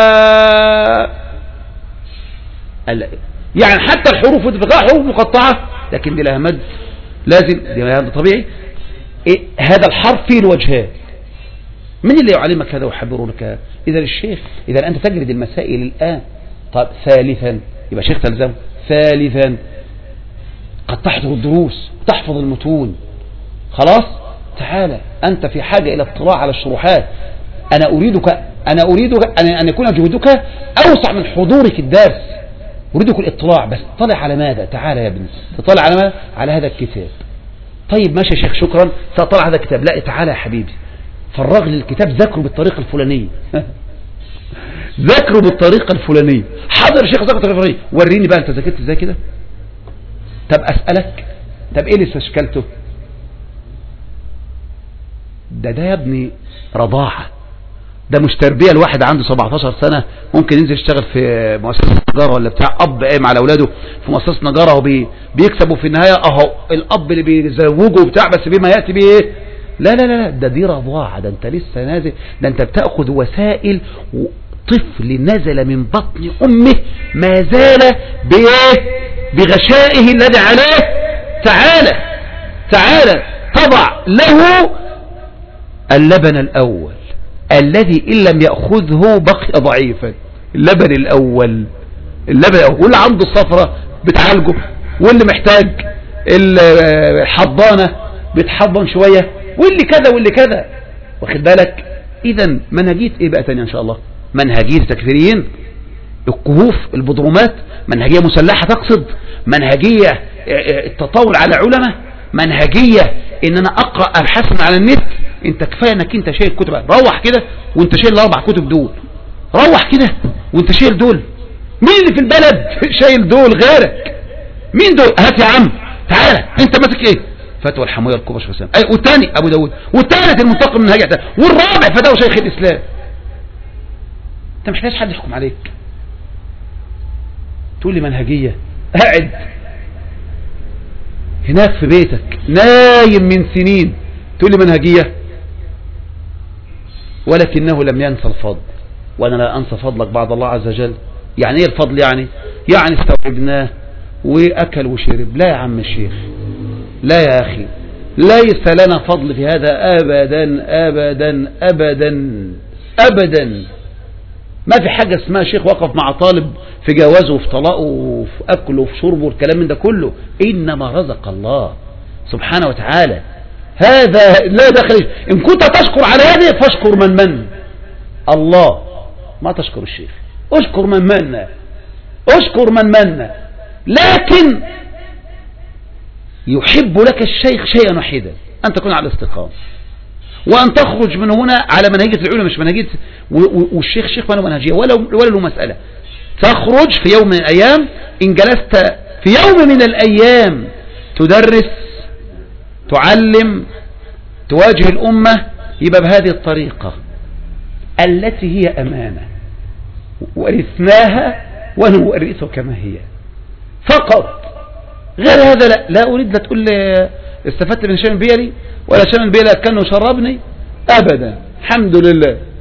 يعني حتى الحروف الفقهاء حروف مقطعة لكن دي لها مد لازم، دي هذا طبيعي. إيه هذا الحرف فيه الوجهات، من اللي يعلمك هذا ويحبره لك؟ إذا الشيخ، إذا أنت تجرد المسائل الآن. طيب ثالثا، يبقى شيخ تلزم. ثالثا قد تحضر الدروس وتحفظ المتون، خلاص تعالى أنت في حاجة إلى اطلاع على الشروحات. أنا أريدك أنا أريدك أن يكون جهدك أوسع من حضورك الدرس، أريدك الاطلاع. بس طلع على ماذا؟ تعالى يا ابني تطلع على ماذا؟ على هذا الكتاب. طيب ماشي يا شيخ شكرا سأطلع هذا الكتاب. لا تعالى يا حبيبي فرغ لي الكتاب، ذكره بالطريقة الفلانية ذكره بالطريقة الفلانية. حاضر يا شيخ ذكره بالطريقة الفلانية، وريني بقى أنت ذاكرت ازاي كده. طب أسألك، طب إيه اللي استشكلته؟ ده ده يا ابني رضاعة، ده مش تربية. الواحد عنده سبعتاشر سنة ممكن ينزل يشتغل في مؤسسة نجارة ولا بتاع، أب قايم على أولاده في مؤسسة نجارة وبيكسبوا في النهاية أهو الأب اللي بيزوجه بتاع، بس بما يأتي به إيه؟ لا لا لا ده دي رضاعة، ده أنت لسه نازل، ده أنت بتأخذ وسائل. طفل نزل من بطن أمه ما زال بإيه؟ بغشائه الذي عليه. تعالى تعالى تضع له اللبن الأول الذي إن لم يأخذه بقي ضعيفا. اللبن الأول، اللبن الأول. واللي عنده الصفرة بتعالجه، واللي محتاج الحضانة بتحضن شوية، واللي كذا واللي كذا، واخد بالك. إذا منهجية إيه بقى تاني إن شاء الله؟ منهجية تكفيريين، الكهوف، البضرومات، منهجية مسلحة تقصد، منهجية التطاول على علماء، منهجية إن أنا أقرأ أبحاث على النت. انت كفاية انك انت شايل كتب، روح كده وانت شايل الاربع كتب دول، روح كده وانت شايل دول. مين اللي في البلد شايل دول غيرك؟ مين دول؟ هات يا عم تعالى انت ماسك ايه؟ فتوى الحموية الكبرى شيخ الاسلام، اي والثاني ابو داود، والثالث المنتقم من هجع، والرابع فتاوى شيخ الاسلام. انت مش عايز حد يحكم عليك، تقول لي منهجية. قاعد هناك في بيتك نايم من سنين تقول لي منهجية. ولكنه لم ينسى الفضل، وأنا لا أنسى فضلك بعد الله عز وجل. يعني إيه الفضل؟ يعني يعني استوعبناه وأكل وشرب. لا يا عم الشيخ، لا يا أخي، ليس لنا فضل في هذا أبدا أبدا أبدا أبدا. ما في حاجة اسمها شيخ وقف مع طالب في جوازه وفي طلاقه وفي أكله وفي شربه والكلام من ده كله. إنما رزق الله سبحانه وتعالى، هذا لا دخل. إن كنت تشكر على هذه فاشكر من من الله، ما تشكر الشيخ. اشكر من من اشكر من من لكن يحب لك الشيخ شيئا واحدا، أن تكون على الاستقامة، وأن تخرج من هنا على منهجية العلماء، مش منهجية. والشيخ شيخ ما له منهجية ولا ولا له مسألة. تخرج في يوم من الأيام، إن جلست في يوم من الأيام تدرس تعلم تواجه الأمة، يبقى بهذه الطريقة التي هي أمانة ورثناها ونورثها كما هي فقط. غير هذا لا, لا أريد لا تقول لي استفدت من شام البيلي ولا شام البيلي كانه شربني أبدا. الحمد لله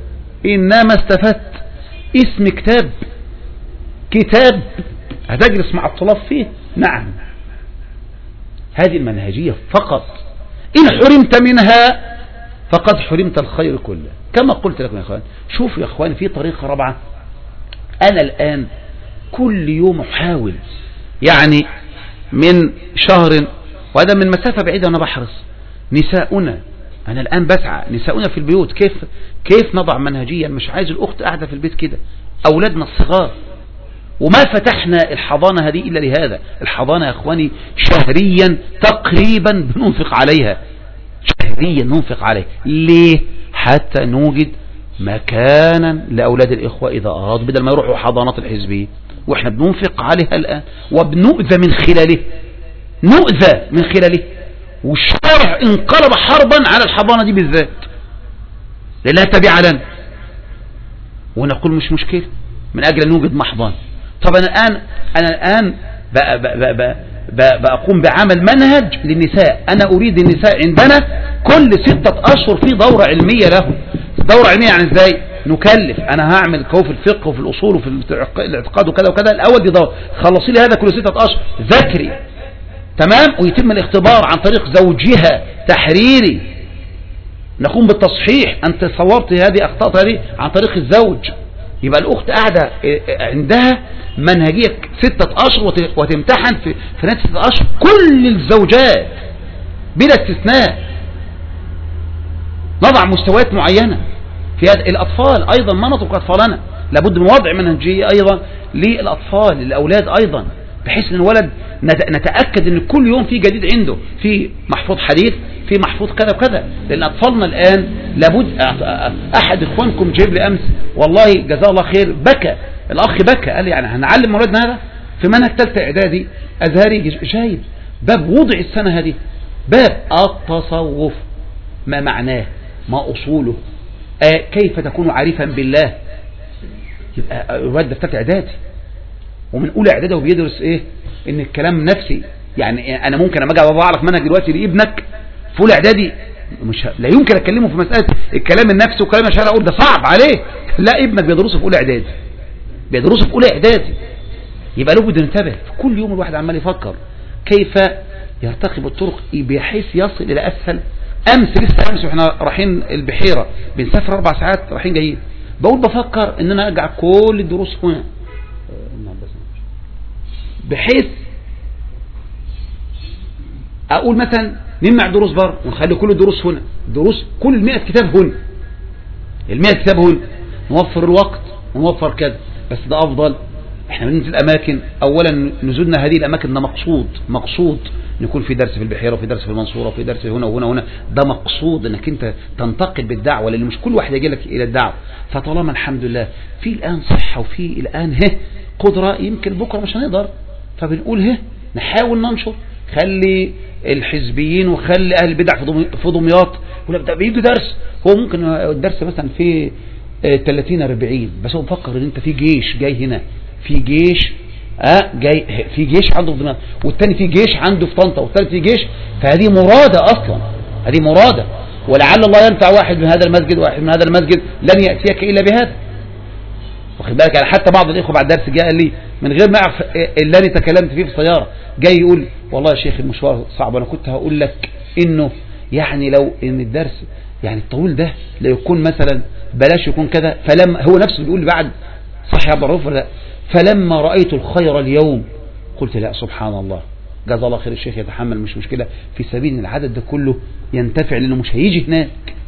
إنما استفدت اسم كتاب، كتاب هتجلس مع الطلاب فيه. نعم، هذه المنهجية فقط. إن حرمت منها فقد حرمت الخير كله. كما قلت لكم يا أخوان، شوفوا يا أخوان في طريقة رابعة. أنا الآن كل يوم أحاول، يعني من شهر، وهذا من مسافة بعيدة وأنا بحرص، نساؤنا، أنا الآن بسعى نساؤنا في البيوت كيف كيف نضع منهجيا. مش عايز الأخت قاعدة في البيت كده، أولادنا الصغار، وما فتحنا الحضانة هذه إلا لهذا. الحضانة يا أخواني شهريا تقريبا بننفق عليها، شهريا ننفق عليها. ليه؟ حتى نوجد مكانا لأولاد الإخوة إذا أرادوا، بدل ما يروحوا حضانات الحزبية، وإحنا بننفق عليها الآن وبنؤذى من خلاله، نؤذى من خلاله. والشرع انقلب حربا على الحضانة دي بالذات لأنها تابعة لنا، ونقول مش مشكلة من أجل أن نوجد محضان. طب أنا الآن أنا الآن بقى بقى بقى بقى بقوم بعمل منهج للنساء. أنا أريد النساء عندنا كل ستة أشهر في دورة علمية لهم. دورة علمية يعني إزاي؟ نكلف، أنا هعمل كو في الفقه وفي الأصول وفي الاعتقاد وكذا وكذا. الأول دي دورة، خلصي لي هذا كل ستة أشهر، ذكري تمام، ويتم الاختبار عن طريق زوجها تحريري، نقوم بالتصحيح. أنت صورت هذه أخطاء هذه عن طريق الزوج. يبقى الأخت قاعدة عندها منهجية ستة أشهر وتمتحن في في نفس ستة أشهر كل الزوجات بلا استثناء. نضع مستويات معينة في هذا. الأطفال أيضا ما نترك أطفالنا، لابد من وضع منهجية أيضا للأطفال للأولاد أيضا، بحيث أن الولد نتأكد أن كل يوم في جديد عنده، في محفوظ حديث، في محفوظ كذا وكذا. لأن أطفالنا الآن لابد. أحد إخوانكم جايب لي أمس والله جزاه الله خير، بكى الأخ بكى، قال يعني هنعلم أولادنا هذا في منهج ثالثة إعدادي أزهري جايب باب وضع السنة هذه، باب التصوف، ما معناه، ما أصوله، آه كيف تكون عارفا بالله. يبقى الولد ده في ثالثة إعدادي، ومن أولى إعدادي وبيدرس إيه؟ إن الكلام نفسي. يعني أنا ممكن أما أجي أضع لك منهج دلوقتي لابنك في أولى إعدادي، مش لا يمكن أكلمه في مسألة الكلام النفسي وكلام الشرع، أقول ده صعب عليه. لا، ابنك بيدرسه في أولى إعدادي، بيدرسه في أولى إعدادي. يبقى لابد ننتبه. كل يوم الواحد عمال يفكر كيف يرتقي بالطرق بحيث يصل إلى أسهل. أمس لسه أمس وإحنا رايحين البحيرة، بنسافر أربع ساعات رايحين جايين، بقول بفكر إن أنا أرجع كل الدروس هنا، بحيث أقول مثلا نمنع دروس بره ونخلي كل الدروس هنا، دروس كل المئة كتاب هنا، المئة كتاب هنا، نوفر الوقت ونوفر كذا. بس ده أفضل. احنا بننزل أماكن، أولا نزولنا هذه الأماكن ده مقصود، مقصود نكون في درس في البحيرة وفي درس في المنصورة وفي درس هنا وهنا وهنا. ده مقصود انك انت تنتقل بالدعوة، لأن مش كل واحد يجي لك إلى الدعوة. فطالما الحمد لله في الآن صحة وفي الآن هه قدرة، يمكن بكرة مش هنقدر، فبنقول هه نحاول ننشر. خلي الحزبيين وخلي أهل البدع في دمياط ولا بيجي درس، هو ممكن الدرس مثلا في ثلاثين أربعين، بس هو مفكر ان انت في جيش جاي هنا، في جيش اه جاي، في جيش عنده في دمياط، والتاني في جيش عنده في طنطا، والثالث في جيش. فهذه مرادة اصلا، هذه مرادة. ولعل الله ينفع واحد من هذا المسجد واحد من هذا المسجد، لن يأتيك الا بهذا. واخد بالك؟ يعني حتى بعض الاخوه بعد درس جاء لي من غير ما اعرف اللي انا تكلمت فيه في السياره، جاي يقول والله يا شيخ المشوار صعب، انا كنت هقول لك انه يعني لو ان الدرس يعني الطويل ده لا يكون مثلا بلاش يكون كذا. فلما هو نفسه بيقول لي بعد، صح يا ابو الرؤوف ولا لا؟ فلما رايت الخير اليوم قلت لا سبحان الله، جزا الله خير، الشيخ يتحمل مش مشكله، في سبيل ان العدد ده كله ينتفع، لانه مش هيجي هناك.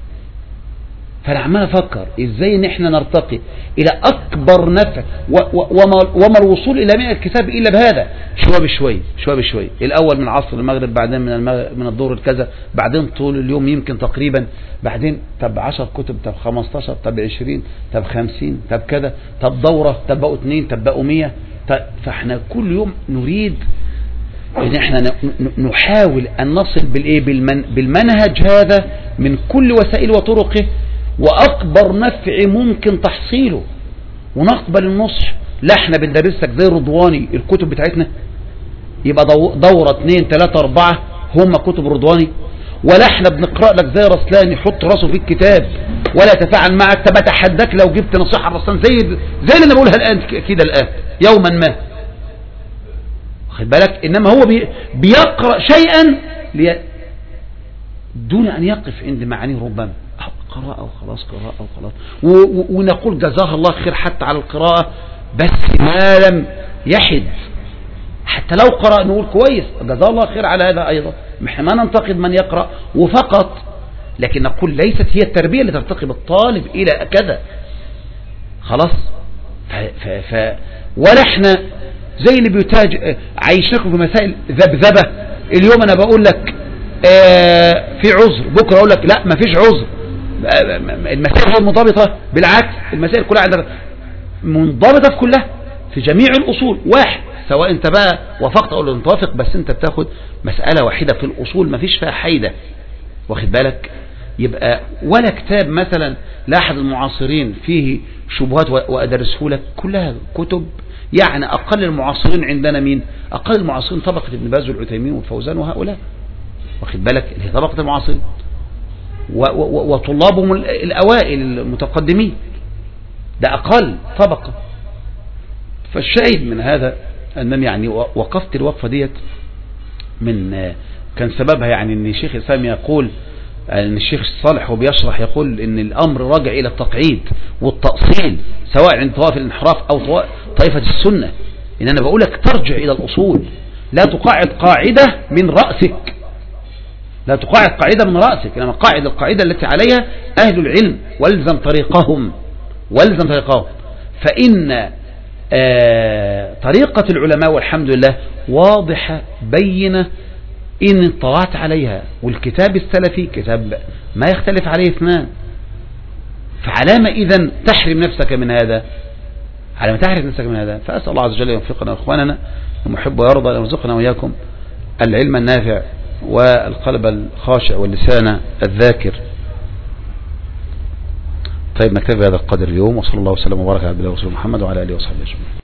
فانا عمال افكر ازاي ان احنا نرتقي الى اكبر نفع، وما, وما الوصول الى مئة كتاب الا بهذا، شويه بشويه شويه بشويه. الاول من عصر المغرب، بعدين من من الظهر الكذا، بعدين طول اليوم يمكن تقريبا، بعدين طب عشر كتب، طب خمستاشر، طب عشرين، طب خمسين، طب كذا، طب دوره، طب بقوا اثنين، طب بقوا مية. فاحنا كل يوم نريد ان احنا نحاول ان نصل بالايه بالمنهج هذا من كل وسائل وطرقه، واكبر نفع ممكن تحصيله، ونقبل النصح. لا احنا بندرسك زي رضواني الكتب بتاعتنا، يبقى دورة اثنين ثلاثة اربعة هم كتب رضواني، ولا احنا بنقرأ لك زي رسلان يحط راسه في الكتاب ولا يتفاعل معك. طب اتحداك لو جبت نصيحة الرسول زي زي اللي انا بقولها الان كده الان يوما ما، واخد بالك؟ انما هو بي بيقرأ شيئا لي دون ان يقف عند معانيه، ربما قراءة وخلاص، قراءة وخلاص، ونقول جزاه الله خير حتى على القراءة، بس ما لم يحد. حتى لو قرأ نقول كويس جزاه الله خير على هذا أيضا، ما ننتقد من يقرأ وفقط، لكن نقول ليست هي التربية اللي ترتقي بالطالب إلى كذا خلاص. ف ف ف ولا احنا زي اللي بيتاج عايشناكم في مسائل ذبذبة. اليوم أنا بقول لك اه في عذر، بكرة أقول لك لا ما فيش عذر. المسائل هي منضبطة، بالعكس المسائل كلها عندنا منضبطة في كلها في جميع الأصول واحد، سواء انت بقى وافقت او لم توافق، بس انت بتاخد مسألة واحدة في الأصول ما فيش فيها حيدة، واخد بالك؟ يبقى ولا كتاب مثلا لأحد المعاصرين فيه شبهات وأدرسه لك، كلها كتب يعني أقل المعاصرين عندنا مين؟ أقل المعاصرين طبقة ابن باز والعثيمين والفوزان وهؤلاء، واخد بالك؟ اللي هي طبقة المعاصرين وطلابهم الأوائل المتقدمين، ده أقل طبقة. فالشاهد من هذا أنني يعني وقفت الوقفة ديت من كان سببها يعني أن الشيخ الإسلام يقول أن الشيخ الصالح وبيشرح يقول أن الأمر راجع إلى التقعيد والتأصيل سواء عند طوائف الانحراف أو طائفة السنة. إن أنا بقولك ترجع إلى الأصول، لا تقاعد قاعدة من رأسك، لا تقاعد قاعدة من رأسك، إنما قاعد القاعدة التي عليها أهل العلم، والزم طريقهم والزم طريقهم. فإن آه طريقة العلماء والحمد لله واضحة بينة إن اطلعت عليها، والكتاب السلفي كتاب ما يختلف عليه اثنان. فعلامة إذن تحرم نفسك من هذا، علامة تحرم نفسك من هذا. فأسأل الله عز وجل يوفقنا وإخواننا المحب ويرضى أن يرزقنا وإياكم العلم النافع والقلب الخاشع واللسان الذاكر. طيب نكتفي بهذا القدر اليوم، وصلى الله وسلم وبارك على عبده ورسوله محمد وعلى آله وصحبه أجمعين.